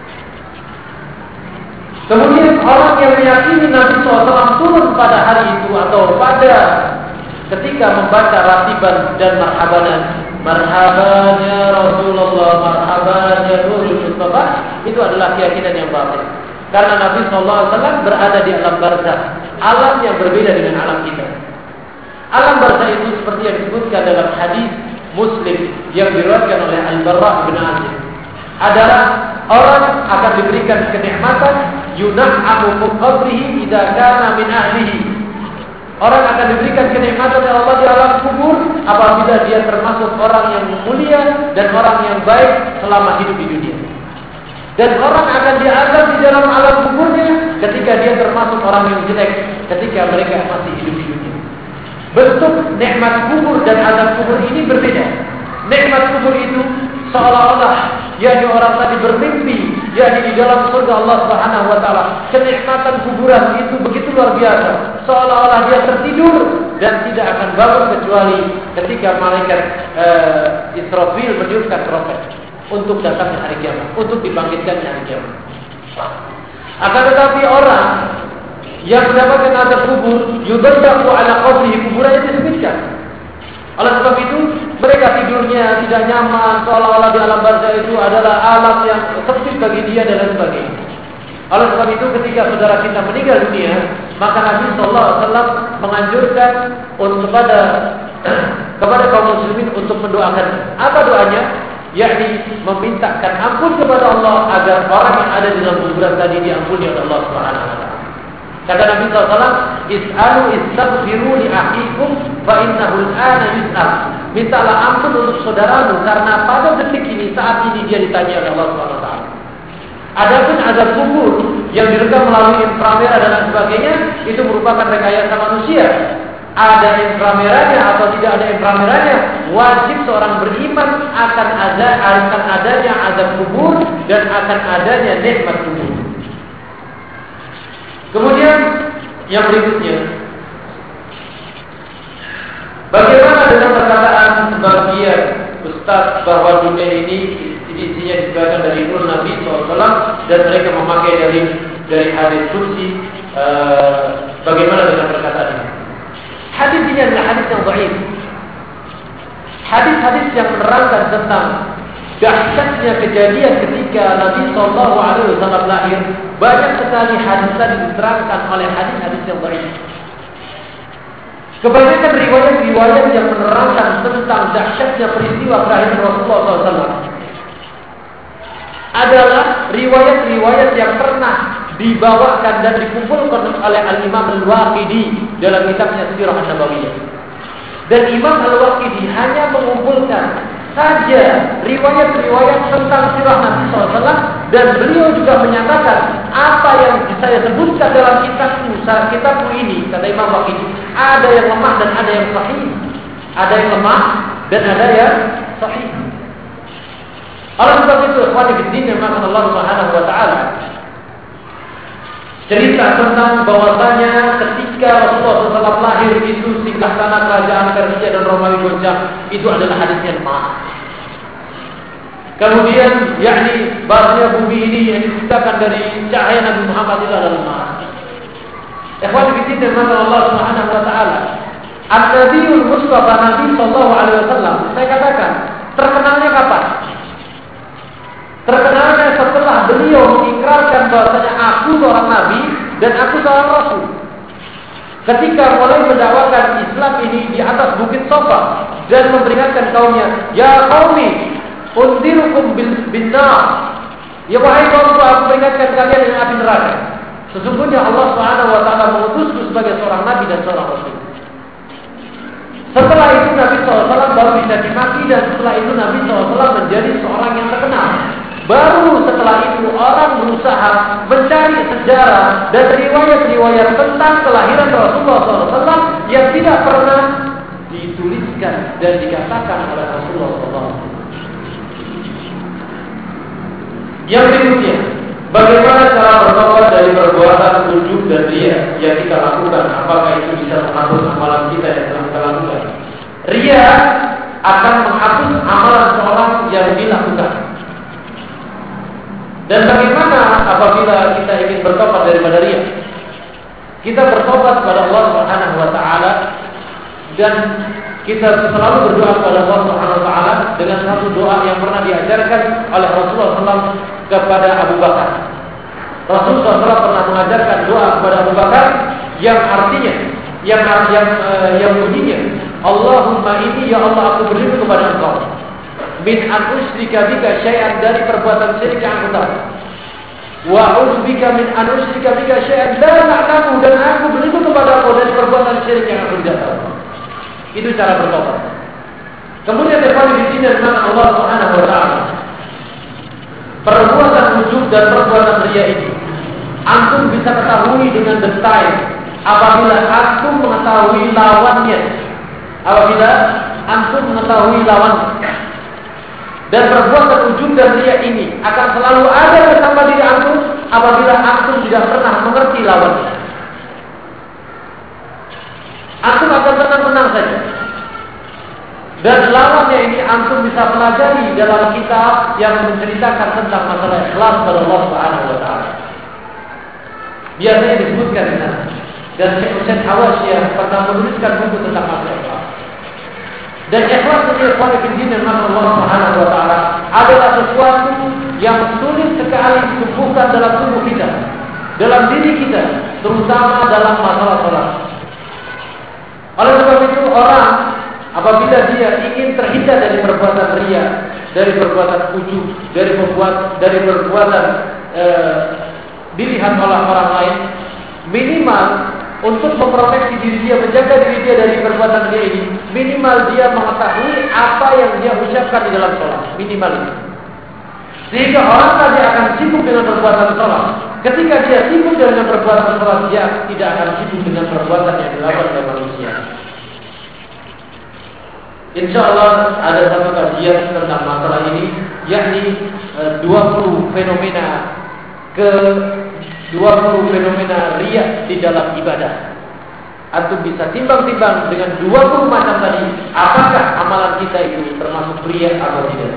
B: Kemudian orang yang meyakini Nabi shallallahu alaihi wasallam turun pada hari itu atau pada ketika membaca ratiban dan marhabanan, marhaban ya Rasulullah, marhaban ya Ruhul Mustafa, itu adalah keyakinan yang batil. Karena Nabi shallallahu alaihi wasallam berada di alam barzakh, alam yang berbeda dengan alam kita. Alam barzakh itu seperti yang disebutkan dalam hadis Muslim yang diriwayatkan oleh Al-Barra bin Azib, adalah orang akan diberikan kenikmatan yun'amu fi qabrihi idza kana min ahlihi. Orang akan diberikan kenikmatan oleh Allah di alam kubur apabila dia termasuk orang yang mulia dan orang yang baik selama hidup di dunia. Dan orang akan diazab di dalam alam kuburnya ketika dia termasuk orang yang jelek ketika mereka masih hidup di dunia. Bentuk nikmat kubur dan azab kubur ini berbeda. Nikmat kubur itu seolah-olah yakni orang tadi bermimpi, yakni di dalam surga Allah Subhanahu wa taala. Kenikmatan kuburan itu begitu luar biasa. Seolah-olah dia tertidur dan tidak akan bangun kecuali ketika malaikat uh, Israfil meniupkan trompet untuk datangnya hari kiamat, untuk dibangkitkannya hari kiamat. Akan tetapi orang yang mendapatkan azab kubur, yudaddaqu ala qabri, kuburannya disebutkan. Oleh sebab itu, mereka tidurnya tidak nyaman, seolah-olah di alam barzakh itu adalah alam yang sempit bagi dia dan lain sebagainya. Oleh sebab itu, ketika saudara kita meninggal dunia, maka Nabi shallallahu alaihi wasallam menganjurkan untuk kepada kepada kaum muslimin untuk mendoakan. Apa doanya? Yakni memintakan ampun kepada Allah agar orang yang ada di dalam kuburan tadi diampuni oleh Allah Subhanahu wa taala. Kata Nabi shallallahu alaihi wasallam, "Is'alu istaghfiru li akhikum fa innahu al-ana yus'al." Mintalah ampun untuk saudaramu karena pada detik ini, saat ini dia ditanya oleh Allah Subhanahu wa taala. Adapun azab kubur yang direkam melalui inframerah dan lain sebagainya, itu merupakan rekayasa manusia. Ada inframerahnya atau tidak ada inframerahnya, wajib seorang beriman akan ada akan adanya azab kubur dan akan adanya nikmat kubur. Kemudian yang berikutnya, Bagaimana dengan perkataan sebagian ustaz bahwa dunia ini isinya disebabkan dari Nur Nabi shallallahu alaihi wasallam dan mereka memakai dari dari hadis kursi? Uh, bagaimana dengan perkataan ini? Hadis ini adalah hadis yang dhaif. Hadis-hadis yang menerangkan tentang dahsyatnya kejadian ketika Nabi shallallahu alaihi wasallam lahir, banyak sekali hadis tadi diterangkan oleh hadis-hadis yang dhaif. Kebanyakan riwayat-riwayat yang menerangkan tentang dahsyatnya peristiwa kelahiran Rasulullah shallallahu alaihi wasallam adalah riwayat-riwayat yang pernah dibawakan dan dikumpulkan oleh Al-Imam Al-Waqidi dalam kitabnya Sirah An-Nabawiyah. Dan Imam Al-Waqidi hanya mengumpulkan saja riwayat-riwayat tentang sirah Nabi shallallahu alaihi wasallam, dan beliau juga menyatakan apa yang saya sebutkan dalam kitabku, kitabku ini, kata Imam Waqidi, ada yang lemah dan ada yang sahih. Ada yang lemah dan ada yang sahih. Oleh sebab itu, ikhwani fiddin yang dimuliakan Allah Subhanahu wa taala, cerita tentang bahwasanya ketika Rasulullah shallallahu alaihi wasallam lahir itu singgah sana kerajaan Persia dan Romawi goncang, itu adalah hadis yang lemah. Kemudian, yakni bahasanya bumi ini yang diciptakan dari cahaya Nabi Muhammad itu adalah lemah. Ikhwan fillah dan Allah Subhanahu wa taala, An-Nabiyul Mustafa Nabi sallallahu alaihi wasallam, saya katakan, terkenalnya kapan? Terkenalnya setelah beliau mengikrarkan bahwasanya aku seorang nabi dan aku seorang rasul. Ketika mulai mendakwakan Islam ini di atas bukit Safa dan memperingatkan kaumnya, ya qaumi, unzirukum bin nar. Ya wahai kaumku, aku peringatkan kalian dengan api neraka. Sesungguhnya Allah Subhanahu wa taala mengutusku sebagai seorang nabi dan seorang rasul. Setelah itu Nabi shallallahu alaihi wasallam baru bisa dimaki, dan setelah itu Nabi shallallahu alaihi wasallam menjadi seorang yang terkenal. Baru setelah itu orang berusaha mencari sejarah dan riwayat-riwayat tentang kelahiran Rasulullah shallallahu alaihi wasallam yang tidak pernah dituliskan dan dikatakan oleh Rasulullah shallallahu alaihi wasallam. Yang berikutnya, bagaimana cara bertobat dari perbuatan ujub dan riya yang kita lakukan? Apakah itu bisa menghapus amalan kita yang telah kita lakukan? Riya akan menghapus amalan seorang yang dilakukan. Dan bagaimana apabila kita ingin bertobat daripada riya? Kita bertobat kepada Allah Subhanahu wa taala, dan kita selalu berdoa kepada Allah Subhanahu wa taala dengan satu doa yang pernah diajarkan oleh Rasulullah shallallahu alaihi wasallam kepada Abu Bakar. Rasulullah shallallahu alaihi wasallam pernah mengajarkan doa kepada Abu Bakar yang artinya, yang yang uh, yang bunyinya, Allahumma inni, ya Allah, aku berlindung kepada Engkau min an usyrika bika syai'an, dari perbuatan syirik yang aku tahu. Wa a'udzubika min an usyrika bika syai'an la ta'lamu, dan aku berlindung kepada Engkau dari perbuatan syirik yang aku tidak tahu. Itu cara bertobat. Kemudian terkait di sini dengan Allah Subhanahu wa taala, perbuatan ujub dan perbuatan riya ini antum bisa ketahui dengan detail apabila antum mengetahui lawannya. Apabila antum mengetahui lawannya. Dan perbuatan ujub dan riya ini akan selalu ada bersama diri antum apabila antum tidak pernah mengerti lawannya. Antum akan tenang-tenang saja. Dan lawannya ini antum bisa pelajari dalam kitab yang menceritakan tentang masalah ikhlas kepada Allah Subhanahu wa taala. Biasanya disebutkan di sana. Dan Syekh Hussein Hawasyah pernah menuliskan buku tentang masalah ikhlas. Dan ikhlas itu ikhwan fillah dan Allah Subhanahu wa taala adalah sesuatu yang sulit sekali ditumbuhkan dalam tubuh kita, dalam diri kita, terutama dalam masalah salat. Oleh sebab itu, orang apabila dia ingin terhindar dari perbuatan riya, dari perbuatan ujub, dari perbuatan dari perbuatan e, dilihat oleh orang lain, minimal untuk memproteksi diri dia, menjaga diri dia dari perbuatan riya ini, minimal dia mengetahui apa yang dia ucapkan di dalam sholat, minimal itu. Sehingga orang tadi akan sibuk dengan perbuatan sholat. Ketika dia sibuk dengan perbuatan sholat, dia tidak akan sibuk dengan perbuatan yang dilakukan oleh manusia. Insya Allah ada satu kajian tentang masalah ini, yakni dua puluh fenomena ke dua puluh fenomena riya di dalam ibadah. antum bisa timbang-timbang dengan dua puluh macam tadi, apakah amalan kita itu termasuk pria atau tidak.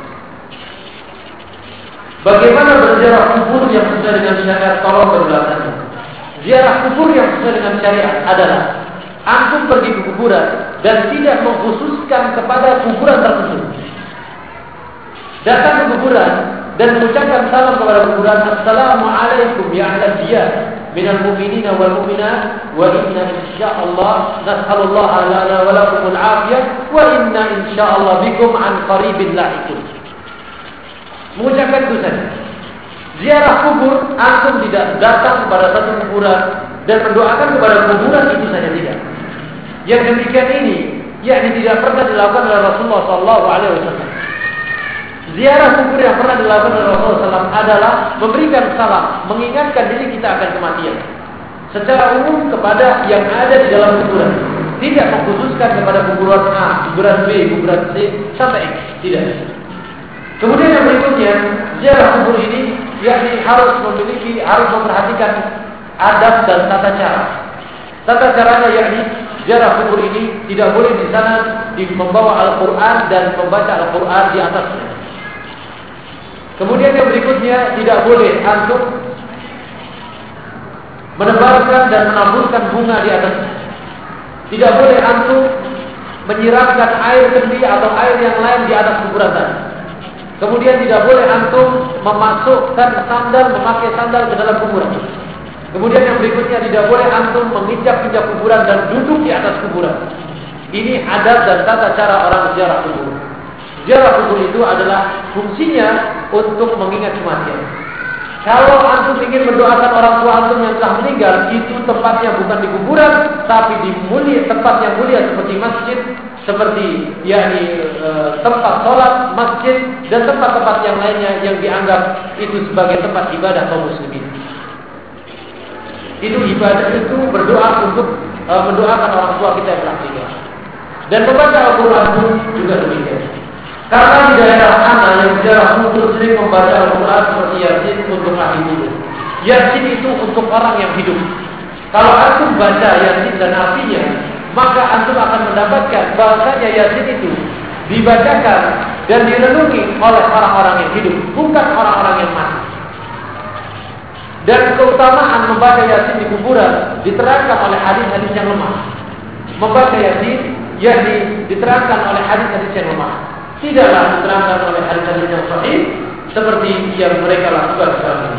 B: Bagaimana berziarah kubur yang sesuai dengan syariat? Tolong berbelakangnya. Ziarah kubur yang sesuai dengan syariat adalah antum pergi ke kuburan dan tidak mengkhususkan kepada kuburan tertentu. Datang ke kuburan dan mengucapkan salam kepada kuburan, Assalamualaikum ya ahlal diyar minal mu'minina wal mu'minat wa inna insyaallah nas'alullah lana wa lakumul afiyah wa inna insyaallah bikum an qaribin lahiqun. Mengucapkan itu saja. Ziarah kubur, antum tidak datang kepada satu kuburan dan mendoakan kepada kuburan itu saja, tidak. Yang demikian ini, yakni tidak pernah dilakukan oleh Rasulullah Sallallahu Alaihi Wasallam. Ziarah kubur yang pernah dilakukan oleh Rasulullah Sallallahu Alaihi Wasallam adalah memberikan salam, mengingatkan diri kita akan kematian. Secara umum kepada yang ada di dalam kuburan, tidak mengkhususkan kepada kuburan A, kuburan B, kuburan C sampai X, tidak. Kemudian yang berikutnya, ziarah kubur ini yakni harus memiliki, harus memperhatikan adab dan tata cara. Tata caranya yakni ziarah kubur ini tidak boleh di sana membawa Al-Quran dan membaca Al-Quran di atasnya. Kemudian yang berikutnya, tidak boleh antum menebarkan dan menaburkan bunga di atasnya. Tidak boleh antum menyiramkan air kendi atau air yang lain di atas kuburan tadi. Kemudian tidak boleh antum memasukkan sandal, memakai sandal ke dalam kuburan. Kemudian yang berikutnya, tidak boleh antum menginjak-injak kuburan dan duduk di atas kuburan. Ini adab dan tata cara orang ziarah kubur. Ziarah kubur itu adalah fungsinya untuk mengingat kematian. Kalau antum ingin mendoakan orang tua antum yang telah meninggal, itu tempatnya bukan di kuburan, tapi di mulia, tempat yang mulia seperti masjid, seperti yakni e, tempat sholat, masjid, dan tempat-tempat yang lainnya yang dianggap itu sebagai tempat ibadah kaum muslimin. Itu ibadah, itu berdoa untuk e, mendoakan orang tua kita yang telah meninggal. Dan membaca Al-Quran juga demikian. Karena di daerah sana yang sejarah kubur sering membaca Al-Quran seperti Yasin untuk ahli kubur. Yasin itu untuk orang yang hidup. Kalau antum baca Yasin dan artinya, maka antum akan mendapatkan bahasanya Yasin itu dibacakan dan direnungi oleh orang-orang yang hidup, bukan orang-orang yang mati. Dan keutamaan membaca Yasin di kuburan diterangkan oleh hadis-hadis yang lemah. Membaca Yasin yakni diterangkan oleh hadis-hadis yang lemah. Tidaklah diterangkan oleh hadis-hadis yang sahih seperti yang mereka lakukan sekarang ini.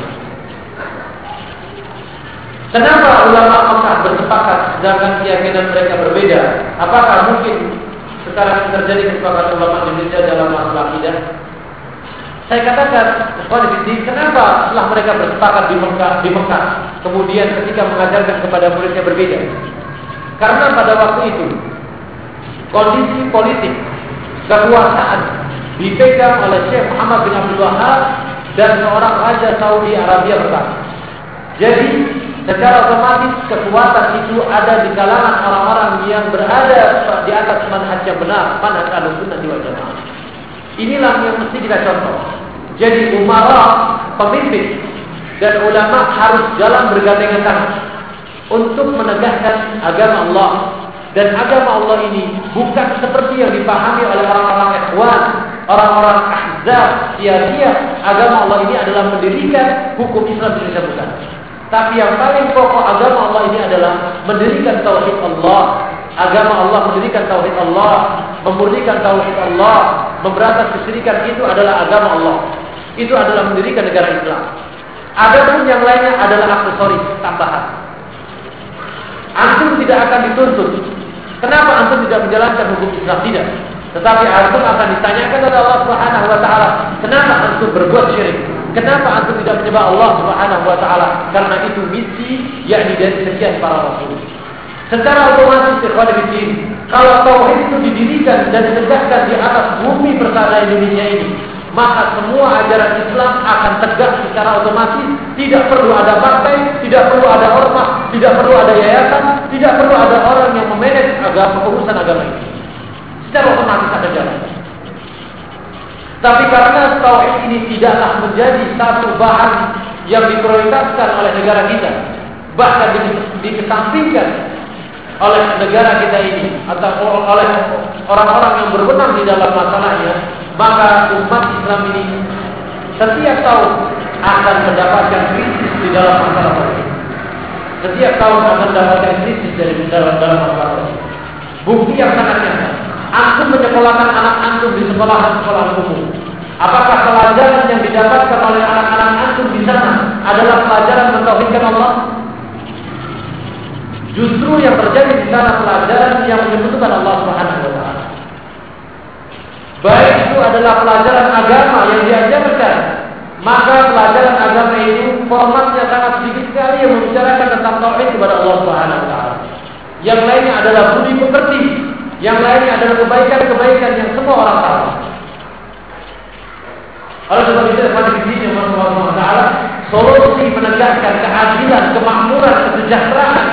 B: Kenapa ulama Mekah bersepakat sedangkan keyakinan mereka berbeda? Apakah mungkin sekarang terjadi kesepakatan ulama Indonesia dalam masalah akidah? Saya katakan, kenapa setelah mereka bersepakat di Mekah, di Mekah, kemudian ketika mengajarkan kepada muridnya berbeda? Karena pada waktu itu kondisi politik kekuasaan dipegang oleh Syekh Muhammad bin Abdul Wahab dan seorang raja Saudi Arabia pertama. Jadi secara otomatis kekuatan itu ada di kalangan orang-orang yang berada di atas manhaj yang benar, manhaj Ahlussunnah wal Jamaah. Inilah yang mesti kita contoh. Jadi umara, pemimpin dan ulama harus jalan bergandengan tangan untuk menegakkan agama Allah. Dan agama Allah ini bukan seperti yang dipahami oleh orang-orang ikhwan, orang-orang ahzab, sia-sia. Agama Allah ini adalah mendirikan hukum Islam di Indonesia, bukan. Tapi yang paling pokok agama Allah ini adalah mendirikan tauhid Allah. Agama Allah mendirikan tauhid Allah, memurnikan tauhid Allah, memberantas kesyirikan, itu adalah agama Allah. Itu adalah mendirikan negara Islam. Adapun yang lainnya adalah aksesoris, tambahan. Antum tidak akan dituntut. Kenapa antum tidak menjalankan hukum Islam? Tidak. Tetapi antum akan ditanyakan oleh Allah Subhanahu wa taala, kenapa antum berbuat syirik? Kenapa antum tidak menyembah Allah Subhanahu wa taala? Karena itu misi yakni dari sekian para rasul. Secara otomatis ikhwan fillah, kalau tauhid itu didirikan dan ditegakkan di atas bumi persada Indonesia ini, maka semua ajaran Islam akan tegak secara otomatis. Tidak perlu ada partai, tidak perlu ada ormas, tidak perlu ada yayasan, tidak perlu ada orang yang memanage agama, urusan agama ini. Secara otomatis akan jalan. Tapi karena tauhid ini tidaklah menjadi satu bahan yang diprioritaskan oleh negara kita, bahkan dikesampingkan oleh negara kita ini atau oleh orang-orang yang berwenang di dalam masalahnya, maka umat Islam ini setiap tahun akan mendapatkan krisis di dalam masalah politik. Setiap tahun akan mendapatkan krisis dari dalam dalam masalah politik. Bukti yang sangat nyata. Antum menyekolahkan anak antum di sekolah-sekolah umum. Apakah pelajaran yang didapatkan oleh anak-anak antum di sana adalah pelajaran mentauhidkan Allah? Justru yang terjadi di sana pelajaran yang menyebutkan Allah Subhanahu wa taala. Baik itu adalah pelajaran agama yang diajarkan, maka pelajaran agama itu formatnya sangat sedikit sekali yang membicarakan tentang tauhid kepada Allah Subhanahu wa taala. Yang lainnya adalah budi pekerti, yang lainnya adalah kebaikan-kebaikan yang semua orang tahu. Oleh sebab itu, pada di sini Allah Subhanahu wa taala solusi menegakkan keadilan, kemakmuran, kesejahteraan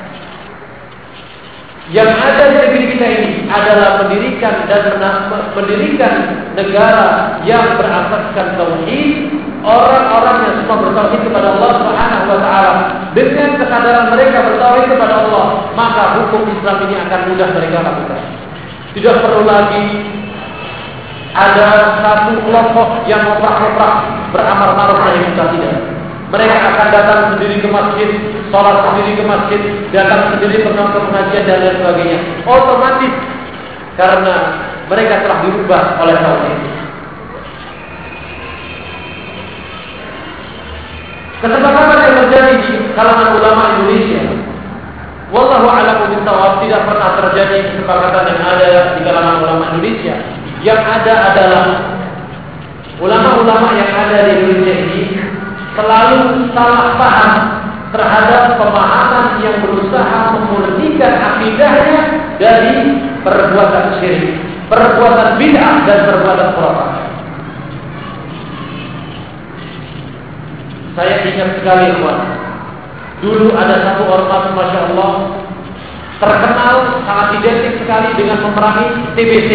B: yang ada di negeri kita ini adalah mendirikan dan mendirikan negara yang berasaskan tauhid, orang-orang yang semua bertauhid kepada Allah Subhanahu wa taala. Dengan kesadaran mereka bertauhid kepada Allah, maka hukum Islam ini akan mudah mereka lakukan. Tidak perlu lagi ada satu kelompok yang ngoprak-ngoprak beramar ma'ruf nahi munkar, tidak. Mereka akan datang sendiri ke masjid, sholat sendiri ke masjid, datang sendiri ke pengajian dan lain sebagainya. Otomatis karena mereka telah dirubah oleh tauhid. Kesepakatan yang terjadi di kalangan ulama Indonesia, wallahu a'lam bishawab, tidak pernah terjadi kesepakatan yang ada di kalangan ulama Indonesia. Yang ada adalah ulama-ulama yang ada di Indonesia ini selalu salah paham terhadap pemahaman yang berusaha memurnikan akidahnya dari perbuatan syirik, perbuatan bid'ah dan perbuatan khurafat. Saya ingat sekali, kawan. Dulu ada satu ormas, masya Allah, terkenal sangat identik sekali dengan memerangi T B C.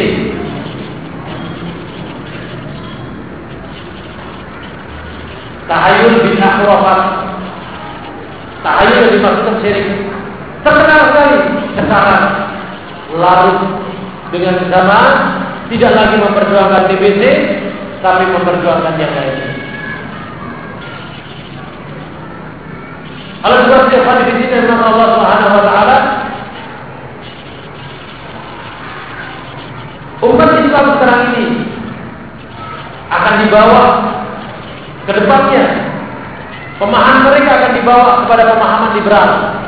B: Tahayul bid'ah khurafat. Tahayul yang dimaksudkan syirik. Terkenal sekali. Sekarang larut dengan zaman, tidak lagi memperjuangkan T B C, tapi memperjuangkan yang lainnya. Allah Subhanahu wa taala di sini dengan Allah Subhanahu wa taala, umat Islam sekarang ini akan dibawa ke depannya, pemahaman mereka akan dibawa kepada pemahaman liberal.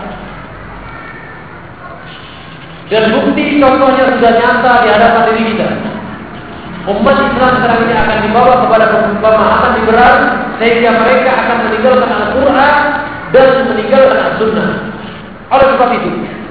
B: Dan bukti contohnya sudah nyata di hadapan diri kita. Umat Islam sekarang ini akan dibawa kepada pemahaman liberal, sehingga mereka akan meninggalkan Al-Quran dan meninggalkan As-Sunnah. Oleh sebab itu,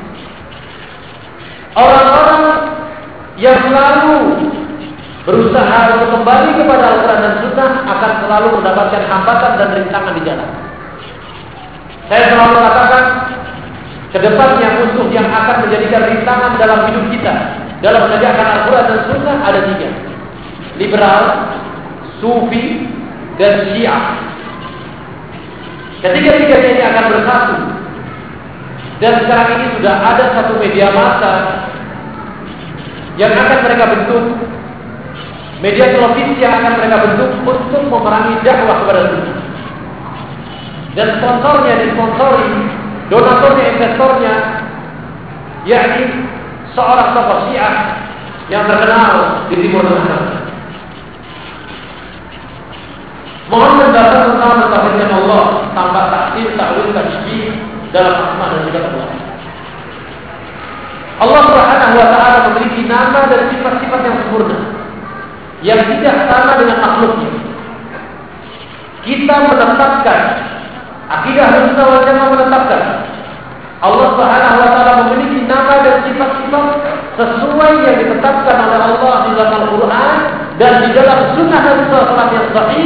B: orang-orang yang selalu berusaha untuk kembali kepada Al-Quran dan Sunnah akan selalu mendapatkan hambatan dan rintangan di jalan. Saya selalu katakan, kedepannya musuh yang akan menjadikan rintangan dalam hidup kita dalam menegakkan Al-Quran dan Sunnah ada tiga: liberal, sufi, dan syiah. Ketiga-tiganya ini akan bersatu. Dan sekarang ini sudah ada satu media massa yang akan mereka bentuk, media televisi yang akan mereka bentuk untuk memerangi dakwah kepada Sunnah. Dan sponsornya disponsori, donaturnya, investornya, yakni seorang tokoh Syiah yang terkenal di Timur Tengah. Mohon mendasar tentang mentauhidkan Allah tanpa taksir, takwil, tasybih dalam asma dan sifat Allah. Allah Subhanahu wa taala memiliki nama dan sifat-sifat yang sempurna, yang tidak sama dengan makhluknya. Kita menetapkan, akidah Ahlussunnah wal Jamaah menetapkan, Allah Subhanahu wa taala memiliki nama dan sifat-sifat sesuai yang ditetapkan oleh Allah di dalam Al-Quran dan di dalam Sunnah Nabi sallallahu alaihi wasallam yang sahih,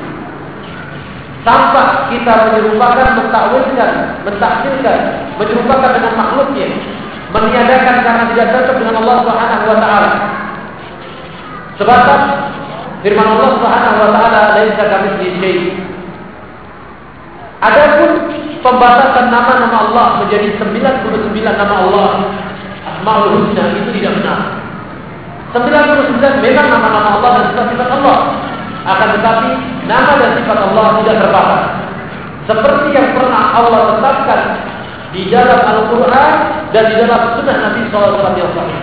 B: tanpa kita menyerupakan, mentakwilkan, mentaksirkan, menyerupakan dengan makhluknya, meniadakan karena tidak cocok dengan Allah Subhanahu wa taala. Sebab firman Allah Subhanahu wa taala, "Laisa kamitslihi syai'." Adapun pembatasan nama-nama Allah menjadi sembilan puluh sembilan nama Allah Asmaul Husna itu tidak benar. sembilan puluh sembilan memang nama-nama Allah dan sifat-sifat Allah. Akan tetapi nama dan sifat Allah tidak terbatas. Seperti yang pernah Allah tetapkan di dalam Al-Quran dan di dalam sunnah Nabi shallallahu alaihi wasallam.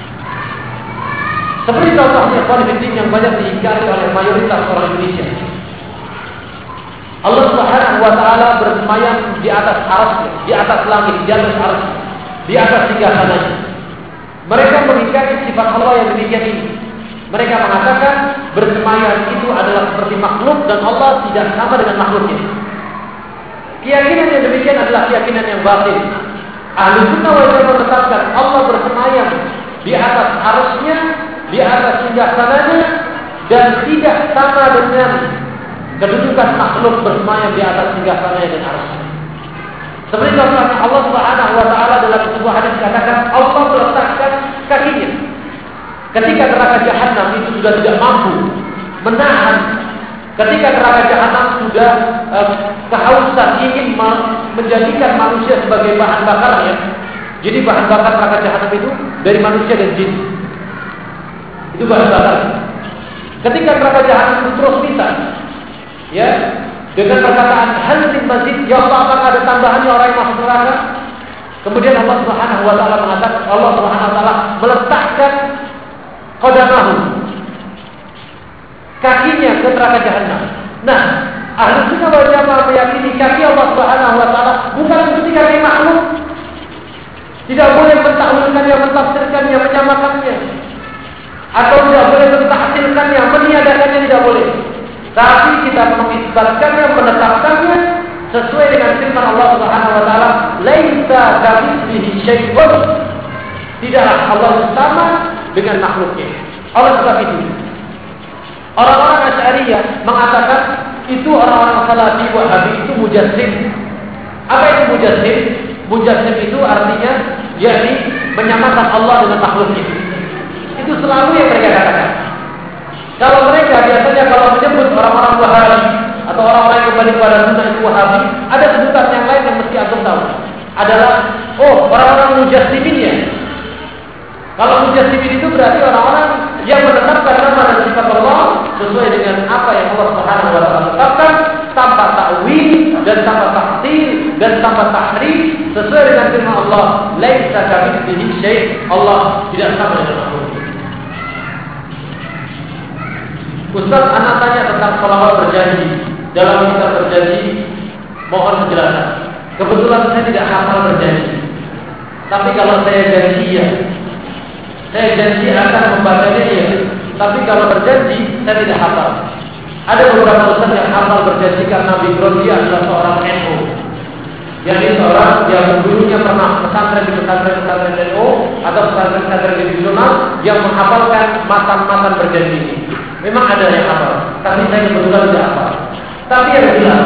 B: Seperti contohnya Al-Quran yang banyak diingkari oleh mayoritas orang Indonesia. Allah Subhanahu wa taala bersemayam di atas arsy, di atas langit, di atas arsy, di atas singgasananya. Mereka mengingkari sifat Allah yang demikian ini. Mereka mengatakan bersemayam itu adalah seperti makhluk dan Allah tidak sama dengan makhluknya. Keyakinan yang demikian adalah keyakinan yang batil. Ahlu sunnah wal jamaah menetapkan Allah bersemayam di atas arsy-Nya, di atas singgasananya, dan tidak sama dengan kedudukan makhluk bersemayam di atas singgasananya dan arsy. Seperti contohnya Allah Subhanahu wa taala dalam sebuah hadis dikatakan Allah meletakkan kakinya ketika neraka jahanam itu sudah tidak mampu menahan, ketika neraka jahanam sudah uh, kehausan ingin menjadikan manusia sebagai bahan bakarnya. Jadi bahan bakar neraka jahanam itu dari manusia dan jin. Itu bahan bakar. Ketika neraka jahanam itu terus minta, ya, dengan perkataan hal min mazid, ya Allah, apakah ada tambahannya orang yang masuk neraka? Kemudian Allah Subhanahu wa taala mengatakan, Allah Subhanahu wa taala meletakkan qadamahu, kakinya ke neraka jahanam. Nah, ahli sunnah wal jamaah meyakini kaki Allah Subhanahu wa taala bukan seperti kaki makhluk. Tidak boleh mentakwilkannya, mentafsirkannya, menyamakannya, atau tidak boleh mentahsilkannya, meniadakannya, tidak boleh. Tapi kita mengisbatkannya, menetapkannya sesuai dengan firman Allah Subhanahu wa taala, "Laisa kamitslihi syai'un." Tidaklah Allah sama dengan makhluknya. Oleh sebab itu, orang-orang Asy'ariyah mengatakan itu orang-orang Salafi Wahabi itu mujassim. Apa itu mujassim? Mujassim itu artinya yakni menyamakan Allah dengan makhluknya. Itu selalu yang mereka katakan. Kalau mereka biasanya kalau menyebut orang-orang Wahabi atau orang-orang yang kembali kepada sunnah itu Wahabi, ada sebutan yang lain yang mesti antum tahu. Adalah oh, orang-orang mujassimin ya. Kalau mujassimin itu berarti orang-orang yang menetapkan nama dan sifat Allah sesuai dengan apa yang Allah Subhanahu wa taala tetapkan, tanpa ta'wil dan tanpa tahtil dan tanpa tahrif, sesuai dengan firman Allah, "Laisa kamitslihi syai'." Allah tidak sama dengan makhluk. Ustaz, anak tanya tentang sholawat berjanji. Dalam kita berjanji, mohon penjelasan. Kebetulan saya tidak hafal berjanji. Tapi kalau saya janji ya, saya janji akan membacanya ya. Tapi kalau berjanji, saya tidak hafal. Ada beberapa ustaz yang hafal berjanji karena background dia adalah seorang N U. Jadi seorang yang dulunya pernah pesantren di pesantren-pesantren N U atau pesantren-pesantren divisional yang menghafalkan matan-matan berjanji ini. Memang ada yang hafal, tapi saya kebetulan tidak hafal. Tapi yang jelas,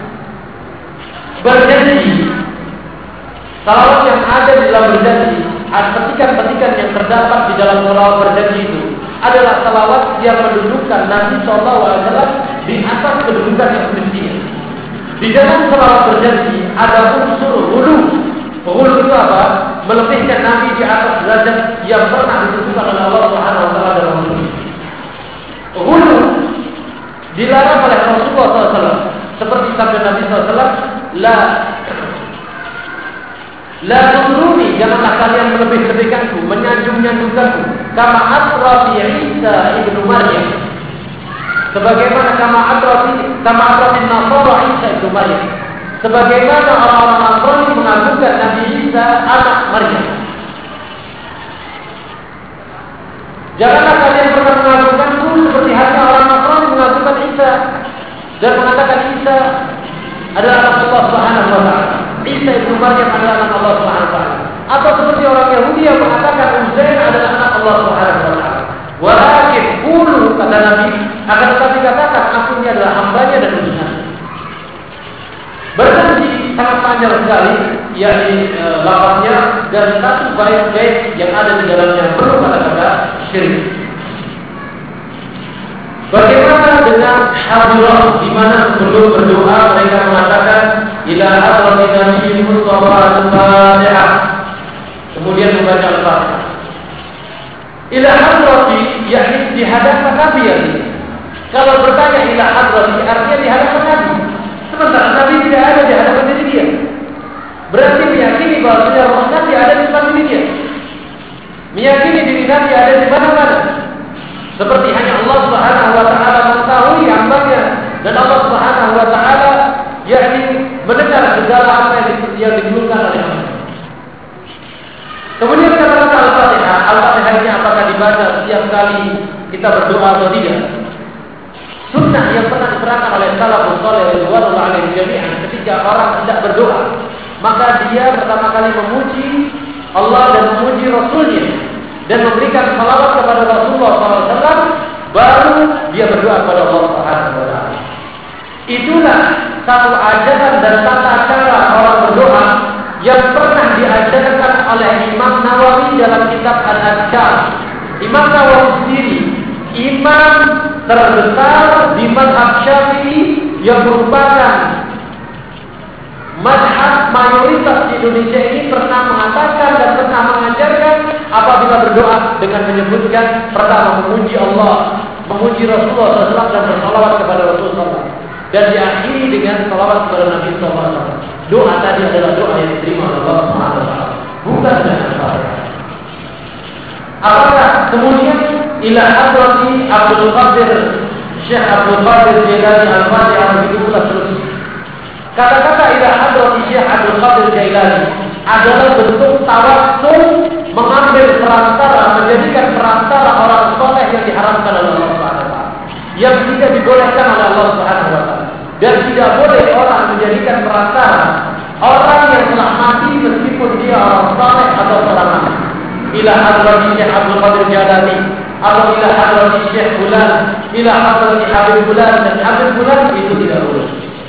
B: berjanji, salawat yang ada di dalam berjanji, ada petikan-petikan yang terdapat di dalam salawat berjanji itu adalah salawat yang mendudukkan Nabi shallallahu alaihi wasallam di atas kedudukan yang semestinya. Di dalam salawat berjanji ada unsur hulu. Hulu itu apa? Melebihkan Nabi di atas derajat yang pernah ditentukan oleh Allah Subhanahu wa taala dalam hulu. Hulu dilarang oleh Rasulullah shallallahu alaihi wasallam, seperti sabda Nabi shallallahu alaihi wasallam, la la tunruni, janganlah kalian melebih-lebihkanku, menyanjung-nyanjungkanku, kama atrafi Isa ibnu Maryam, sebagaimana kama atrafi kama atrafi Nasara Isa ibnu Maryam, sebagaimana orang-orang Nasrani mengagungkan Nabi Isa anak Maryam. Janganlah kalian pernah mengagungkanku seperti halnya orang Nasrani mengagungkan Isa dan mengatakan Isa adalah anak Allah Subhanahu wa taala. Isa ibnu Maryam adalah anak Allah Subhanahu wa taala. Atau seperti orang Yahudi yang mengatakan Uzair adalah anak Allah Subhanahu wa taala. Walakin qulu, kata Nabi, akan tetapi katakan aku ini adalah hamba-Nya dan utusan. Berjanji sangat panjang sekali, yakni e, lafaznya, dan satu bait-bait yang ada di dalamnya penuh kata-kata syirik. Bagaimana dengan hadirat, di mana sebelum berdoa mereka mengatakan ila hadratin nabiyyi Mustafa al-Fatihah, kemudian membaca al-Fatihah. Ila hadrati yakni di hadapan Nabi ya. Kalau bertanya ila hadrati artinya di hadapan Nabi. Sementara Nabi tidak ada di hadapan diri dia. Berarti meyakini bahwa roh Nabi ada di depan diri dia. Meyakini diri Nabi ada di mana-mana. Seperti hanya Allah Subhanahu wa taala mengetahui hambanya dan Allah Subhanahu wa taala yakni mendengar segala apa yang yang dikeluhkan oleh hamba. Kemudian kita baca Al-Fatihah. Al-Fatihah ini apakah dibaca setiap kali kita berdoa atau tidak? Sunnah yang pernah diterangkan oleh salafus saleh radhiyallahu anhum jami'an, ketika orang tidak berdoa, maka dia pertama kali memuji Allah dan memuji Rasulnya dan memberikan salawat kepada Rasulullah shallallahu alaihi wasallam, baru dia berdoa kepada Allah Subhanahu wa taala. Itulah satu ajaran dan tata cara orang berdoa yang pernah diajarkan oleh Imam Nawawi dalam kitab Al-Adhkar. Imam Nawawi sendiri imam terbesar di mazhab Syafi'i yang merupakan mazhab mayoritas di Indonesia ini, pernah mengatakan dan pernah mengajarkan apabila berdoa dengan menyebutkan pertama memuji Allah, memuji Rasulullah shallallahu alaihi wasallam dan bersalawat kepada Rasulullah shallallahu alaihi wasallam, dan diakhiri dengan salawat kepada Nabi shallallahu alaihi wasallam. Doa tadi adalah doa yang diterima oleh Allah Subhanahu wa taala, bukan dengan Al-Fatihah. Apakah kemudian ila hadrati Abdul Qadir Syekh Abdul Qadir Jailani Al-Fatihah begitu pula seterusnya. Kata-kata ila hadrati Syekh Abdul Qadir Jailani adalah bentuk tawassul, mengambil perantara, menjadikan perantara orang soleh yang diharamkan oleh Allah Subhanahu wa taala, yang tidak dibolehkan oleh Allah Subhanahu wa taala. Dan tidak boleh orang menjadikan perantara orang yang telah mati meskipun dia orang soleh atau orang mati. Ila hadrati Syekh Abdul Qadir Jailani atau ila hadrati Syekh Fulan, ila hadrati Habib Fulan dan Habib Fulan, itu tidak boleh.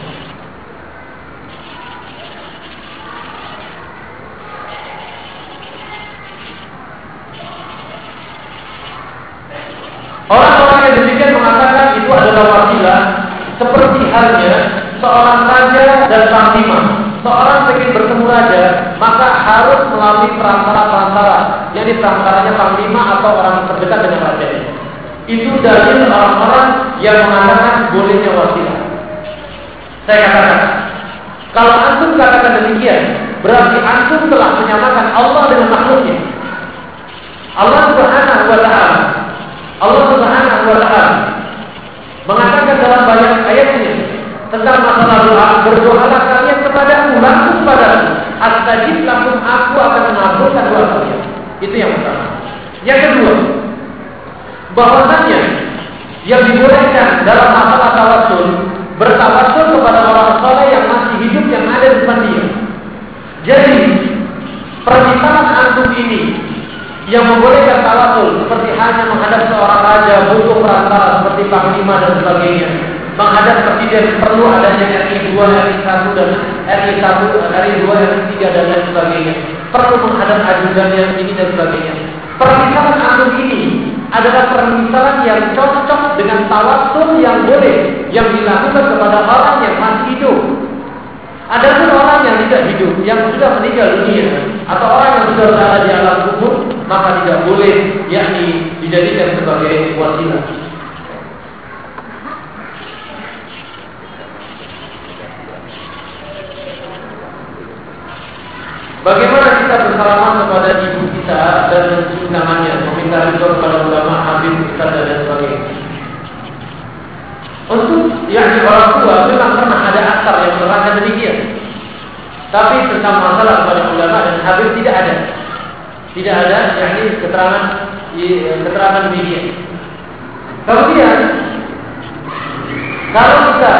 B: Orang-orang yang demikian mengatakan itu adalah wasilah, seperti halnya seorang raja dan panglima. Seorang ingin bertemu raja, maka harus melalui perantara-perantara, jadi perantaranya panglima atau orang terdekat dengan raja. Itu dalil orang-orang yang mengatakan bolehnya wasilah. Saya katakan, kalau antum katakan demikian, berarti antum telah menyamakan Allah dengan makhluknya. Allah Subhanahu wa taala Allah Subhanahu wa taala mengatakan dalam banyak ayatnya tentang masalah doa, berdoalah kalian kepadaku, langsung padaku, astajib lakum, aku akan mengabulkan doa kalian. Itu yang pertama. Yang kedua, bahwasanya yang dibolehkan dalam masalah tawassul, bertawassul kepada orang soleh yang masih hidup yang ada di depan dia. Jadi permintaan antum ini yang membolehkan tawassul seperti hanya menghadap seorang raja, butuh perantara seperti panglima dan sebagainya. Menghadap presiden perlu adanya R I dua, R I satu dan R I satu, R I dua, R I tiga dan lain sebagainya. Perlu menghadap ajudan yang ini dan sebagainya. Permisalan antum ini adalah permisalan yang cocok dengan tawassul yang boleh, yang dilakukan kepada orang yang masih hidup. Adapun orang yang tidak hidup, yang sudah meninggal dunia, atau orang yang sudah berada di alam kubur, maka tidak boleh, yakni dijadikan sebagai wasilah. Bagaimana kita bersalaman kepada ibu kita dan mencium tangannya, meminta ridho kepada ulama, habib, ustaz dan sebagainya? Untuk yang orang tua memang pernah ada asar yang menerangkan demikian. Tapi tentang masalah kepada ulama dan habib tidak ada. Tidak ada, yakni keterangan keterangan demikian. Kemudian kalau kita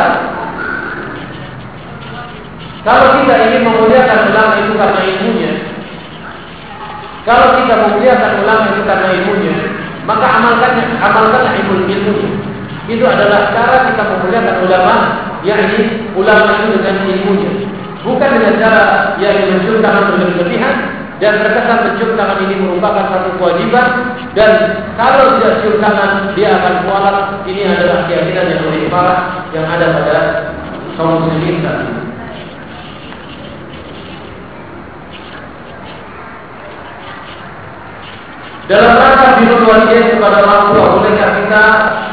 B: Kalau kita ingin memuliakan ulama itu karena ilmunya, kalau kita memuliakan ulama itu karena ilmunya, maka amalkannya, amalkanlah ilmu ilmunya. Itu adalah cara kita memuliakan ulama, yakni ulama itu dengan ilmunya, bukan dengan cara yang menunjukkan berlebihan, dan terkesan mencium tangan ini merupakan satu kewajiban, dan kalau tidak cium tangan dia akan kualat. Ini adalah keyakinan yang lebih parah yang ada pada kaum muslimin saat ini. Dalam rangka birrul walidain kepada orang tua, bolehkah kita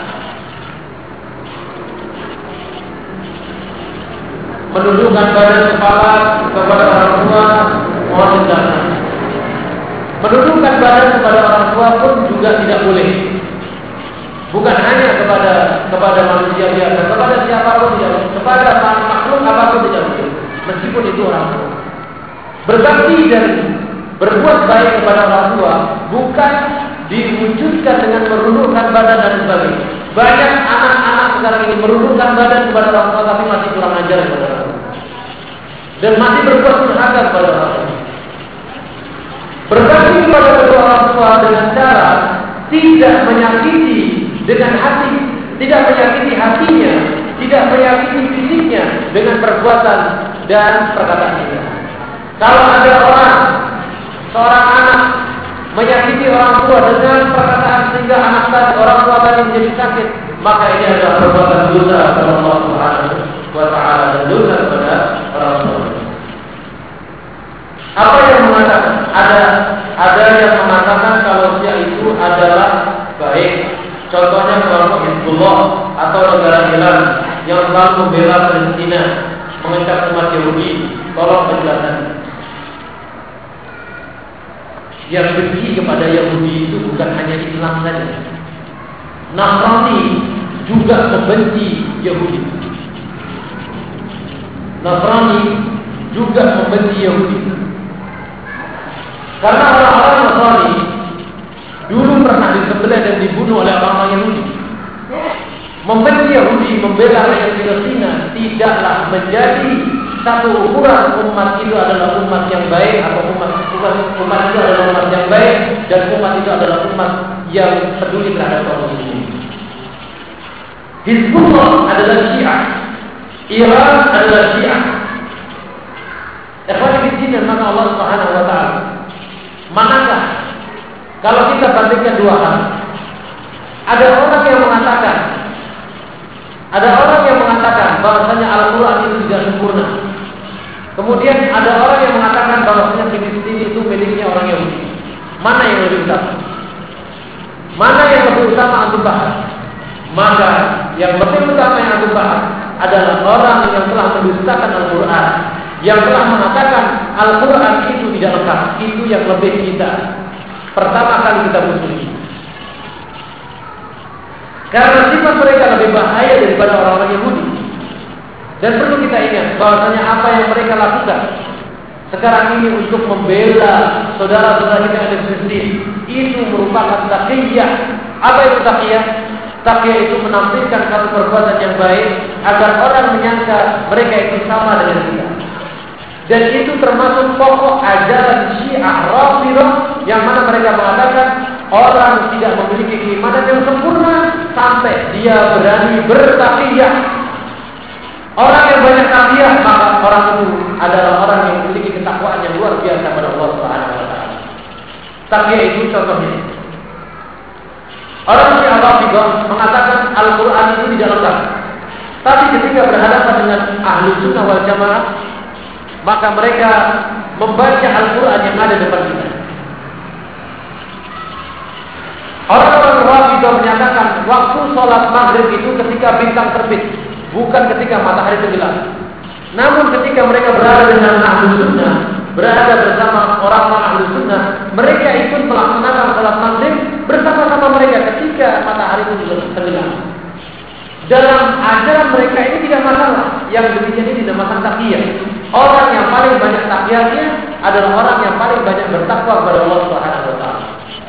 B: menundukkan badan kepala kepada orang tua? Mohon penjelasan. Menundukkan badan kepada orang tua pun juga tidak boleh. Bukan hanya kepada kepada manusia biasa, kepada siapapun tidak boleh, kepada makhluk apapun tidak boleh, meskipun itu orang tua. Berbakti dan berbuat baik kepada orang tua bukan diwujudkan dengan merundukkan badan dan sebagainya. Banyak anak-anak sekarang ini merundukkan badan kepada orang tua tapi masih kurang ajar kepada orang tua, dan masih berbuat durhaka kepada orang tua. Berbakti kepada kedua orang tua dengan cara tidak menyakiti dengan hati, tidak menyakiti hatinya, tidak menyakiti fisiknya dengan perbuatan dan perkataan kita. Kalau ada orang, seorang anak menyakiti orang tua dengan perkataan sehingga anak tadi, orang tua tadi menjadi sakit, maka ini adalah perbuatan dosa kepada Allah Subhanahu wa taala dan dosa kepada orang tua. Apa yang mengatakan? Ada ada yang mengatakan kalau dia itu adalah baik. Contohnya kelompok Hizbullah atau negara Iran yang selalu membela Palestina, mengecap umat Yahudi. Tolong penjelasan. Yang benci kepada Yahudi itu bukan hanya Islam saja. Nasrani juga membenci Yahudi. Nasrani juga membenci Yahudi. Karena orang-orang Nasrani dulu pernah disembelih dan dibunuh oleh orang-orang Yahudi. Membenci Yahudi, membela rakyat Palestina tidaklah menjadi satu ukuran umat itu adalah umat yang baik atau umat umat, umat itu adalah umat yang baik dan umat itu adalah umat yang peduli terhadap kaum muslimin. Hizbullah adalah Syiah, Iran adalah Syiah. Ikhwan fillah, maka Allah Subhanahu wa taala, manakah kalau kita bandingkan dua hal? Ada orang yang mengatakan Ada orang yang mengatakan bahwasanya Al-Quran itu tidak sempurna. Kemudian ada orang yang mengatakan bahwasanya Filistin itu miliknya orang Yahudi. Mana yang lebih utama? Mana yang lebih utama antum bahas? Maka yang lebih utama yang antum bahas adalah orang yang telah mendustakan Al-Quran, yang telah mengatakan Al-Quran itu tidak lengkap. Itu yang lebih kita pertama kali kita musuhi. Karena sifat mereka lebih bahaya daripada orang-orang Yahudi. Dan perlu kita ingat bahwasanya apa yang mereka lakukan sekarang ini untuk membela saudara-saudara kita yang di Filistin itu merupakan taqiyah. Apa itu taqiyah? Taqiyah itu menampilkan satu perbuatan yang baik agar orang menyangka mereka itu sama dengan kita. Dan itu termasuk pokok ajaran Syiah Rafidhah yang mana mereka mengatakan orang tidak memiliki keimanan yang sempurna sampai dia berani bertaqiyah. Orang yang banyak taqiyah, maka orang itu adalah orang yang memiliki ketakwaan yang luar biasa pada Allah Subhanahu wa taala. Taqiyah itu contohnya. Orang Syiah Rafidhah mengatakan Al-Quran itu tidak lengkap. Tapi ketika berhadapan dengan Ahlus Sunnah wal Jamaah, maka mereka membaca Al-Quran yang ada depan kita. Orang-orang Rafidhah menyatakan waktu sholat maghrib itu ketika bintang terbit, bukan ketika matahari tenggelam. Namun ketika mereka berada dengan Ahlus Sunnah, berada bersama orang-orang Ahlus Sunnah, mereka ikut melaksanakan sholat maghrib bersama-sama mereka ketika matahari itu tenggelam. Dalam ajaran mereka ini tidak masalah. Yang demikian ini dinamakan taqiyah. Orang yang paling banyak taqiyahnya adalah orang yang paling banyak bertakwa kepada Allah Subhanahu wa taala.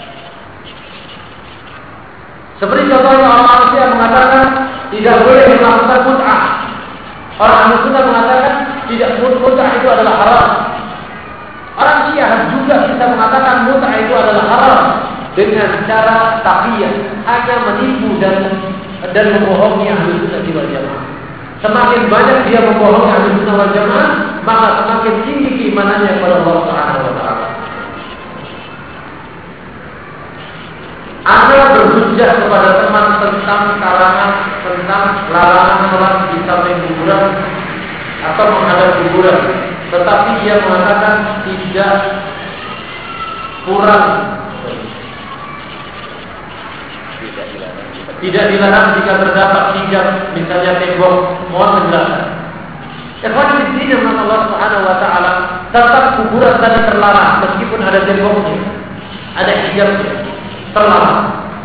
B: Seperti contohnya orang manusia mengatakan tidak boleh melakukan mut'ah. Orang Ahlus Sunnah mengatakan tidak mut'ah itu adalah haram. Orang Syiah juga bisa mengatakan mut'ah itu adalah haram dengan cara taqiyah, hanya menipu dan dan membohongi Ahlus Sunnah wal Jamaah. Semakin banyak dia membohongi Ahlus Sunnah wal Jamaah, maka semakin tinggi keimanannya kepada Allah Subhanahu wa taala. berhujjah kepada teman tentang karangan tentang larangan sholat di samping kuburan atau menghadap kuburan, tetapi dia mengatakan tidak kurang, tidak dilarang jika terdapat hijab, misalnya tembok. Mohon penjelasan. Ikhwan fillah, Allah Subhanahu wa taala, tetap kuburan tadi terlarang meskipun ada temboknya, ada hijabnya, terlarang.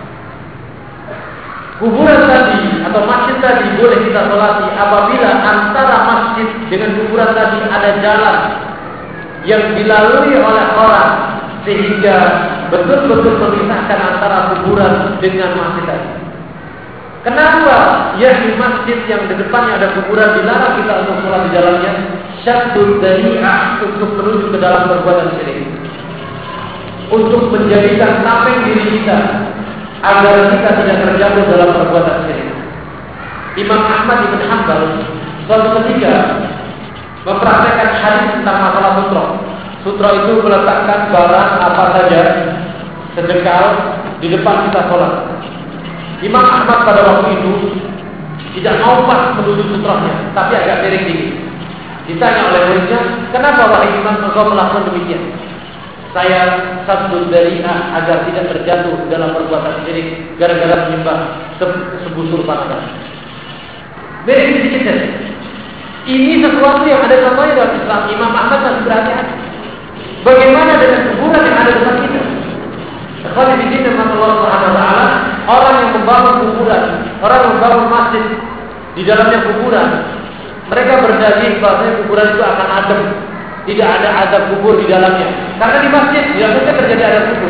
B: Kuburan tadi atau masjid tadi boleh kita sholati apabila antara masjid dengan kuburan tadi ada jalan yang dilalui oleh orang sehingga betul-betul memisahkan antara kuburan dengan masjid tadi. Kenapa ya di masjid yang di depannya ada kuburan dilarang kita untuk sholat di jalannya? Syaddud dari'ah, untuk menuju ke dalam perbuatan syirik, untuk menjadikan tameng diri kita agar kita tidak terjatuh dalam perbuatan syirik. Imam Ahmad bin Hanbal suatu ketika mempraktekkan hadis tentang masalah sutra. Sutra itu meletakkan barang apa saja sedekal di depan kita sholat. Imam Ahmad pada waktu itu tidak mau pas menuju sutranya, tapi agak miring dikit. Ditanya oleh muridnya, kenapa wahai Imam engkau melakukan demikian? Saya satu dari'ah agar tidak terjatuh dalam perbuatan syirik gara-gara menyembah sebusur panahan. Miring sedikit saja. Ini sesuatu yang ada contohnya dalam Islam. Imam Ahmad harus berhati-hati. Bagaimana dengan kuburan yang ada depan kita? Kalau di sini Allah Subhanahu wa taala, orang yang membangun kuburan, orang yang membangun masjid di dalamnya kuburan, mereka berdalih bahwa kuburan itu akan adem, tidak ada azab kubur di dalamnya. Karena di masjid tidak mungkin terjadi azab kubur.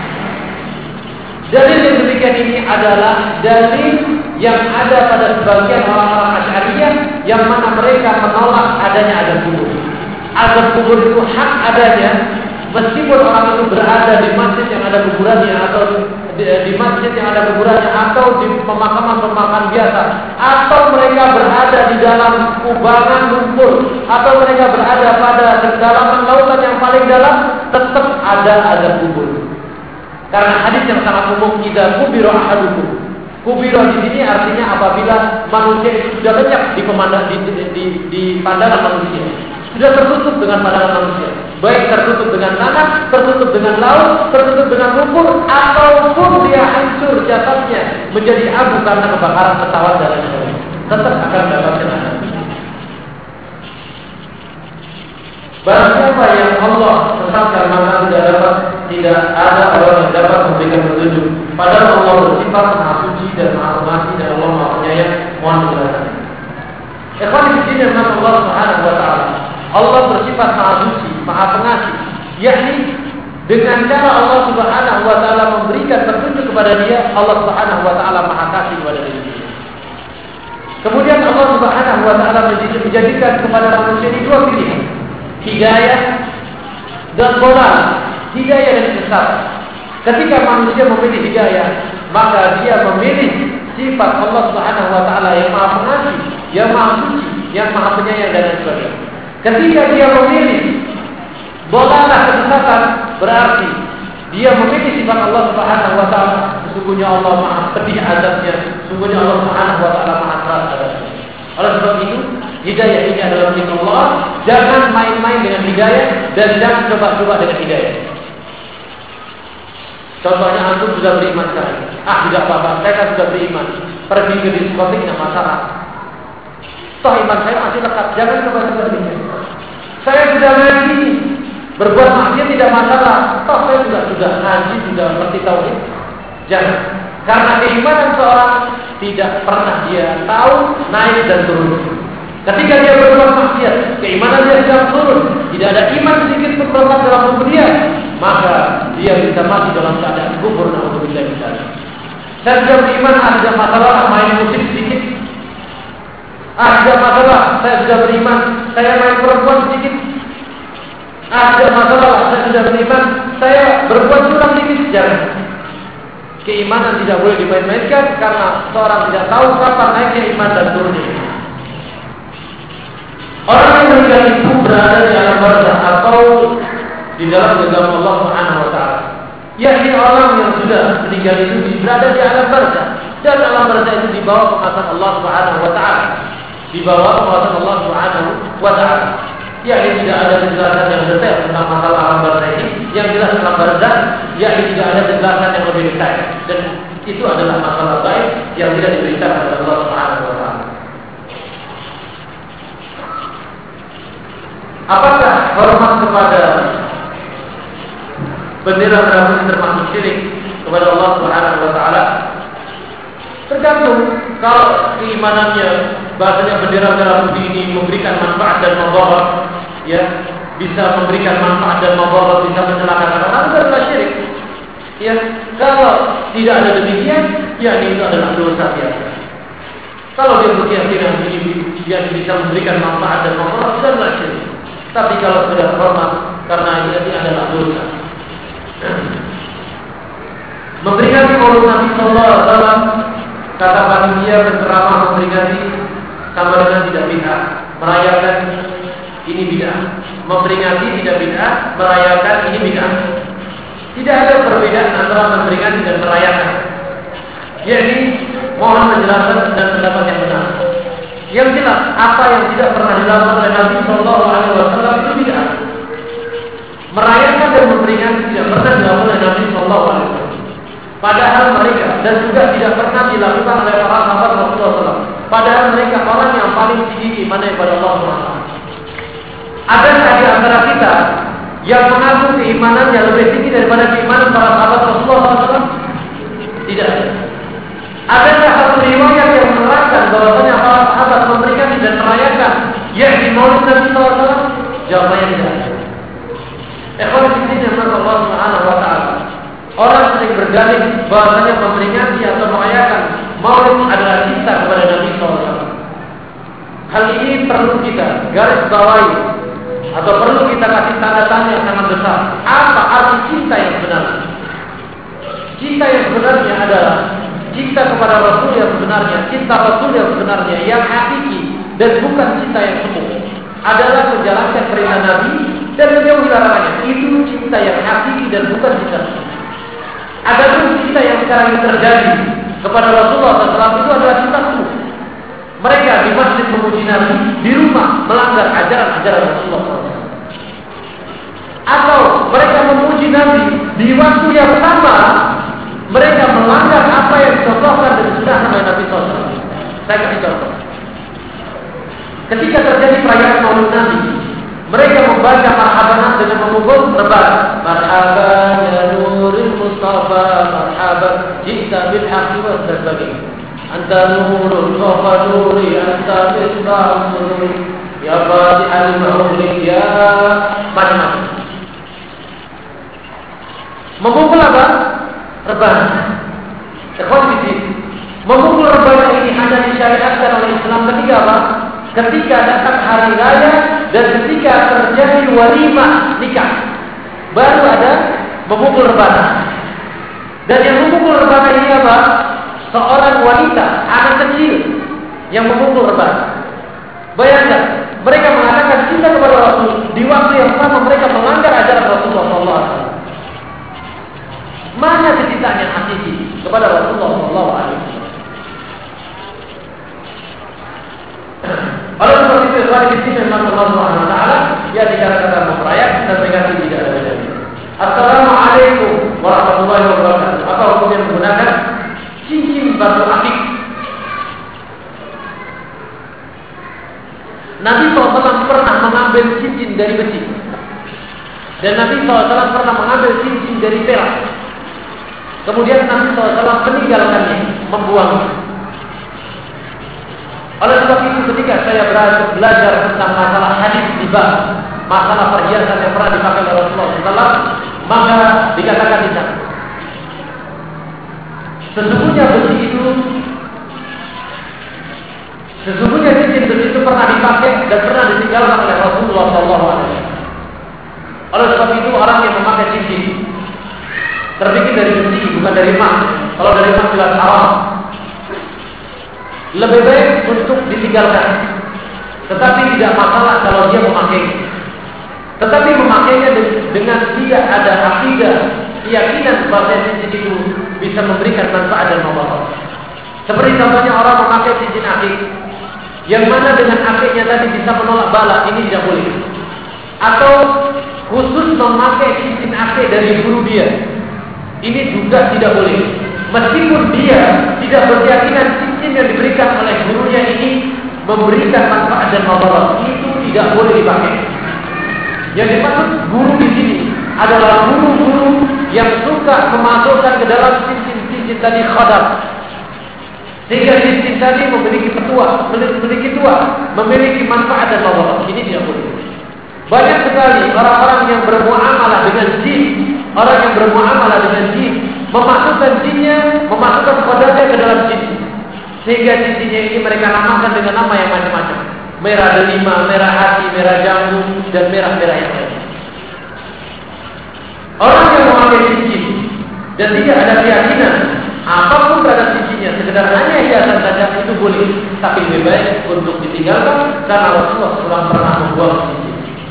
B: Dalil yang demikian ini adalah dalil yang ada pada sebagian orang-orang Asy'ariyah yang mana mereka menolak adanya azab kubur. Azab kubur itu hak adanya meskipun orang itu berada di masjid yang ada kuburannya atau di, di masjid yang ada kuburannya atau di pemakaman-pemakaman biasa, atau mereka berada di dalam kubangan lumpur, atau mereka berada pada kedalaman lautan yang paling dalam, tetap ada azab kubur. Karena hadis yang sangat umum, idza kubira ahadukum. Kubira di sini artinya apabila manusia itu sudah lenyap di pemandang di, di, di, di pandangan manusia, sudah tertutup dengan pandangan manusia, baik tertutup dengan tanah, tertutup dengan laut, tertutup dengan lumpur, ataupun dia hancur jasadnya menjadi abu karena kebakaran pesawat dan lain-lain, tetap akan mendapatkan azab. Barang siapa yang Allah sesatkan maka tidak dapat tidak ada orang yang dapat memberikan petunjuk. Padahal Allah bersifat maha suci dan maha pengasih dan Allah maha penyayang. Mohon penjelasan. Ikhwan fillah yang Allah Subhanahu wa taala, Allah bersifat maha suci, maha pengasih, yakni dengan cara Allah Subhanahu wa taala memberikan petunjuk kepada dia, Allah Subhanahu wa taala maha kasih kepada dia. Kemudian Allah Subhanahu wa taala menjadikan kepada manusia ini dua pilihan, hidayah dan dhalal, hidayah dan sesat. Ketika manusia memilih hidayah, maka dia memilih sifat Allah Subhanahu wa taala yang maha pengasih, yang maha suci, yang maha penyayang dan lain sebagainya. Ketika dia memilih dhalalah, kesesatan, berarti dia memilih sifat Allah Subhanahu wa taala. Sesungguhnya Allah maha pedih azabnya, sesungguhnya Allah Subhanahu wa taala maha keras azabnya. Oleh sebab itu, hidayah ini adalah milik Allah. Jangan main-main dengan hidayah dan jangan coba-coba dengan hidayah. Contohnya antum sudah beriman sekali. Ah, tidak apa-apa, saya kan sudah beriman. Pergi ke diskotik tidak masalah. Toh iman saya masih lekat. Jangan coba-coba dengan. Saya sudah ngaji, berbuat maksiat tidak masalah. Toh saya sudah sudah ngaji, sudah mengerti tauhid. Jangan. Karena keimanan seorang tidak pernah dia tahu naik dan turun. Ketika dia berbuat maksiat, keimanan dia sedang turun, tidak ada iman sedikit pun berlepas dalam tubuh dia, maka dia bisa mati dalam keadaan kufur. Na'udzubillah min dzalik. Saya sudah beriman, ada masalah main musik sedikit. Ada masalah, saya sudah beriman, saya main perempuan sedikit. Ada masalah, saya sudah beriman, saya berbuat curang sedikit. Jangan. Keimanan tidak boleh dimain-mainkan karena seorang tidak tahu kapan naiknya iman dan turunnya. Orang yang meninggal itu berada di alam barzakh atau di dalam genggaman Allah Subhanahu wa taala. Yakni orang yang sudah meninggal itu berada di alam barzakh, dan alam barzakh itu dibawa pengawasan Allah Subhanahu wa taala. Dibawa pengawasan Allah Subhanahu wa taala. Yakni tidak ada penjelasan yang detail tentang masalah alam barzakh ini. Yang jelas alam barzakh, yakni tidak ada penjelasan yang lebih detail, dan itu adalah masalah gaib yang tidak diberitakan oleh Allah Subhanahu wa taala. Apakah hormat kepada bendera merah putih termasuk syirik kepada Allah Subhanahu wa taala? Tergantung. Kalau keimanannya bahasanya bendera merah putih ini memberikan manfaat dan madarat, ya, bisa memberikan manfaat dan madarat, bisa mencelakakan orang, itu adalah syirik. Ya, kalau tidak ada demikian, ya ini itu adalah dosa biasa. Kalau dia berkeyakinan ini yang bisa memberikan manfaat dan madarat, itu adalah syirik. Tapi kalau sudah hormat karena ini adalah dosa. Memperingati Maulid Nabi Sallallahu Alaihi Wasallam, kata panitia berceramah memperingati sama dengan tidak bid'ah. Merayakan ini bid'ah. Memperingati tidak bid'ah, merayakan ini bid'ah. Tidak ada perbedaan antara memperingati dan merayakan. Yakni mohon penjelasan dan pendapat yang benar. Yang jelas, apa yang tidak pernah dilakukan oleh Nabi Sallallahu Alaihi Wasallam itu bid'ah. Merayakan dan memperingati tidak pernah dilakukan oleh Nabi Sallallahu Alaihi Wasallam. Padahal mereka dan juga tidak pernah dilakukan oleh para sahabat Rasulullah Sallallahu Alaihi Wasallam. Padahal mereka orang yang paling tinggi imannya kepada Allah Subhanahu wa taala. Adakah di antara kita yang mengaku keimanannya lebih tinggi daripada keimanan para sahabat Rasulullah Sallallahu Alaihi Wasallam? Tidak ada. Adakah satu riwayat yang menerangkan bahwasanya para sahabat memperingati dan merayakan yakni Maulid Nabi Sallallahu Alaihi Wasallam? Jawabannya tidak ada. Ikhwan fillah yang Allah Subhanahu wa taala. Orang sering berdalih bahwasanya memperingati atau merayakan Maulid adalah cinta kepada Nabi Sallallahu Alaihi Wasallam. Hal ini perlu kita garis bawahi atau perlu kita kasih tanda tanya yang sangat besar. Apa arti cinta yang sebenarnya? Cinta yang sebenarnya adalah cinta kepada Rasul yang sebenarnya, cinta Rasul yang sebenarnya, yang hakiki dan bukan cinta yang semu. Adalah menjalankan perintah Nabi dan menjauhi larangannya. Itu cinta yang hakiki dan bukan cinta semu. Adapun cinta yang sekarang ini terjadi kepada Rasulullah shallallahu alaihi wasallam itu adalah cinta semu. Mereka di masjid memuji Nabi, di rumah melanggar ajaran-ajaran Rasulullah shallallahu alaihi wasallam. Atau mereka memuji Nabi di waktu yang sama, mereka melanggar apa yang dicontohkan dan sudah oleh Nabi shallallahu alaihi wasallam. Saya kasih contoh. Ketika terjadi perayaan Maulid Nabi, mereka membaca marhaban dengan memukul rebana. Marhaban ya nuril Mustafa, marhaban jika bil haqqi wa sebagainya. Anta nurul qafa nuri, anta misbah nuri, ya fatihal maulid ya macam-macam. Memukul apa? Rebana. Ikhwan fillah, memukul rebana ini hanya disyariatkan oleh Islam ketika apa? Ketika datang hari raya dan ketika terjadi walimah nikah, baru ada memukul rebana. Dan yang memukul rebana ini apa? Seorang wanita, anak kecil yang memukul rebana. Bayangkan, mereka mengatakan cinta kepada Rasul di waktu yang sama mereka melanggar ajaran Rasulullah shallallahu alaihi wasallam. Mana kecintaan yang hakiki kepada Rasulullah shallallahu alaihi wasallam? Oleh sebab itu, ikhwan di sini memang Allah Subhanahu wa taala yang dikatakan memperayakan dan mereka tidak ada bedanya. Assalamualaikum warahmatullahi wabarakatuh. Apa hukumnya menggunakan cincin batu akik? Nabi shallallahu alaihi wasallam pernah mengambil cincin dari besi, dan Nabi shallallahu alaihi wasallam pernah mengambil cincin dari perak. Kemudian Nabi shallallahu alaihi wasallam meninggalkannya, membuangnya. Oleh sebab itu ketika saya belajar tentang masalah hadis hibah, masalah perhiasan yang pernah dipakai oleh Rasulullah shallallahu alaihi wasallam, maka dikatakan di sana, sesungguhnya besi itu, sesungguhnya cincin besi itu pernah dipakai dan pernah ditinggalkan oleh Rasulullah shallallahu alaihi wasallam. Oleh sebab itu orang yang memakai cincin terbikin dari besi bukan dari emas. Kalau dari emas jelas haram. Lebih baik untuk ditinggalkan. Tetapi tidak masalah kalau dia memakai. Tetapi memakainya dengan tidak ada akidah, keyakinan bahwa cincin itu bisa memberikan manfaat dan mudarat. Seperti contohnya orang memakai cincin akik, yang mana dengan akiknya tadi bisa menolak bala, ini tidak boleh. Atau khusus memakai cincin akik dari guru dia, ini juga tidak boleh. Meskipun dia tidak berkeyakinan cincin yang diberikan oleh gurunya ini memberikan manfaat dan mudarat, itu tidak boleh dipakai. Yang dimaksud guru di sini adalah guru-guru yang suka memasukkan ke dalam cincin-cincin tadi khadam, sehingga cincin tadi memiliki petua, memiliki tua, memiliki manfaat dan mudarat. Ini tidak boleh. Banyak sekali orang-orang yang bermuamalah dengan jin, orang yang bermuamalah dengan jin, memasukkan jinnya, memasukkan khadamnya ke dalam jin, sehingga cincinnya ini mereka namakan dengan nama yang macam-macam. Merah delima, merah hati, merah jambu, dan merah-merah yang lain. Orang yang memakai cincin dan tidak ada keyakinan apapun terhadap cincinnya, sekedar hanya hiasan saja, itu boleh. Tapi lebih baik untuk ditinggalkan, karena Rasulullah shallallahu alaihi wasallam pernah membuang cincin.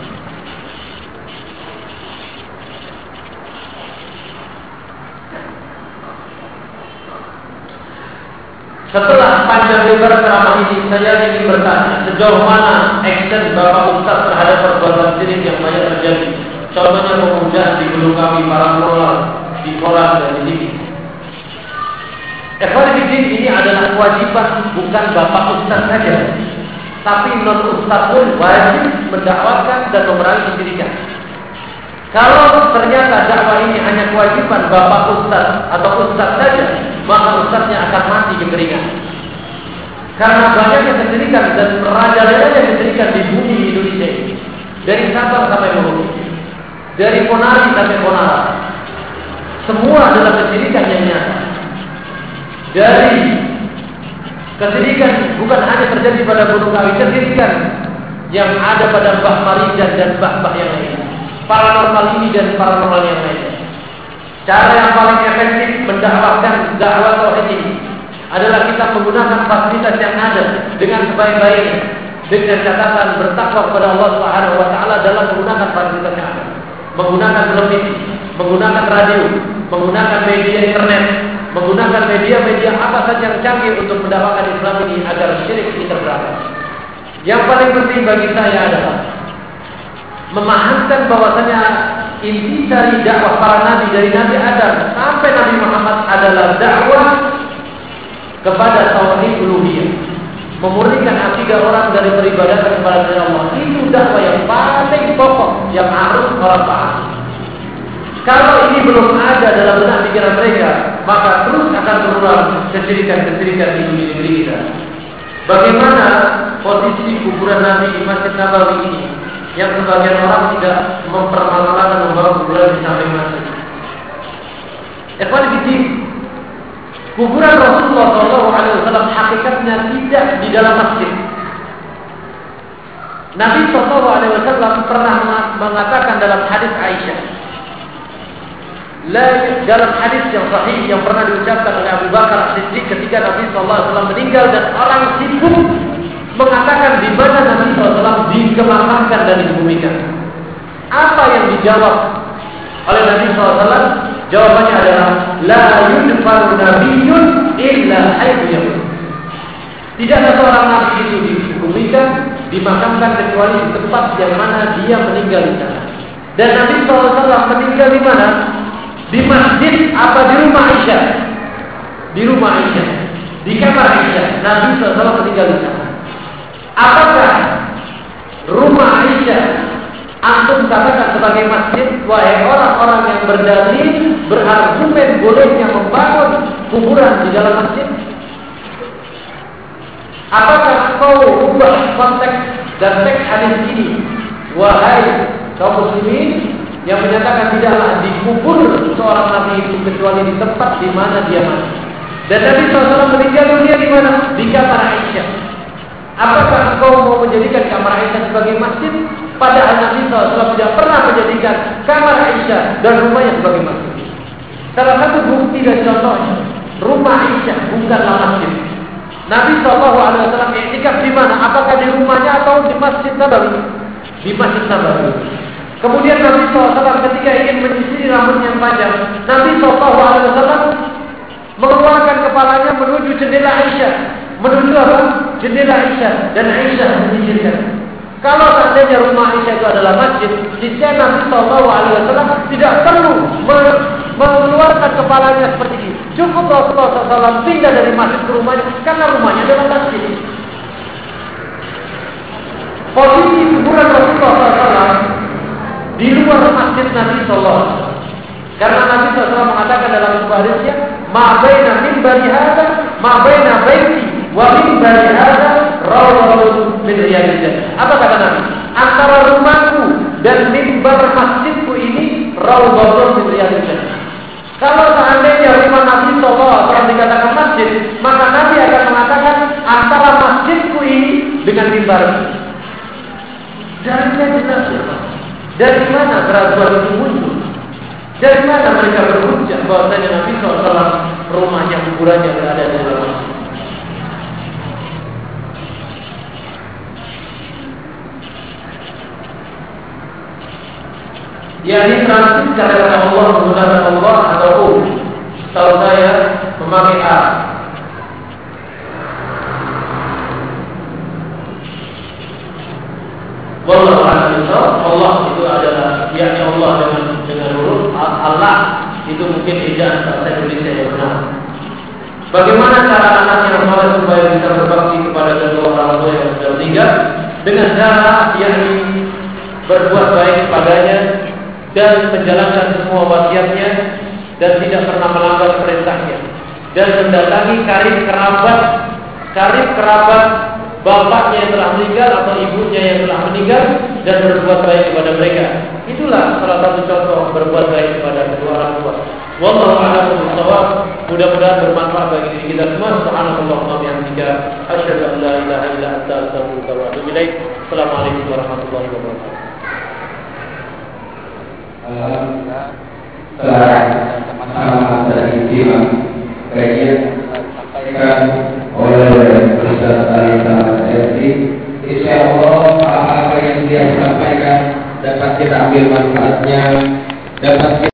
B: Setelah panjang lebar ceramah ini, saya ingin bertanya, sejauh mana action Bapak Ustaz terhadap perbuatan syirik yang banyak terjadi? Contohnya pemuja di gunung kami, para moral, di koran dan di T V. Evaluasi ini adalah kewajiban bukan Bapak Ustaz saja, tapi non Ustaz pun wajib mendakwahkan dan memerangi kesyirikan. Kalau ternyata dakwah ini hanya kewajiban Bapak Ustaz atau Ustaz saja, maka Ustaznya akan mati kekeringan. Karena banyaknya kesyirikan dan merajalela kesyirikan di bumi Indonesia ini, dari Sabang sampai Merauke, dari Ponari sampai Ponara, semua adalah kesyirikan yang nyata. Dari kesyirikan bukan hanya terjadi pada Gunung Kawi, kesyirikan yang ada pada Mbah Marijan dan Mbah-mbah yang lain, paranormal ini dan paranormal yang lain. Cara yang paling efektif mendakwahkan dakwah tauhid ini adalah kita menggunakan fasilitas yang ada dengan sebaik-baiknya, dengan catatan bertakwa kepada Allah Subhanahu wa taala dalam menggunakan fasilitas yang ada. Menggunakan televisi, menggunakan radio, menggunakan media internet, menggunakan media-media apa saja yang canggih untuk mendakwakan Islam ini agar syirik ini terberantas. Yang paling penting bagi saya adalah memahamkan bahwasanya inti dari dakwah para nabi dari Nabi Adam sampai Nabi Muhammad adalah dakwah kepada tauhid uluhiyah, memurnikan akidah orang dari peribadatan kepada Allah. Itu dakwah yang paling pokok yang harus orang paham. Kalau ini belum ada dalam benak pikiran mereka, maka terus akan berulang kesyirikan-kesyirikan di negeri kita. Bagaimana posisi kuburan Nabi di Masjid Nabawi ini, yang sebagian orang tidak mempermasalahkan membawa kuburan di samping masjid. Ikhwan fillah, kuburan Rasulullah shallallahu alaihi wasallam hakikatnya tidak di dalam masjid. Nabi shallallahu alaihi wasallam pernah mengatakan dalam hadis Aisyah, dalam hadis yang sahih yang pernah diucapkan oleh Abu Bakar As-Siddiq ketika Nabi shallallahu alaihi wasallam meninggal dan orang sibuk mengatakan di mana Nabi shallallahu alaihi wasallam dikemakamkan dan dikebumikan. Apa yang dijawab oleh Nabi shallallahu alaihi wasallam? Jawabannya adalah la yudfaru nabiyyun illa hayyun. Tidak ada seorang nabi itu dikebumikan, dimakamkan kecuali di tempat yang mana dia meninggal di sana. Dan Nabi shallallahu alaihi wasallam meninggal di mana? Di masjid apa di rumah Aisyah? Di rumah Aisyah, di kamar Aisyah. Nabi shallallahu alaihi wasallam meninggal di sana. Apakah rumah Aisyah antum katakan sebagai masjid? Wahai orang-orang yang berdalil, berargumen bolehnya membangun kuburan di dalam masjid. Apakah kau ubah konteks dan teks hadis ini? Wahai kaum muslimin yang menyatakan tidaklah dikubur seorang nabi itu kecuali di tempat di mana dia mati. Dan Nabi shallallahu alaihi wasallam meninggal dunia di mana? Di kamar Aisyah. Apakah engkau mau menjadikan kamar Aisyah sebagai masjid? Padahal Nabi shallallahu alaihi wasallam tidak pernah menjadikan kamar Aisyah dan rumahnya sebagai masjid. Salah satu bukti dan contohnya, rumah Aisyah bukanlah masjid. Nabi shallallahu alaihi wasallam i'tikaf di mana? Apakah di rumahnya atau di Masjid Nabawi? Di Masjid Nabawi. Kemudian Nabi shallallahu alaihi wasallam ketika ingin menyisiri rambutnya yang panjang, Nabi shallallahu alaihi wasallam mengeluarkan kepalanya menuju jendela Aisyah, menuju apa? Jendela Aisyah, dan Aisyah menyingkirkan. Kalau seandainya rumah Aisyah itu adalah masjid, niscaya Nabi Shallallahu Alaihi Wasallam tidak perlu mengeluarkan kepalanya seperti ini. Cukup Rasulullah shallallahu alaihi wasallam pindah dari masjid ke rumahnya, karena rumahnya adalah masjid. Posisi kuburan Rasulullah shallallahu alaihi wasallam di luar masjid Nabi Shallallahu Alaihi Wasallam. Karena Nabi shallallahu alaihi wasallam mengatakan dalam sebuah hadisnya, "Ma baina minbari hadza, ma baina baiti wa minbari hadza rawdatun min riyadil jannah." Apa kata Nabi? Antara rumahku dan mimbar masjidku ini rawdatun min riyadil jannah. Kalau seandainya rumah Nabi shallallahu alaihi wasallam dikatakan masjid, maka Nabi akan mengatakan antara masjidku ini dengan mimbar. Dari jelas ya, dari mana keraguan itu muncul? Dari mana mereka berhujjah bahwasanya Nabi shallallahu alaihi wasallam rumahnya kuburannya berada di dalam masjid? Ya, ini transit kata Allah menggunakan Allah atau Um. Kalau saya memakai A. Wallahu a'lam. Allah itu adalah yakni Allah dengan dengan huruf Allah itu mungkin ejaan bahasa Indonesia yang benar. Bagaimana cara anak yang soleh supaya bisa berbakti kepada kedua orang tua yang sudah meninggal? Dengan cara yakni berbuat baik kepadanya dan menjalankan semua wasiatnya dan tidak pernah melanggar perintahnya dan mendatangi karib kerabat karib kerabat bapaknya yang telah meninggal atau ibunya yang telah meninggal dan berbuat baik kepada mereka. Itulah salah satu contoh berbuat baik kepada kedua orang tua. Wallahu a'lam bishawab. Mudah-mudahan bermanfaat bagi diri kita semua. Subhanallahumma wa bihamdika asyhadu an la ilaha illa anta astaghfiruka wa atubu ilaik. Assalamualaikum warahmatullahi wabarakatuh.
C: Alhamdulillah.